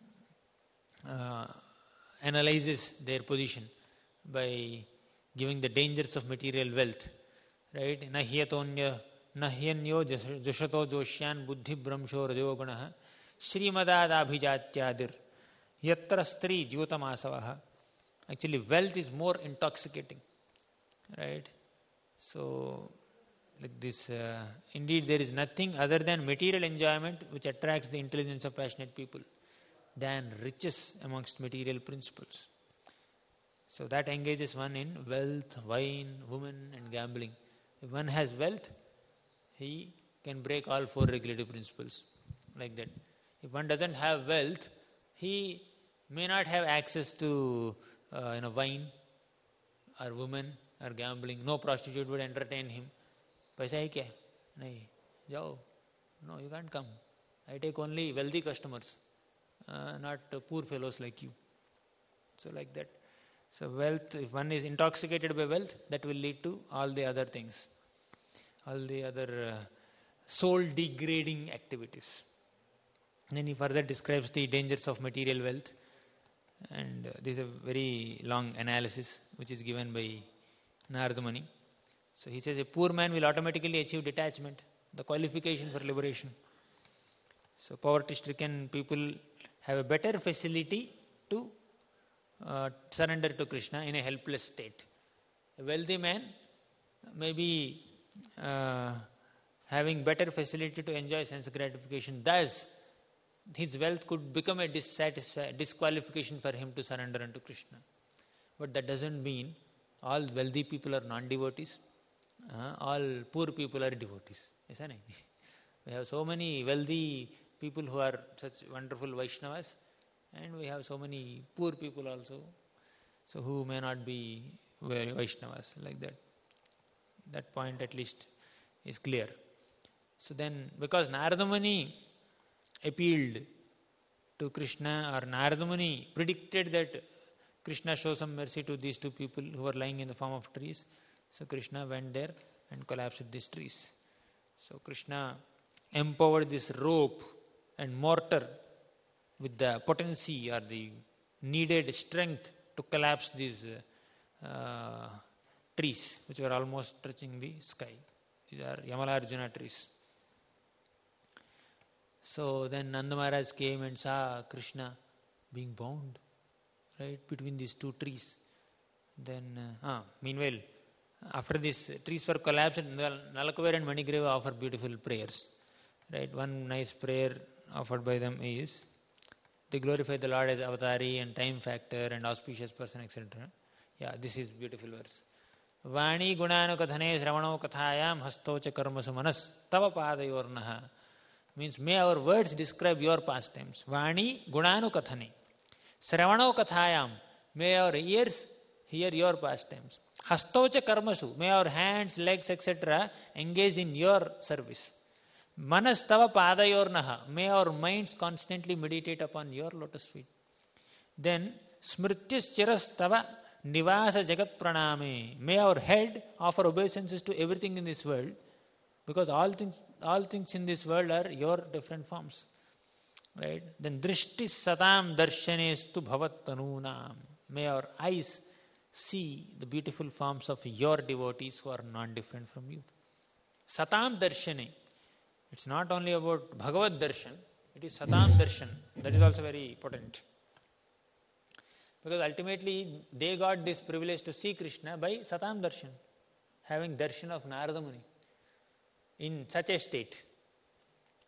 analyzes their position by giving the dangers of material wealth. Right? Nahyanyo jushato joshyan buddhi brahmsho rajogunaha Srimadad abhijatyadir yatra stri jyotamasavaha. Actually, wealth is more intoxicating. Right? So, like this, indeed there is nothing other than material enjoyment which attracts the intelligence of passionate people than riches amongst material principles. So that engages one in wealth, wine, women and gambling. If one has wealth, he can break all four regulative principles like that. If one doesn't have wealth, he may not have access to wine or women or gambling. No prostitute would entertain him. Paisa hai kya? Nahi. Jao. No, you can't come. I take only wealthy customers, not poor fellows like you. So like that. So wealth, if one is intoxicated by wealth, that will lead to all the other things. All the other soul degrading activities. And then he further describes the dangers of material wealth. And this is a very long analysis which is given by Narada Muni. So he says a poor man will automatically achieve detachment, the qualification for liberation. So poverty-stricken people have a better facility to surrender to Krishna in a helpless state. A wealthy man may be having better facility to enjoy sense gratification. Thus, his wealth could become a disqualification for him to surrender unto Krishna. But that doesn't mean all wealthy people are non-devotees. All poor people are devotees. Yes or no? We have so many wealthy people who are such wonderful Vaishnavas, and we have so many poor people also, so who may not be very Vaishnavas like that. That point at least is clear. So then, because Narada Muni appealed to Krishna, or Narada Muni predicted that Krishna show some mercy to these two people who were lying in the form of trees. So Krishna went there and collapsed these trees. So Krishna empowered this rope and mortar with the potency or the needed strength to collapse these trees, which were almost touching the sky. These are Yamalarjuna trees. So then Nanda Maharaj came and saw Krishna being bound, right, between these two trees. Then, meanwhile, after these trees were collapsed, Nalakuber and Manigreva offer beautiful prayers. Right, one nice prayer offered by them is, they glorify the Lord as Avatari and time factor and auspicious person, etc. Yeah, this is beautiful verse. Vani gunanu kathane sravano kathayam hastocha karmasu manas tava padayornaha. Means, may our words describe your pastimes. Vani gunanu kathane sravano kathayam. May our ears hear your pastimes. Hastocha karmasu. May our hands, legs, etc. engage in your service. Manas tava padayornaha. May our minds constantly meditate upon your lotus feet. Then, smrityas chiras tava nivasa jagat praname. May our head offer obeisances to everything in this world, because all things in this world are your different forms. Right? Then, drishtis satam darshanestu bhavat tanunam. May our eyes see the beautiful forms of your devotees who are non-different from you. Satam darshane. It's not only about Bhagavad Darshan, it is Satam Darshan. That is also very potent. Because ultimately, they got this privilege to see Krishna by Satam Darshan, having Darshan of Narada Muni in such a state.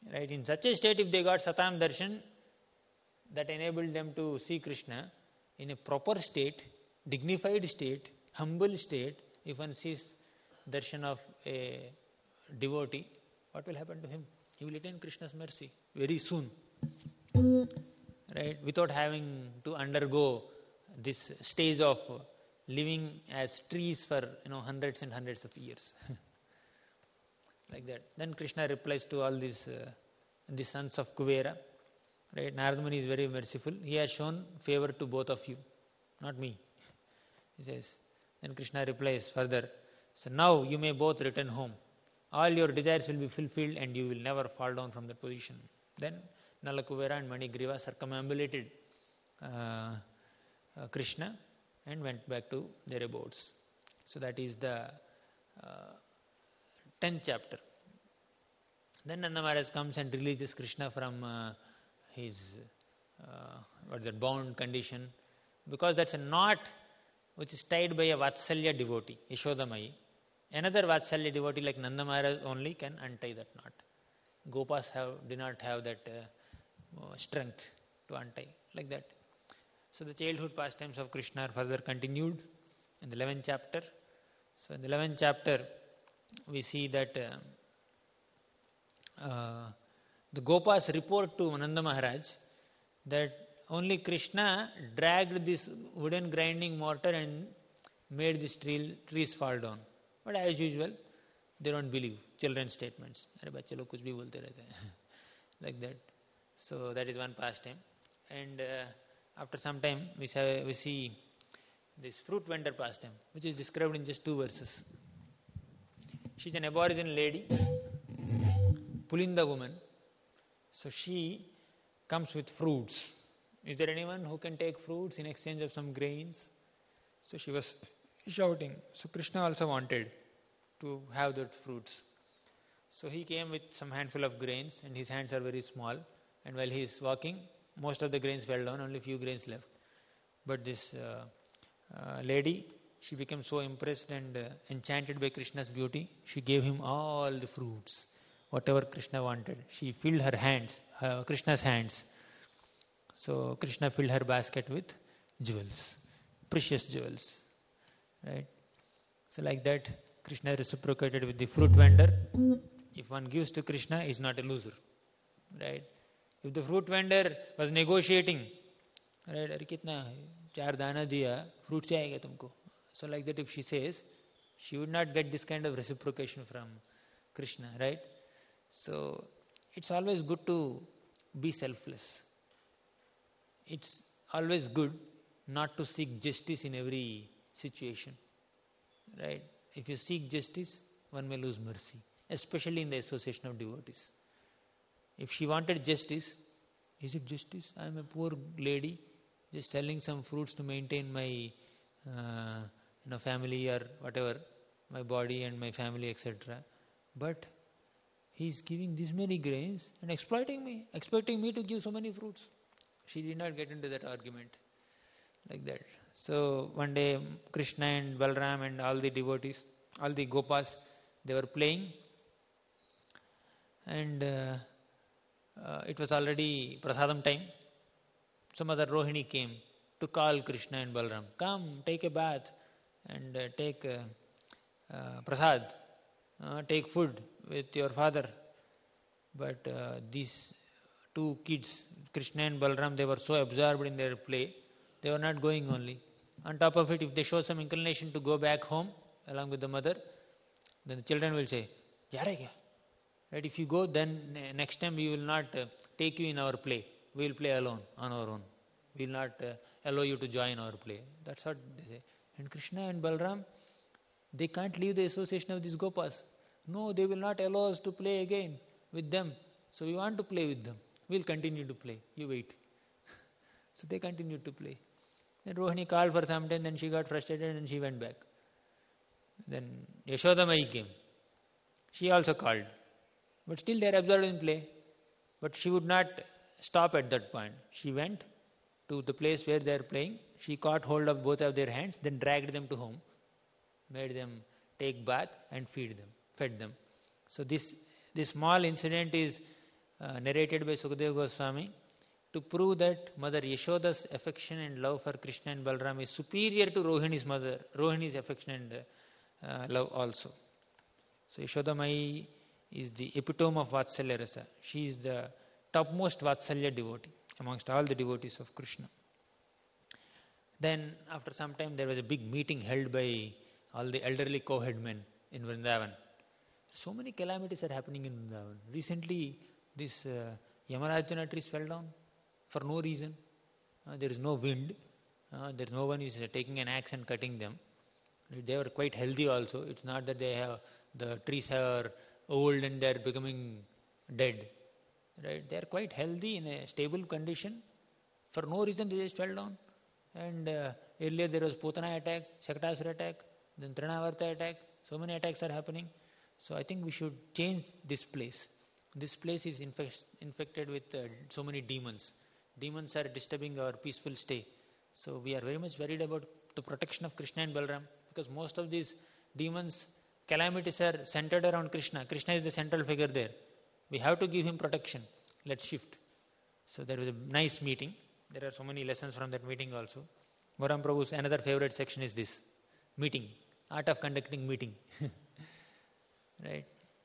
Right? In such a state, if they got Satam Darshan, that enabled them to see Krishna in a proper state, dignified state, humble state. If one sees darshan of a devotee, what will happen to him? He will attain Krishna's mercy very soon. Right? Without having to undergo this stage of living as trees for hundreds and hundreds of years. Like that. Then Krishna replies to all these the sons of Kuvera. Right? Narada Muni is very merciful. He has shown favor to both of you, not me. He says. Then Krishna replies further, so now you may both return home. All your desires will be fulfilled and you will never fall down from that position. Then Nala Kuvera and Manigriva circumambulated Krishna and went back to their abodes. So that is the 10th chapter. Then Nanda Maharaj comes and releases Krishna from his bound condition, because that's a knot which is tied by a Vatsalya devotee, Yashodamayi. Another Vatsalya devotee like Nanda Maharaj only can untie that knot. Gopas did not have that strength to untie like that. So the childhood pastimes of Krishna are further continued in the 11th chapter. So in the 11th chapter, we see that the Gopas report to Nanda Maharaj that only Krishna dragged this wooden grinding mortar and made these trees fall down. But as usual, they don't believe children's statements. Arey bachche log kuch bhi bolte rehte hain. Like that. So that is one pastime. And after some time, we see this fruit vendor pastime, which is described in just 2 verses. She's an aboriginal lady, Pulinda woman. So she comes with fruits. Is there anyone who can take fruits in exchange of some grains? So she was shouting. So Krishna also wanted to have those fruits. So he came with some handful of grains, and his hands are very small. And while he is walking, most of the grains fell down, only few grains left. But this lady, she became so impressed and enchanted by Krishna's beauty, she gave him all the fruits, whatever Krishna wanted. She filled her hands, Krishna's hands. So Krishna filled her basket with jewels, precious jewels. Right? So like that, Krishna reciprocated with the fruit vendor. If one gives to Krishna, he is not a loser. Right? If the fruit vendor was negotiating, right, अरे कितना 4 दाना दिया, fruit चाहिए तुमको. So like that, if she says, she would not get this kind of reciprocation from Krishna, right? So it's always good to be selfless. It's always good not to seek justice in every situation, right? If you seek justice, one may lose mercy, especially in the association of devotees. If she wanted justice, is it justice? I am a poor lady, just selling some fruits to maintain my family or whatever, my body and my family, etc. But he is giving this many grains and exploiting me, expecting me to give so many fruits. She did not get into that argument like that. So one day Krishna and Balram and all the devotees, all the Gopas, they were playing, and it was already prasadam time. Some other Rohini came to call Krishna and Balram, come, take a bath and take prasad, take food with your father. But these 2 kids, Krishna and Balram, they were so absorbed in their play, they were not going only. On top of it, if they show some inclination to go back home along with the mother, then the children will say, "Ja rahe kya?" Right? If you go, then next time we will not take you in our play. We will play alone, on our own. We will not allow you to join our play. That's what they say. And Krishna and Balram, they can't leave the association of these Gopas. No, they will not allow us to play again with them. So we want to play with them. We will continue to play. You wait. So they continued to play. Then Rohini called for some time, then she got frustrated and she went back. Then Yashodamayi came. She also called. But still they are absorbed in play. But she would not stop at that point. She went to the place where they are playing. She caught hold of both of their hands, then dragged them to home, made them take bath and fed them. So this small incident is narrated by Sukadeva Goswami, to prove that Mother Yashoda's affection and love for Krishna and Balaram is superior to Rohini's affection and love also. So Yashoda Mai is the epitome of Vatsalya Rasa. She is the topmost Vatsalya devotee amongst all the devotees of Krishna. Then after some time there was a big meeting held by all the elderly co-head men in Vrindavan. So many calamities are happening in Vrindavan. Recently this Yamarajana trees fell down for no reason. There is no wind. There is no one is taking an axe and cutting them. They were quite healthy also. It's not that the trees are old and they are becoming dead. Right? They are quite healthy in a stable condition. For no reason they just fell down. And earlier there was Putana attack, Shakatasura attack, then Trinavarta attack. So many attacks are happening. So I think we should change this place. This place is infected with so many demons. Demons are disturbing our peaceful stay. So we are very much worried about the protection of Krishna and Balaram, because most of these demons, calamities are centered around Krishna. Krishna is the central figure there. We have to give him protection. Let's shift. So there was a nice meeting. There are so many lessons from that meeting also. Moram Prabhu's another favorite section is this. Meeting. Art of conducting meeting. Right.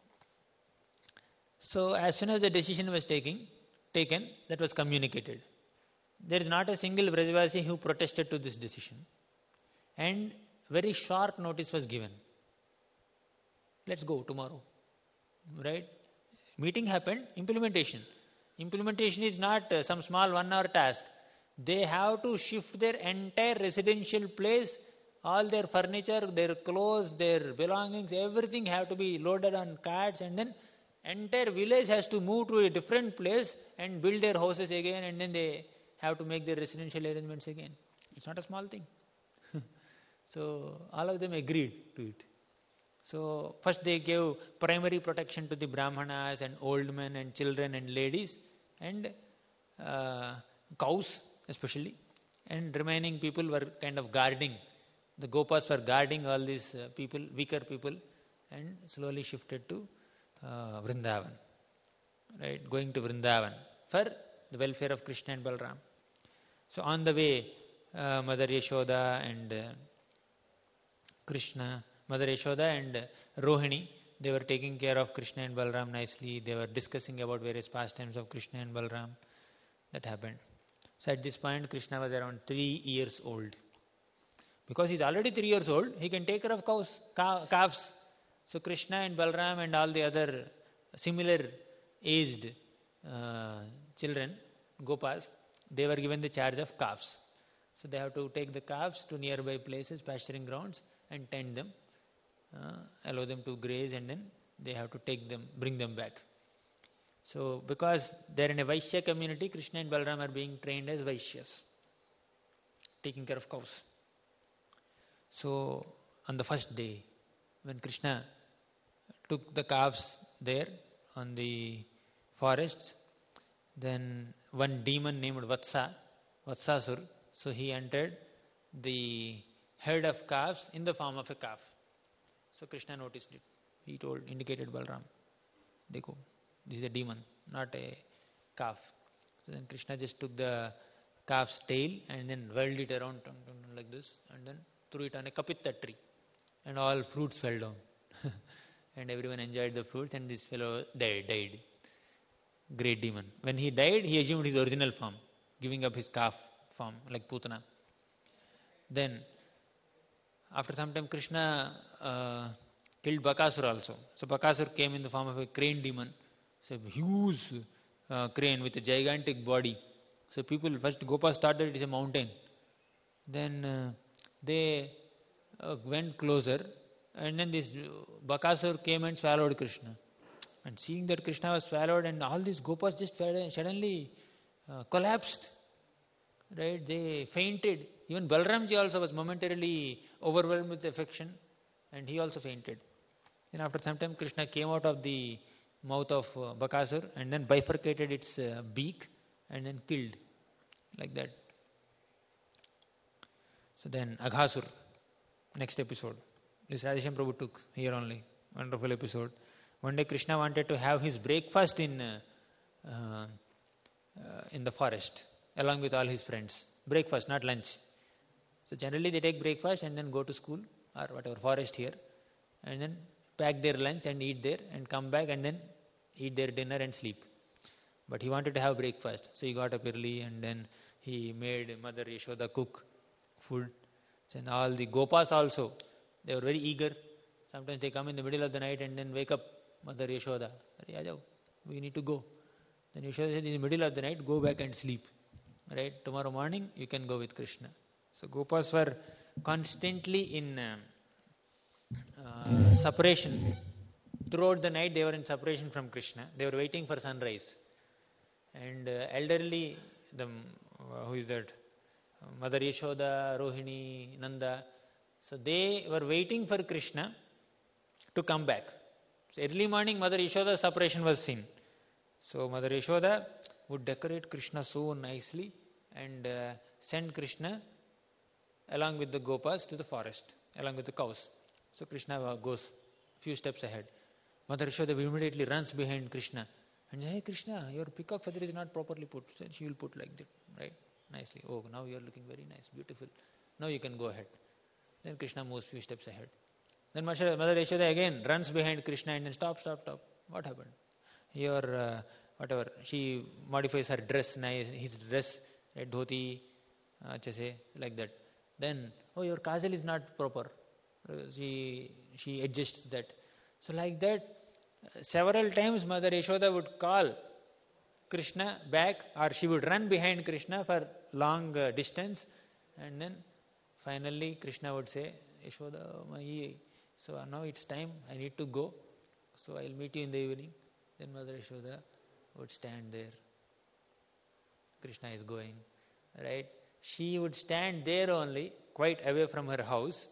So as soon as the decision was taken, that was communicated. There is not a single Vrajavasi who protested to this decision. And very short notice was given. Let's go tomorrow. Right? Meeting happened, implementation. Implementation is not some small 1 hour task. They have to shift their entire residential place, all their furniture, their clothes, their belongings, everything have to be loaded on carts, and then entire village has to move to a different place and build their houses again, and then they have to make their residential arrangements again. It's not a small thing. So all of them agreed to it. So first they gave primary protection to the Brahmanas and old men and children and ladies and cows especially, and remaining people were kind of guarding. The Gopas were guarding all these people, weaker people, and slowly shifted to Vrindavan. Right, going to Vrindavan for the welfare of Krishna and Balaram. So on the way, Mother Yashoda and Krishna, Mother Yashoda and Rohini, they were taking care of Krishna and Balaram nicely. They were discussing about various pastimes of Krishna and Balaram. That happened. So at this point, Krishna was around 3 years old. Because he's already 3 years old, he can take care of calves. So Krishna and Balaram and all the other similar aged children, Gopas, they were given the charge of calves. So they have to take the calves to nearby places, pasturing grounds, and tend them, allow them to graze, and then they have to take them, bring them back. So because they are in a Vaishya community, Krishna and Balaram are being trained as Vaishyas, taking care of cows. So on the first day, when Krishna took the calves there on the forests, then one demon named Vatsasur, so he entered the herd of calves in the form of a calf. So Krishna noticed it. He indicated Balaram, Dekho, this is a demon, not a calf. So then Krishna just took the calf's tail and then whirled it around like this, and then threw it on a kapita tree, and all fruits fell down. And everyone enjoyed the fruits, and this fellow died. Great demon. When he died, he assumed his original form, giving up his calf form like Putana. Then, after some time, Krishna killed Bakasura also. So Bakasura came in the form of a crane demon. So a huge crane with a gigantic body. So people, first Gopas thought that it is a mountain. Then they went closer, and then this Bakasura came and swallowed Krishna. And seeing that Krishna was swallowed, and all these Gopas just suddenly collapsed. Right? They fainted. Even Balaramji also was momentarily overwhelmed with affection, and he also fainted. Then after some time, Krishna came out of the mouth of Bakasura and then bifurcated its beak and then killed, like that. So then Aghasur, next episode. This Radheshyam Prabhu took here only. Wonderful episode. One day Krishna wanted to have his breakfast in in the forest along with all his friends. Breakfast, not lunch. So generally they take breakfast and then go to school or whatever, forest here, and then pack their lunch and eat there and come back and then eat their dinner and sleep. But he wanted to have breakfast, so he got up early and then he made Mother Yashoda cook food. And all the Gopas also, they were very eager. Sometimes they come in the middle of the night and then wake up Mother Yashoda. We need to go. Then Yashoda said, in the middle of the night, go back and sleep. Right? Tomorrow morning, you can go with Krishna. So Gopas were constantly in separation. Throughout the night, they were in separation from Krishna. They were waiting for sunrise. And elderly, who is that? Mother Yashoda, Rohini, Nanda. So they were waiting for Krishna to come back. So early morning, Mother Yashoda's separation was seen. So Mother Yashoda would decorate Krishna so nicely and send Krishna along with the Gopas to the forest, along with the cows. So Krishna goes few steps ahead. Mother Yashoda immediately runs behind Krishna and says, hey Krishna, your peacock feather is not properly put. So she will put like that, right? Nicely. Oh, now you are looking very nice, beautiful. Now you can go ahead. Then Krishna moves few steps ahead. Then Mother Yashoda again runs behind Krishna and then stop. What happened? Your whatever, she modifies her dress, nice, his dress, right, dhoti, like that. Then, oh, your kajal is not proper. She adjusts that. So like that, several times Mother Yashoda would call Krishna back, or she would run behind Krishna for long distance, and then finally Krishna would say, Yashoda, so now it's time, I need to go, so I'll meet you in the evening. Then Mother Yashoda would stand there. Krishna is going, right? She would stand there only, quite away from her house,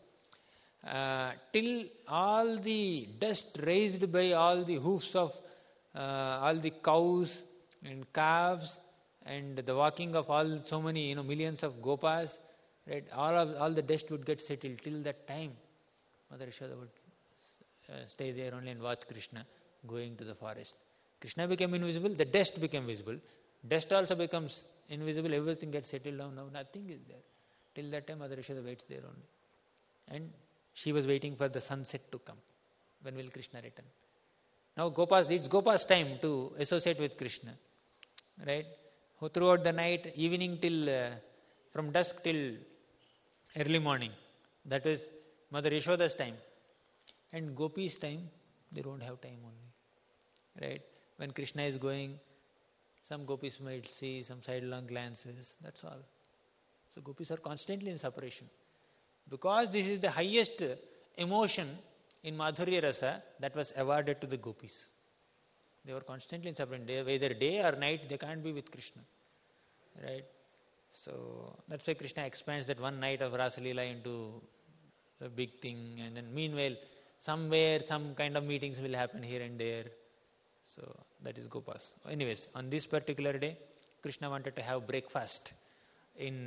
till all the dust raised by all the hoofs of all the cows and calves and the walking of all so many millions of gopas, right? All the dust would get settled. Till that time, Mother Yashoda would stay there only and watch Krishna going to the forest. Krishna became invisible, the dust became visible. Dust also becomes invisible, everything gets settled down, now nothing is there. Till that time, Mother Yashoda waits there only. And she was waiting for the sunset to come. When will Krishna return? Now it's Gopa's time to associate with Krishna. Right? Who throughout the night, evening till, from dusk till early morning. That is Mother Yashoda's time. And Gopi's time, they don't have time only. Right? When Krishna is going, some gopis might see some sidelong glances, that's all. So gopis are constantly in separation. Because this is the highest emotion in Madhurya Rasa that was awarded to the gopis. They were constantly in separation. Whether day or night, they can't be with Krishna. Right? So that's why Krishna expands that one night of Rasa Leela into a big thing. And then meanwhile, somewhere some kind of meetings will happen here and there. So that is Gopas. Anyways, on this particular day, Krishna wanted to have breakfast in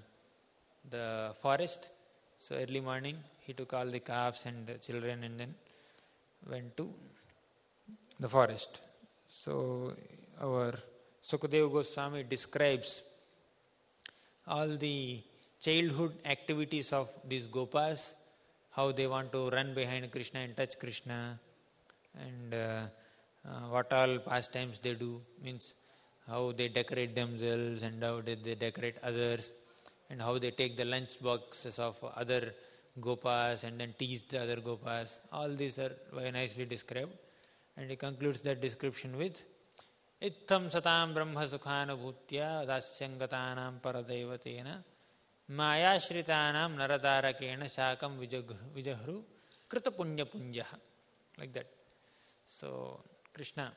the forest. So early morning, he took all the calves and the children and then went to the forest. So our Sukadeva Goswami describes all the childhood activities of these Gopas, how they want to run behind Krishna and touch Krishna, and what all pastimes they do, means how they decorate themselves and how they decorate others, and how they take the lunch boxes of other Gopas and then tease the other Gopas. All these are very nicely described. And he concludes that description with Itham satam brahma sukhanubhutya dasyangatanam paradevatena mayashritanam naradarakena shakam vijahru krita punya punjaha. Like that. So Krishna,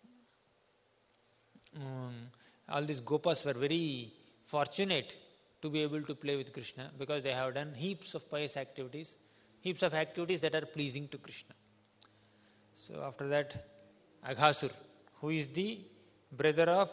all these Gopas were very fortunate to be able to play with Krishna because they have done heaps of pious activities, heaps of activities that are pleasing to Krishna. So after that, Aghasur, who is the brother of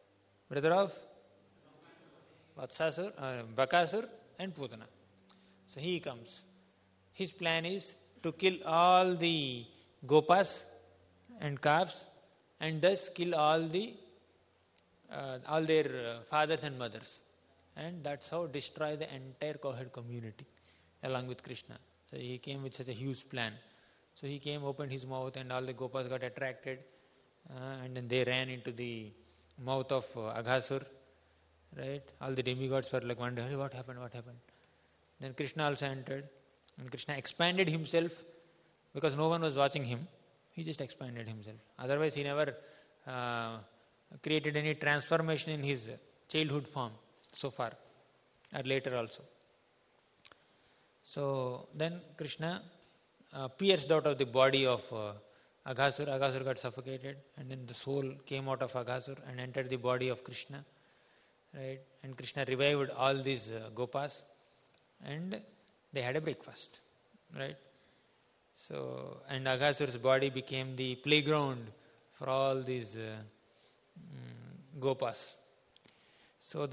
Vatsasur, Bakasur and Putana. So he comes. His plan is to kill all the Gopas and calves and thus kill all the all their fathers and mothers. And that's how destroy the entire cowherd community along with Krishna. So he came with such a huge plan. So he came, opened his mouth, and all the gopas got attracted, and then they ran into the mouth of Aghasur. Right? All the demigods were like wondering, "Hey, what happened? What happened?" Then Krishna also entered, and Krishna expanded himself because no one was watching him. He just expanded himself. Otherwise, he never created any transformation in his childhood form so far, or later also. So then Krishna pierced out of the body of Aghasur. Aghasur got suffocated, and then the soul came out of Aghasur and entered the body of Krishna. Right? And Krishna revived all these gopas, and they had a breakfast. Right? So, and Aghasur's body became the playground for all these gopas. So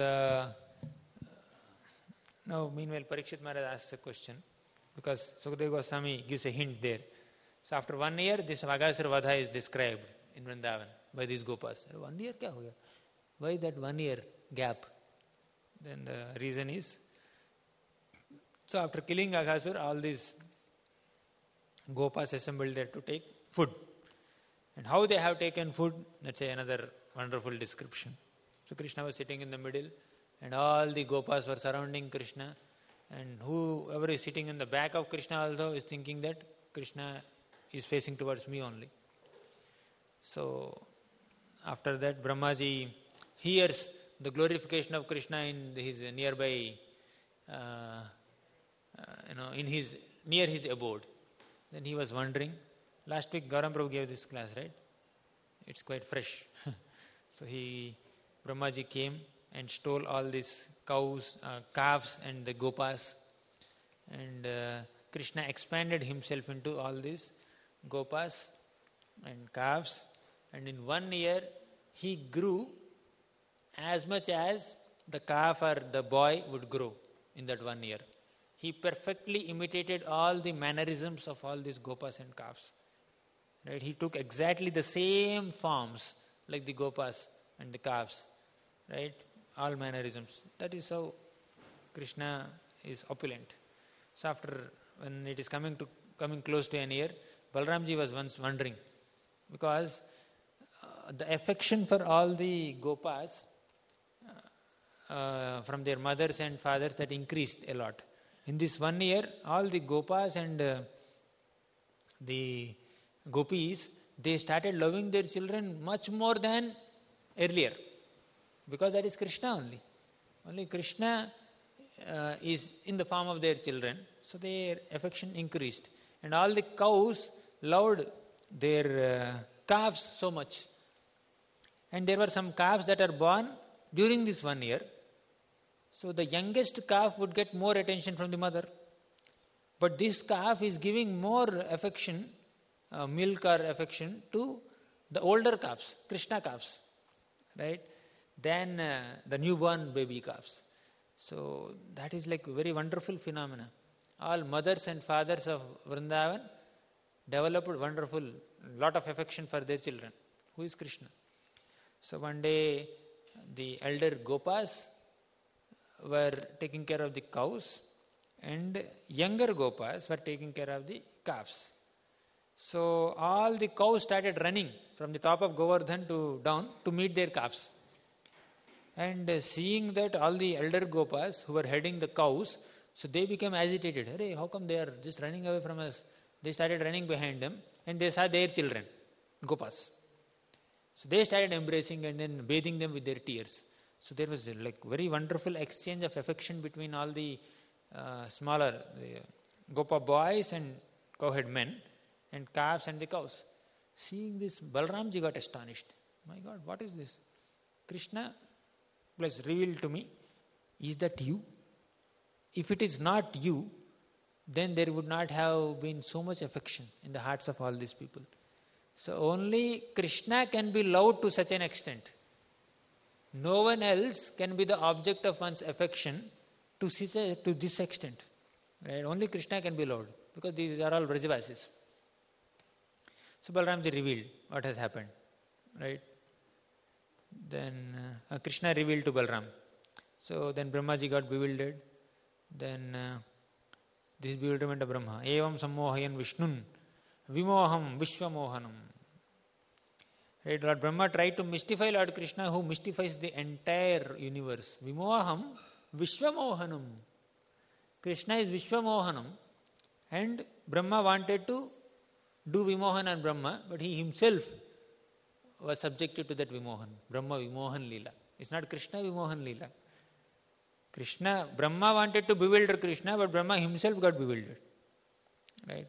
now meanwhile Parikshit Maharaj asks a question, because Sukadeva Goswami gives a hint there. So after 1 year, this Aghasur Vadha is described in Vrindavan by these gopas. 1 year kya ho gaya? Why that 1 year gap? Then the reason is, so after killing Aghasur, all these gopas assembled there to take food. And how they have taken food, that's another wonderful description. So Krishna was sitting in the middle, and all the gopas were surrounding Krishna, and whoever is sitting in the back of Krishna also is thinking that Krishna is facing towards me only. So after that, Brahmaji hears the glorification of Krishna in his nearby, near his abode. Then he was wondering. Last week Gauram Prabhu gave this class, right? It's quite fresh. So Brahmaji came and stole all these cows, calves and the gopas. And Krishna expanded himself into all these gopas and calves. And in 1 year, he grew as much as the calf or the boy would grow in that 1 year. He perfectly imitated all the mannerisms of all these gopas and calves. Right? He took exactly the same forms like the gopas and the calves. Right? All mannerisms. That is how Krishna is opulent. So after, when it is coming close to 1 year, Balramji was once wondering, because the affection for all the gopas from their mothers and fathers, that increased a lot. In this 1 year, all the gopas and the gopis, they started loving their children much more than earlier, because that is Krishna only. Only Krishna is in the form of their children, so their affection increased. And all the cows loved their calves so much. And there were some calves that are born during this 1 year. So the youngest calf would get more attention from the mother. But this calf is giving more affection, milk or affection, to the older calves, Krishna calves, right, than the newborn baby calves. So that is like a very wonderful phenomena. All mothers and fathers of Vrindavan developed wonderful, lot of affection for their children, who is Krishna. So one day, the elder gopas were taking care of the cows, and younger gopas were taking care of the calves. So all the cows started running from the top of Govardhan to down to meet their calves. And seeing that all the elder gopas who were heading the cows, so they became agitated. Hey, how come they are just running away from us? They started running behind them, and they saw their children, gopas. So they started embracing and then bathing them with their tears. So there was like very wonderful exchange of affection between all the smaller gopa boys and cowherd men, and calves and the cows. Seeing this, Balramji got astonished. My God, what is this? Krishna, please reveal to me, is that you? If it is not you, then there would not have been so much affection in the hearts of all these people. So only Krishna can be loved to such an extent. No one else can be the object of one's affection to this extent. Right? Only Krishna can be loved, because these are all Brajavasis. So Balramji revealed what has happened. Right? Then Krishna revealed to Balram. So then Brahmaji got bewildered. Then this bewilderment of Brahma. Evam sammohayan Vishnun vimoham vishwamohanam. Right, Lord Brahma tried to mystify Lord Krishna, who mystifies the entire universe. Vimoham vishwamohanam. Krishna is Vishwamohanam, and Brahma wanted to do Vimohan on Brahma, but he himself was subjected to that Vimohan. Brahma Vimohan Leela. It's not Krishna Vimohan Leela. Brahma wanted to bewilder Krishna, but Brahma himself got bewildered. Right?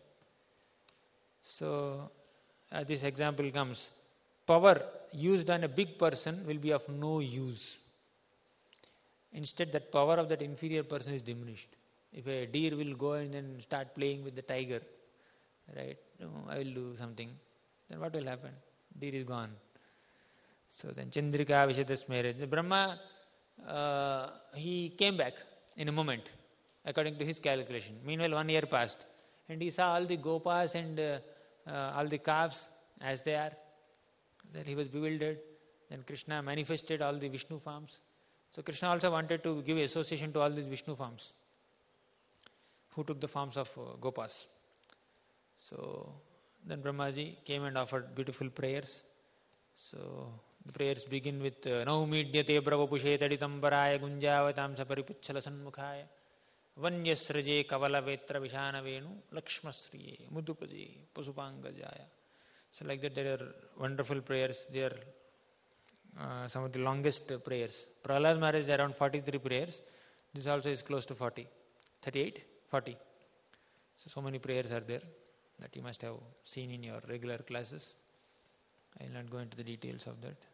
So, this example comes. Power used on a big person will be of no use. Instead, that power of that inferior person is diminished. If a deer will go and then start playing with the tiger, right? I will do something. Then what will happen? Deer is gone. So then Chandrika Vishadas marriage. Brahma, he came back in a moment, according to his calculation. Meanwhile, 1 year passed. And he saw all the gopas and all the calves as they are. Then he was bewildered. Then Krishna manifested all the Vishnu forms. So Krishna also wanted to give association to all these Vishnu forms, who took the forms of gopas. So then Brahmaji came and offered beautiful prayers. So the prayers begin with Naumidhyate Bravapushe Taditambaraya Gunjavatam Saparipuchala Sanmukhaya Vanyasraje Kavala Vetra Vishana Venu Lakshmasriye Mudupaje Pasupangajaya. So like that there are wonderful prayers. They are some of the longest prayers. Prahlad Maharaj is around 43 prayers. This also is close to 40. 38? 40. So many prayers are there that you must have seen in your regular classes. I will not go into the details of that.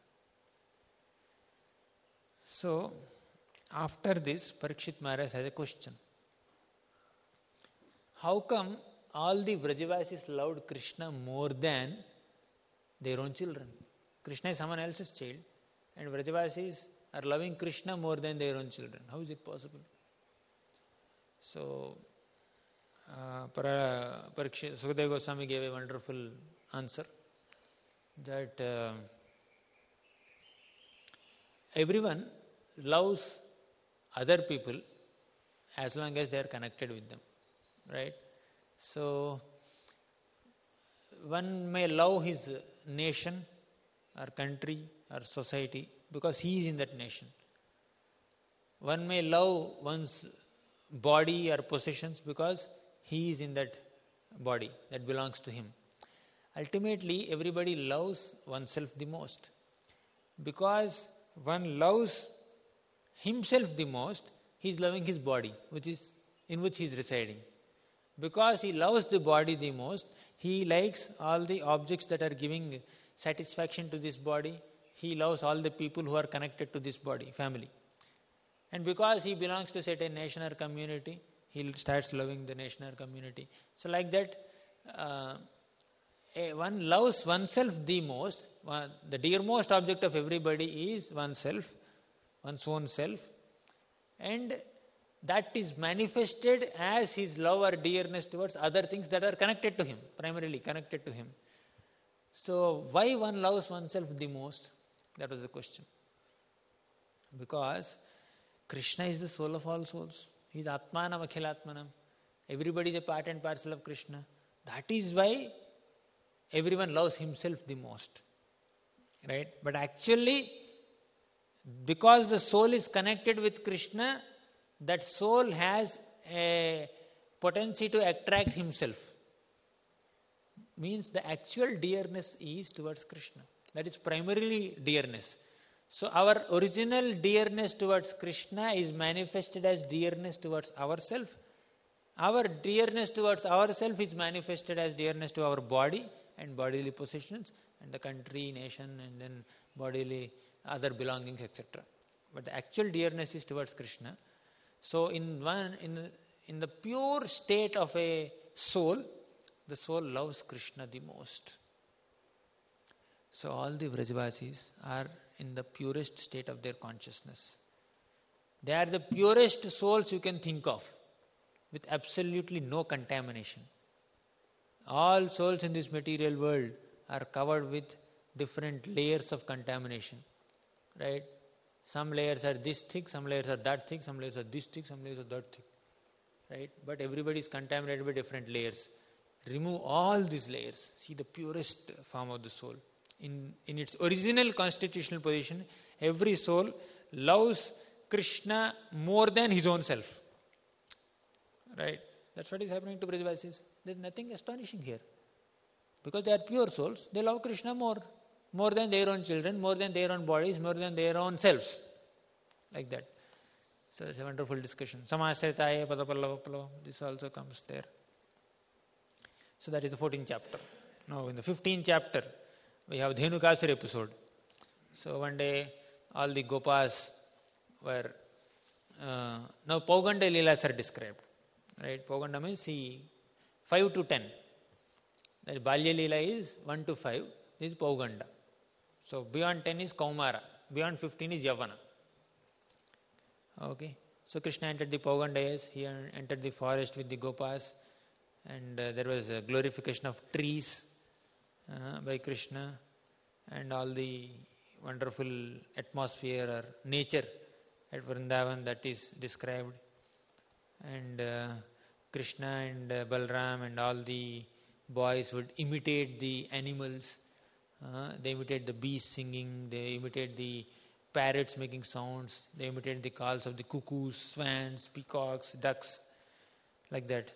So, after this, Parikshit Maharaj has a question. How come all the Vrajavasis loved Krishna more than their own children? Krishna is someone else's child, and Vrajavasis are loving Krishna more than their own children. How is it possible? So, Sukadeva Goswami gave a wonderful answer that everyone loves other people as long as they are connected with them, right? So, one may love his nation or country or society because he is in that nation. One may love one's body or possessions because he is in that body that belongs to him. Ultimately, everybody loves oneself the most. Because one loves himself the most, he is loving his body, in which he is residing. Because he loves the body the most, he likes all the objects that are giving satisfaction to this body. He loves all the people who are connected to this body, family. And because he belongs to certain nation or community, he starts loving the nation or community. So like that, one loves oneself the most. The dearmost object of everybody is oneself, one's own self. And that is manifested as his love or dearness towards other things that are connected to him, primarily connected to him. So why one loves oneself the most? That was the question. Because Krishna is the soul of all souls. He is Atmanam Akhilatmanam. Everybody is a part and parcel of Krishna. That is why everyone loves himself the most. Right? But actually, because the soul is connected with Krishna, that soul has a potency to attract himself. Means the actual dearness is towards Krishna. That is primarily dearness. So our original dearness towards Krishna is manifested as dearness towards ourselves. Our dearness towards ourselves is manifested as dearness to our body and bodily possessions and the country, nation, and then bodily other belongings, etc. But the actual dearness is towards Krishna. So in the pure state of a soul, the soul loves Krishna the most. So all the Vrajavasis are in the purest state of their consciousness. They are the purest souls you can think of, with absolutely no contamination. All souls in this material world are covered with different layers of contamination. right? Some layers are this thick, some layers are that thick, some layers are this thick, some layers are that thick, right? But everybody is contaminated by different layers. Remove all these layers. See the purest form of the soul. In its original constitutional position, every soul loves Krishna more than his own self. Right? That's what is happening to Brajavasis. There's nothing astonishing here. Because they are pure souls, they love Krishna more than their own children, more than their own bodies, more than their own selves. Like that. So it's a wonderful discussion. Samasritaya padapallava. This also comes there. So that is the 14th chapter. Now in the 15th chapter, we have Dhenukasura episode. So one day, all the Gopas were... now Pauganda Leelas are described. Right? Pauganda means 5 to 10. That Balya Leela is 1 to 5. This is Pauganda. So beyond 10 is Kaumara. Beyond 15 is Yavana. Okay. So Krishna entered the Pauganda. He entered the forest with the Gopas. And there was a glorification of trees by Krishna. And all the wonderful atmosphere or nature at Vrindavan that is described. And Krishna and Balram and all the boys would imitate the animals. They imitate the bees singing. They imitate the parrots making sounds. They imitate the calls of the cuckoos, swans, peacocks, ducks. Like that.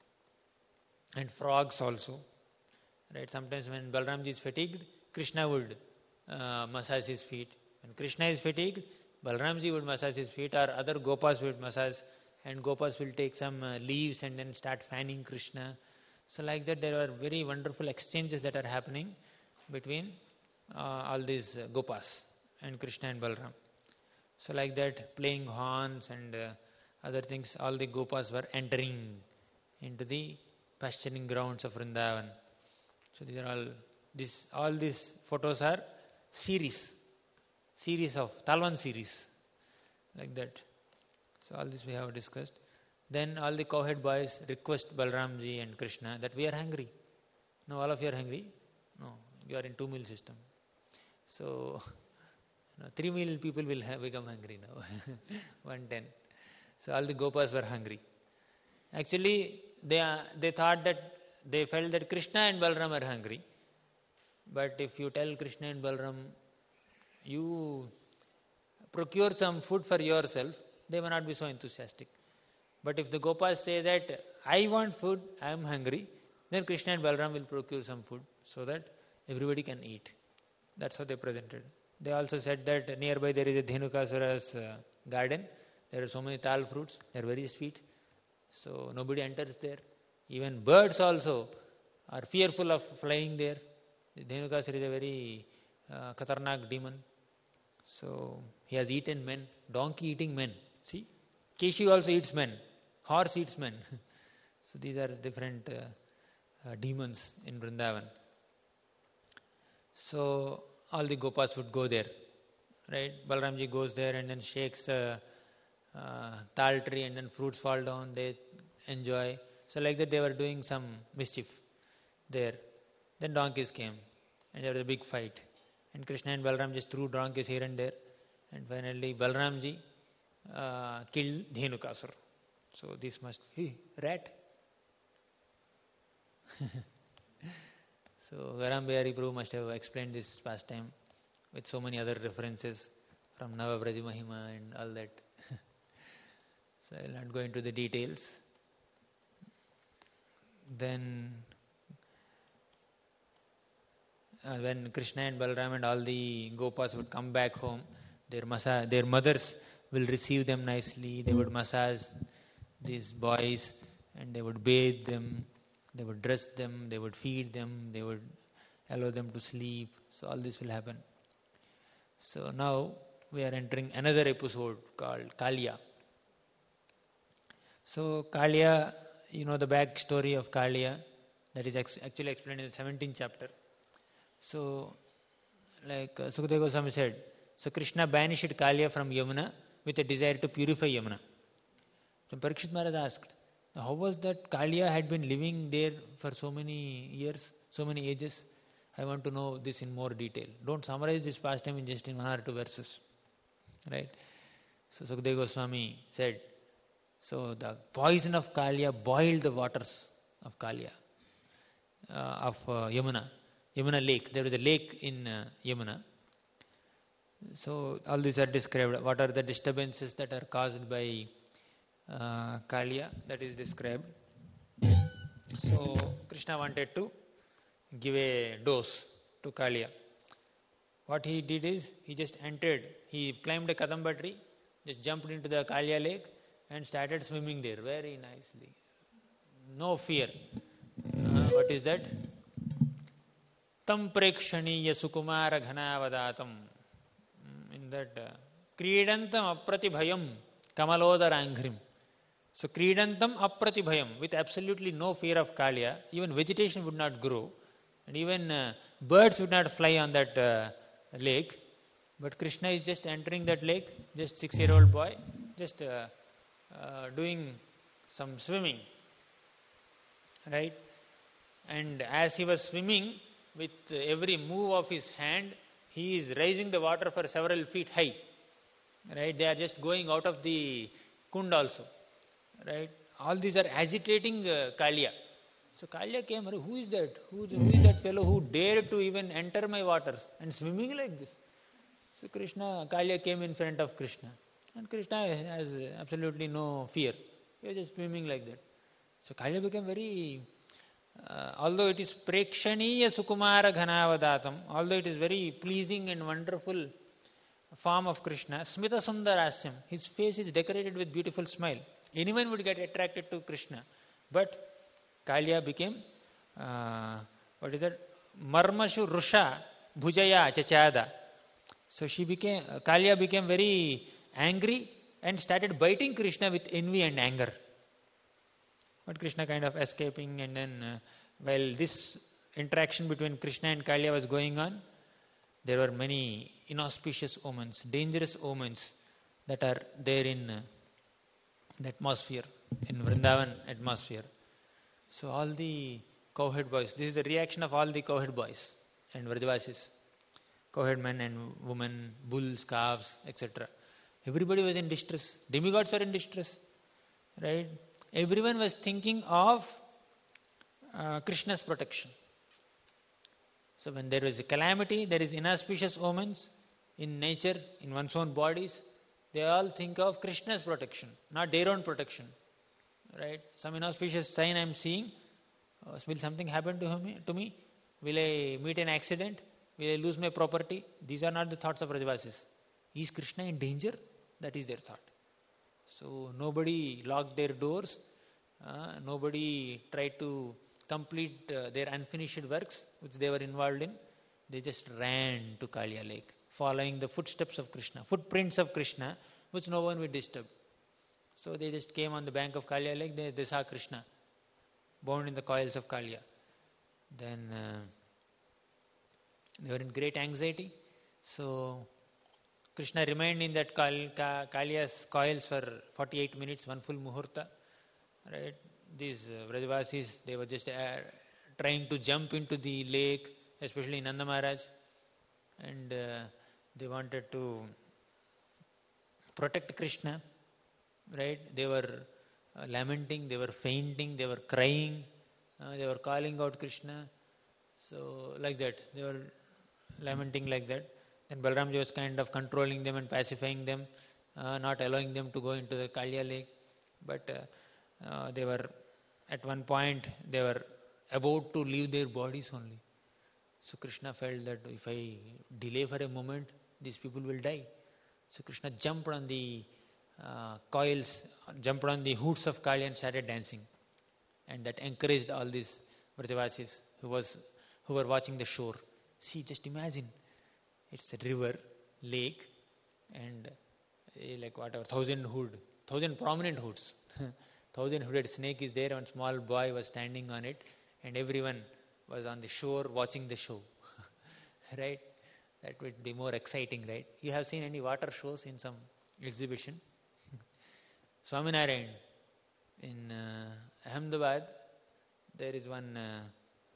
And frogs also. Right? Sometimes when Balramji is fatigued, Krishna would massage his feet. When Krishna is fatigued, Balramji would massage his feet, or other Gopas would massage, and Gopas will take some leaves and then start fanning Krishna. So like that, there are very wonderful exchanges that are happening between all these Gopas and Krishna and Balram. So like that, playing horns and other things, all the Gopas were entering into the pasturing grounds of Vrindavan. So these are all these photos are series of Talwan series, like that. So all this we have discussed. Then all the cowhead boys request Balramji and Krishna that we are hungry. No, all of you are hungry? No, you are in 2-meal system. So 3-meal people will become hungry now. 110. So all the Gopas were hungry. Actually, they thought that they felt that Krishna and Balram are hungry. But if you tell Krishna and Balram, you procure some food for yourself, they may not be so enthusiastic. But if the Gopas say that, I want food, I am hungry, then Krishna and Balram will procure some food so that everybody can eat. That's how they presented. They also said that nearby there is a Dhenukasura's garden. There are so many tal fruits, they are very sweet. So nobody enters there. Even birds also are fearful of flying there. Dhenukasura is a very khatarnak demon. So he has eaten men, donkey eating men. See, Keshi also eats men, horse eats men. So these are different demons in Vrindavan. So all the Gopas would go there, right? Balramji goes there and then shakes a tal tree and then fruits fall down. They enjoy. So like that they were doing some mischief there. Then donkeys came and there was a big fight. And Krishna and Balram just threw donkeys here and there. And finally Balramji killed Dhenukasura. So this must... Hey, rat! So Garam Bihari Prabhu must have explained this pastime with so many other references from Navabraja Mahima and all that. So I will not go into the details. Then when Krishna and Balram and all the Gopas would come back home, their mothers will receive them nicely. They would massage these boys and they would bathe them, they would dress them, they would feed them, they would allow them to sleep. So all this will happen. So now we are entering another episode called Kaliya. So Kaliya, you know the back story of Kaliya, that is actually explained in the 17th chapter. So, like Sukadeva Goswami said, so Krishna banished Kaliya from Yamuna with a desire to purify Yamuna. So Parikshit Maharaj asked, how was that Kaliya had been living there for so many years, so many ages? I want to know this in more detail. Don't summarize this pastime in just in 1 or 2 verses. right? So Sukadeva Goswami said, so the poison of Kalya boiled the waters of Kalya, of Yamuna lake. There is a lake in Yamuna. So all these are described. What are the disturbances that are caused by Kalya? That is described. So Krishna wanted to give a dose to Kalya. What he did is, he just entered, he climbed a Kadamba tree, just jumped into the Kalya lake and started swimming there very nicely. No fear. What is that? Tam prekshaniya sukumara ghanavadatam. In that, Kridantam apratibhayam kamalodara. So Kridantam apratibhayam, with absolutely no fear of Kalya, even vegetation would not grow, and even birds would not fly on that lake. But Krishna is just entering that lake, just 6-year-old boy, just doing some swimming, right? And as he was swimming, with every move of his hand, he is raising the water for several feet high, right? They are just going out of the kund also, right? All these are agitating Kalya. So Kalya came, who is that? Who is that fellow who dared to even enter my waters and swimming like this? So Kalya came in front of Krishna. And Krishna has absolutely no fear. He was just swimming like that. So Kalya became very, although it is prekshaniya sukumara ghanavadatam, although it is very pleasing and wonderful form of Krishna, smita sundarasya, his face is decorated with beautiful smile. Anyone would get attracted to Krishna. But Kalya became, what is that? Marmashu rusha bhujaya chachada. So Kalya became very angry and started biting Krishna with envy and anger. But Krishna kind of escaping, and then while this interaction between Krishna and Kalya was going on, there were many inauspicious omens, dangerous omens that are there in the atmosphere, in Vrindavan atmosphere. So all the cowherd boys, this is the reaction of all the cowherd boys and Vrajavasis, cowherd men and women, bulls, calves, etc. Everybody was in distress. Demigods were in distress, right? Everyone was thinking of Krishna's protection. So when there is a calamity, there is inauspicious omens in nature, in one's own bodies, they all think of Krishna's protection, not their own protection. Right? Some inauspicious sign I am seeing, will something happen to me? Will I meet an accident? Will I lose my property? These are not the thoughts of Vrajavasis. Is Krishna in danger? That is their thought. So nobody locked their doors, nobody tried to complete their unfinished works which they were involved in. They just ran to Kalya lake, following the footsteps of Krishna, footprints of Krishna, which no one would disturb. So they just came on the bank of Kalya lake, they saw Krishna bound in the coils of Kalya. Then they were in great anxiety. So Krishna remained in that Kalya's coils for 48 minutes, one full muhurta. Right? These Vrajavasis, they were just trying to jump into the lake, especially Nanda Maharaj. And they wanted to protect Krishna. Right? They were lamenting, they were fainting, they were crying, they were calling out Krishna. So like that, they were lamenting like that. Then Balramji was kind of controlling them and pacifying them, not allowing them to go into the Kalya lake. But they were, at one point, they were about to leave their bodies only. So Krishna felt that if I delay for a moment, these people will die. So Krishna jumped on the coils, jumped on the hoods of Kalya and started dancing. And that encouraged all these Vrajavasis who were watching the shore. See, just imagine, it's a river, lake, and like whatever, 1,000 prominent hoods. 1,000-hooded snake is there, and small boy was standing on it, and everyone was on the shore watching the show. Right? That would be more exciting, right? You have seen any water shows in some exhibition? Swaminarayan, in Ahmedabad, there is one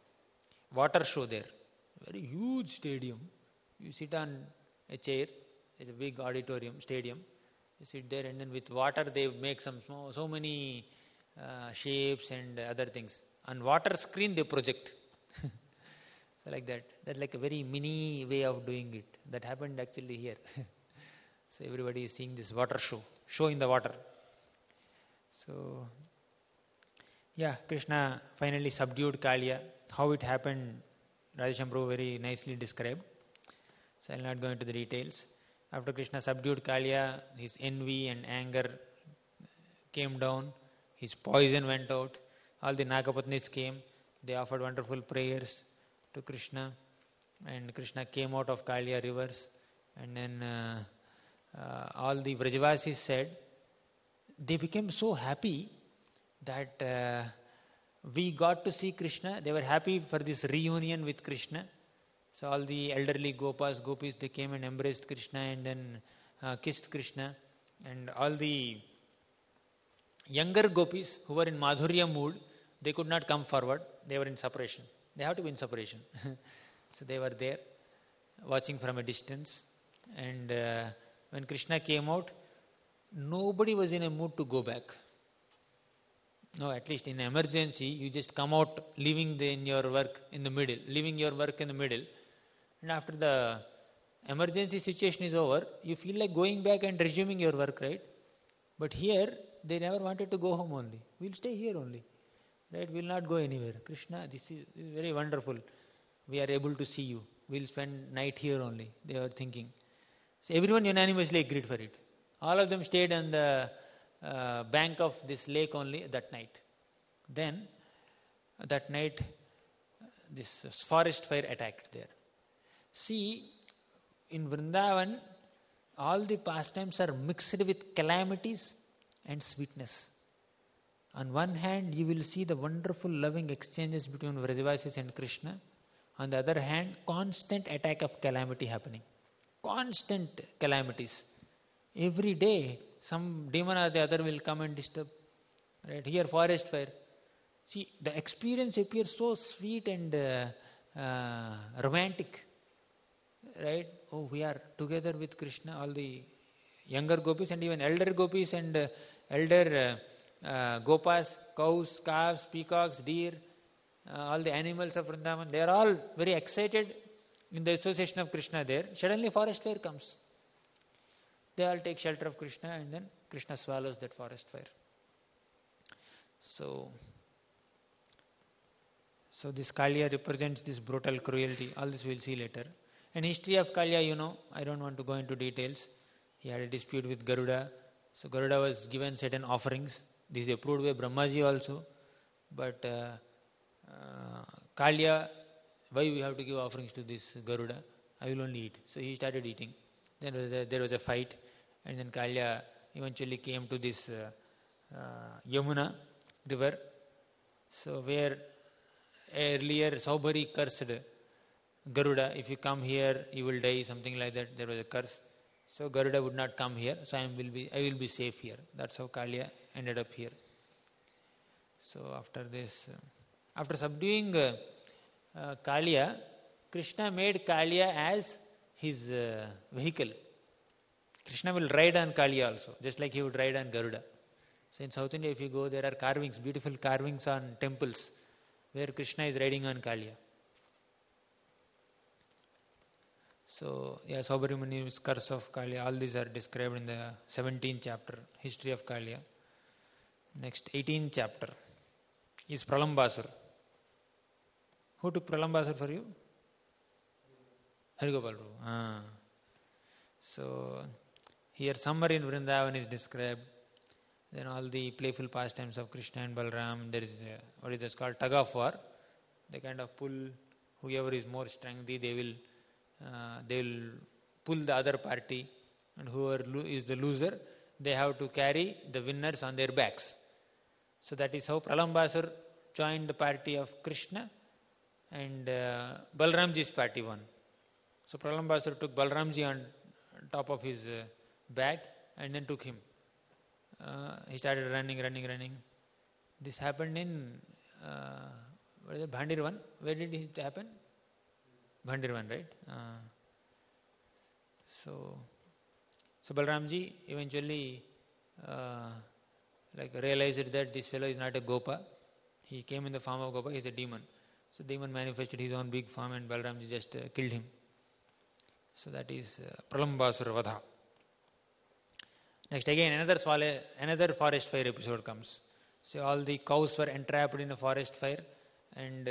water show there. Very huge stadium. You sit on a chair It's a big auditorium, stadium. You sit there, and then with water they make so many shapes and other things. On water screen they project. So like that. That's like a very mini way of doing it. That happened actually here. So everybody is seeing this water show in the water. So, yeah, Krishna finally subdued Kaliya. How it happened, Radhesham Prabhu very nicely described. So I will not go into the details. After Krishna subdued Kaliya, his envy and anger came down, his poison went out, all the Nagapatnis came, they offered wonderful prayers to Krishna, and Krishna came out of Kaliya rivers, and then all the Vrajavasis said, they became so happy that we got to see Krishna. They were happy for this reunion with Krishna. So all the elderly gopis, they came and embraced Krishna and then kissed Krishna. And all the younger gopis who were in Madhurya mood, they could not come forward. They were in separation. They have to be in separation. So they were there, watching from a distance. And when Krishna came out, nobody was in a mood to go back. No, at least in emergency, you just come out, leaving your work in the middle. And after the emergency situation is over, you feel like going back and resuming your work, right? But here, they never wanted to go home only. We'll stay here only. Right? We'll not go anywhere. Krishna, this is very wonderful. We are able to see you. We'll spend night here only. They were thinking. So everyone unanimously agreed for it. All of them stayed on the bank of this lake only that night. Then, that night, this forest fire attacked there. See, in Vrindavan, all the pastimes are mixed with calamities and sweetness. On one hand, you will see the wonderful loving exchanges between Vrajavasis and Krishna. On the other hand, constant attack of calamity happening. Constant calamities. Every day, some demon or the other will come and disturb. Right? Here, forest fire. See, the experience appears so sweet and romantic. Right? Oh, we are together with Krishna, all the younger gopis and even elder gopis and elder gopas, cows, calves, peacocks, deer, all the animals of Vrindavan, they are all very excited in the association of Krishna there. Suddenly forest fire comes. They all take shelter of Krishna and then Krishna swallows that forest fire. So this Kaliya represents this brutal cruelty. All this we'll see later. And history of Kaliya, I don't want to go into details. He had a dispute with Garuda. So Garuda was given certain offerings. This is approved by Brahmaji also. But Kaliya, why we have to give offerings to this Garuda? I will only eat. So he started eating. Then there was a fight. And then Kaliya eventually came to this Yamuna river. So where earlier Saubhari cursed Garuda, if you come here, you will die, something like that. There was a curse. So Garuda would not come here. So I will be safe here. That's how Kaliya ended up here. So after this, after subduing Kaliya, Krishna made Kaliya as his vehicle. Krishna will ride on Kaliya also, just like he would ride on Garuda. So in South India, if you go, there are carvings, beautiful carvings on temples, where Krishna is riding on Kaliya. So, Saubhari Muni's curse of Kaliya, all these are described in the 17th chapter, history of Kaliya. Next, 18th chapter is Pralambasur. Who took Pralambasur for you? Harigopal Prabhu. So, here summer in Vrindavan is described. Then all the playful pastimes of Krishna and Balram. There is what is this called? Tug of war. They kind of pull whoever is more strengthy. They will pull the other party, and whoever is the loser, they have to carry the winners on their backs. So that is how Pralambasur joined the party of Krishna, and Balramji's party won. So Pralambasur took Balramji on top of his back and then took him. He started running. This happened in Bhandirvan. Where did it happen? Bhandirvan, right? So So Balramji eventually realized that this fellow is not a Gopa. He came in the form of Gopa, he is a demon. So demon manifested his own big form and Balramji just killed him. So that is Pralambasura Vadha. Next again another forest fire episode comes. So all the cows were entrapped in a forest fire and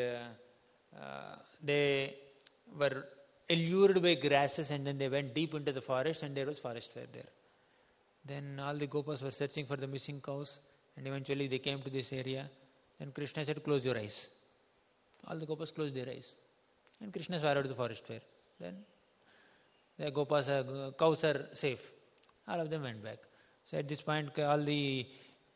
they were allured by grasses and then they went deep into the forest and there was forest fire there. Then all the Gopas were searching for the missing cows and eventually they came to this area. Then Krishna said, close your eyes. All the Gopas closed their eyes. And Krishna swallowed the forest fire. Then the cows are safe. All of them went back. So at this point all the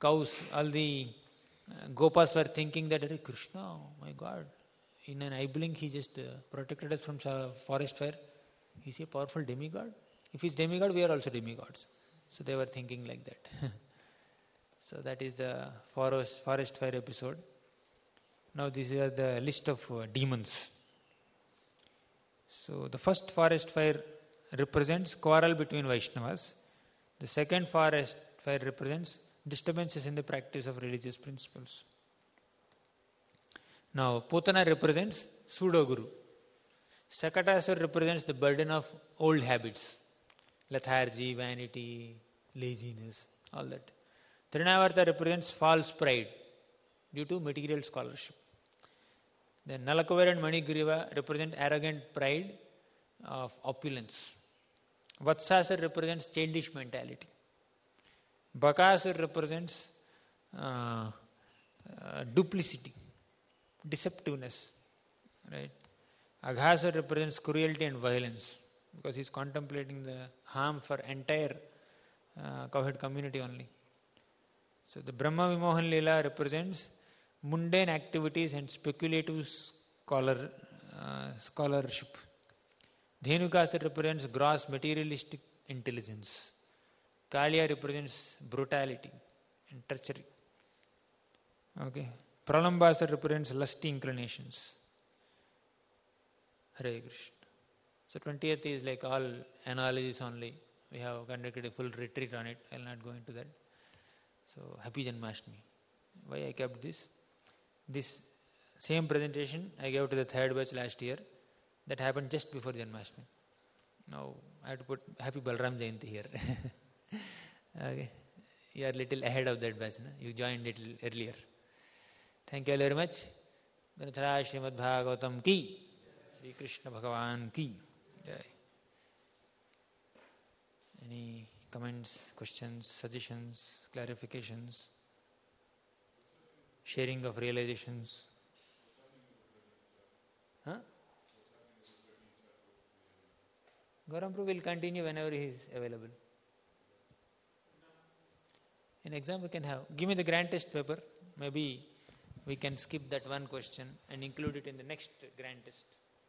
Gopas were thinking that, Krishna, oh my God, in an eye blink he just protected us from forest fire. Is he a powerful demigod? If he's demigod, we are also demigods. So they were thinking like that. So that is the forest fire episode. Now this is the list of demons. So the first forest fire represents quarrel between Vaishnavas. The second forest fire represents disturbances in the practice of religious principles. Now Putana represents pseudo-guru. Sakatasur represents the burden of old habits. Lethargy, vanity, laziness, all that. Trinavarta represents false pride due to material scholarship. Then Nalakuvar and Manigriva represent arrogant pride of opulence. Vatsasur represents childish mentality. Bakasur represents duplicity, deceptiveness. Right? Aghasur represents cruelty and violence because he is contemplating the harm for entire cowherd community only. So the Brahma Vimohan Leela represents mundane activities and speculative scholarship. Dhenukasur represents gross materialistic intelligence. Kaliya represents brutality and treachery. Okay. Pralambasur represents lusty inclinations. Hare Krishna. So 20th is like all analogies only. We have conducted a full retreat on it. I will not go into that. So happy Janmashtami. Why I kept this? This same presentation I gave to the third batch last year. That happened just before Janmashtami. Now I have to put Happy Balram Jayanti here. Okay. You are little ahead of that batch. No? You joined little earlier. Thank you all very much. Granthara Srimad Bhagavatam ki. Shri Krishna Bhagavan ki. Jai. Any comments, questions, suggestions, clarifications, sharing of realizations? Huh? Gauram will continue whenever he is available. In exam we can have. Give me the grand test paper. Maybe we can skip that one question and include it in the next grand test.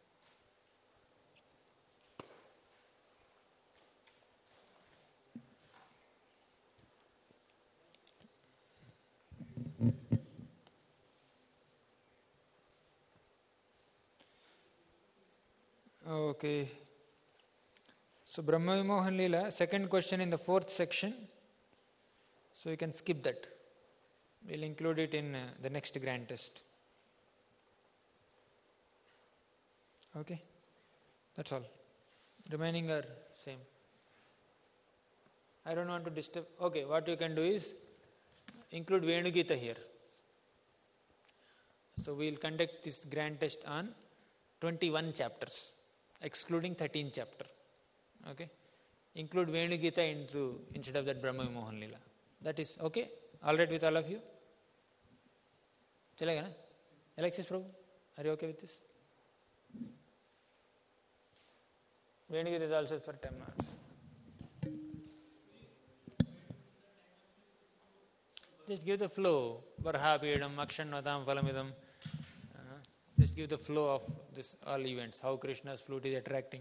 Okay. So Brahma Vimohan Leela, second question in the fourth section. So you can skip that. We'll include it in the next grand test. Okay. That's all. Remaining are same. I don't want to disturb. Okay, what you can do is include Venugita here. So we'll conduct this grand test on 21 chapters, excluding 13th chapter. Okay. Include Venugita instead of that Brahma Vimohan Leela. That is okay? Alright with all of you? Chalega na? Alexis Prabhu, are you okay with this? Venugita is also for 10 marks. Just give the flow. Varha Piyadam, Akshanvatam, Phalamidam. Just give the flow of this all events, how Krishna's flute is attracting.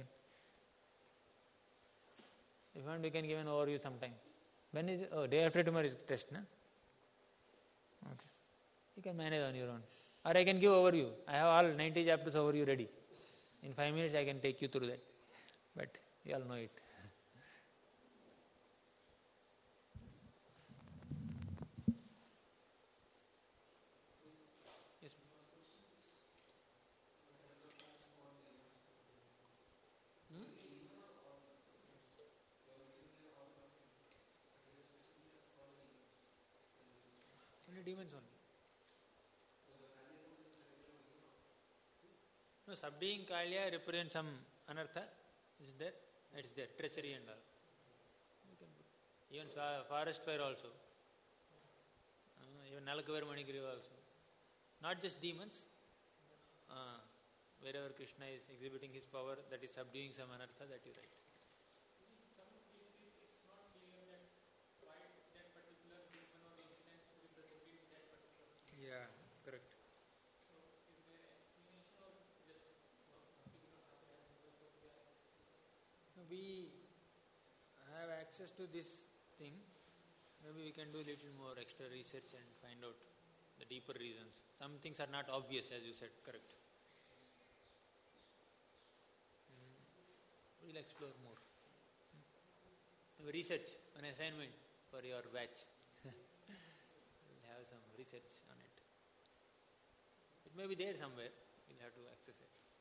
If you want, we can give an overview sometime. When is it? Oh, day after tomorrow is test, na? Okay. You can manage on your own. Or I can give overview. I have all 90 chapters overview ready. In 5 minutes I can take you through that. But you all know it. Yes. Hmm? Only demons only. No, subduing Kalya represents some anartha. Is there? It's there. Treachery and all. You can put. Even forest fire also. Even Nalakavar Manigriva also. Not just demons. Wherever Krishna is exhibiting his power, that is subduing some anartha, that you write. Yeah, correct. We have access to this thing. Maybe we can do a little more extra research and find out the deeper reasons. Some things are not obvious, as you said, correct. We'll explore more. Research, an assignment for your batch. We'll have some research on it. It may be there somewhere. We'll have to access it.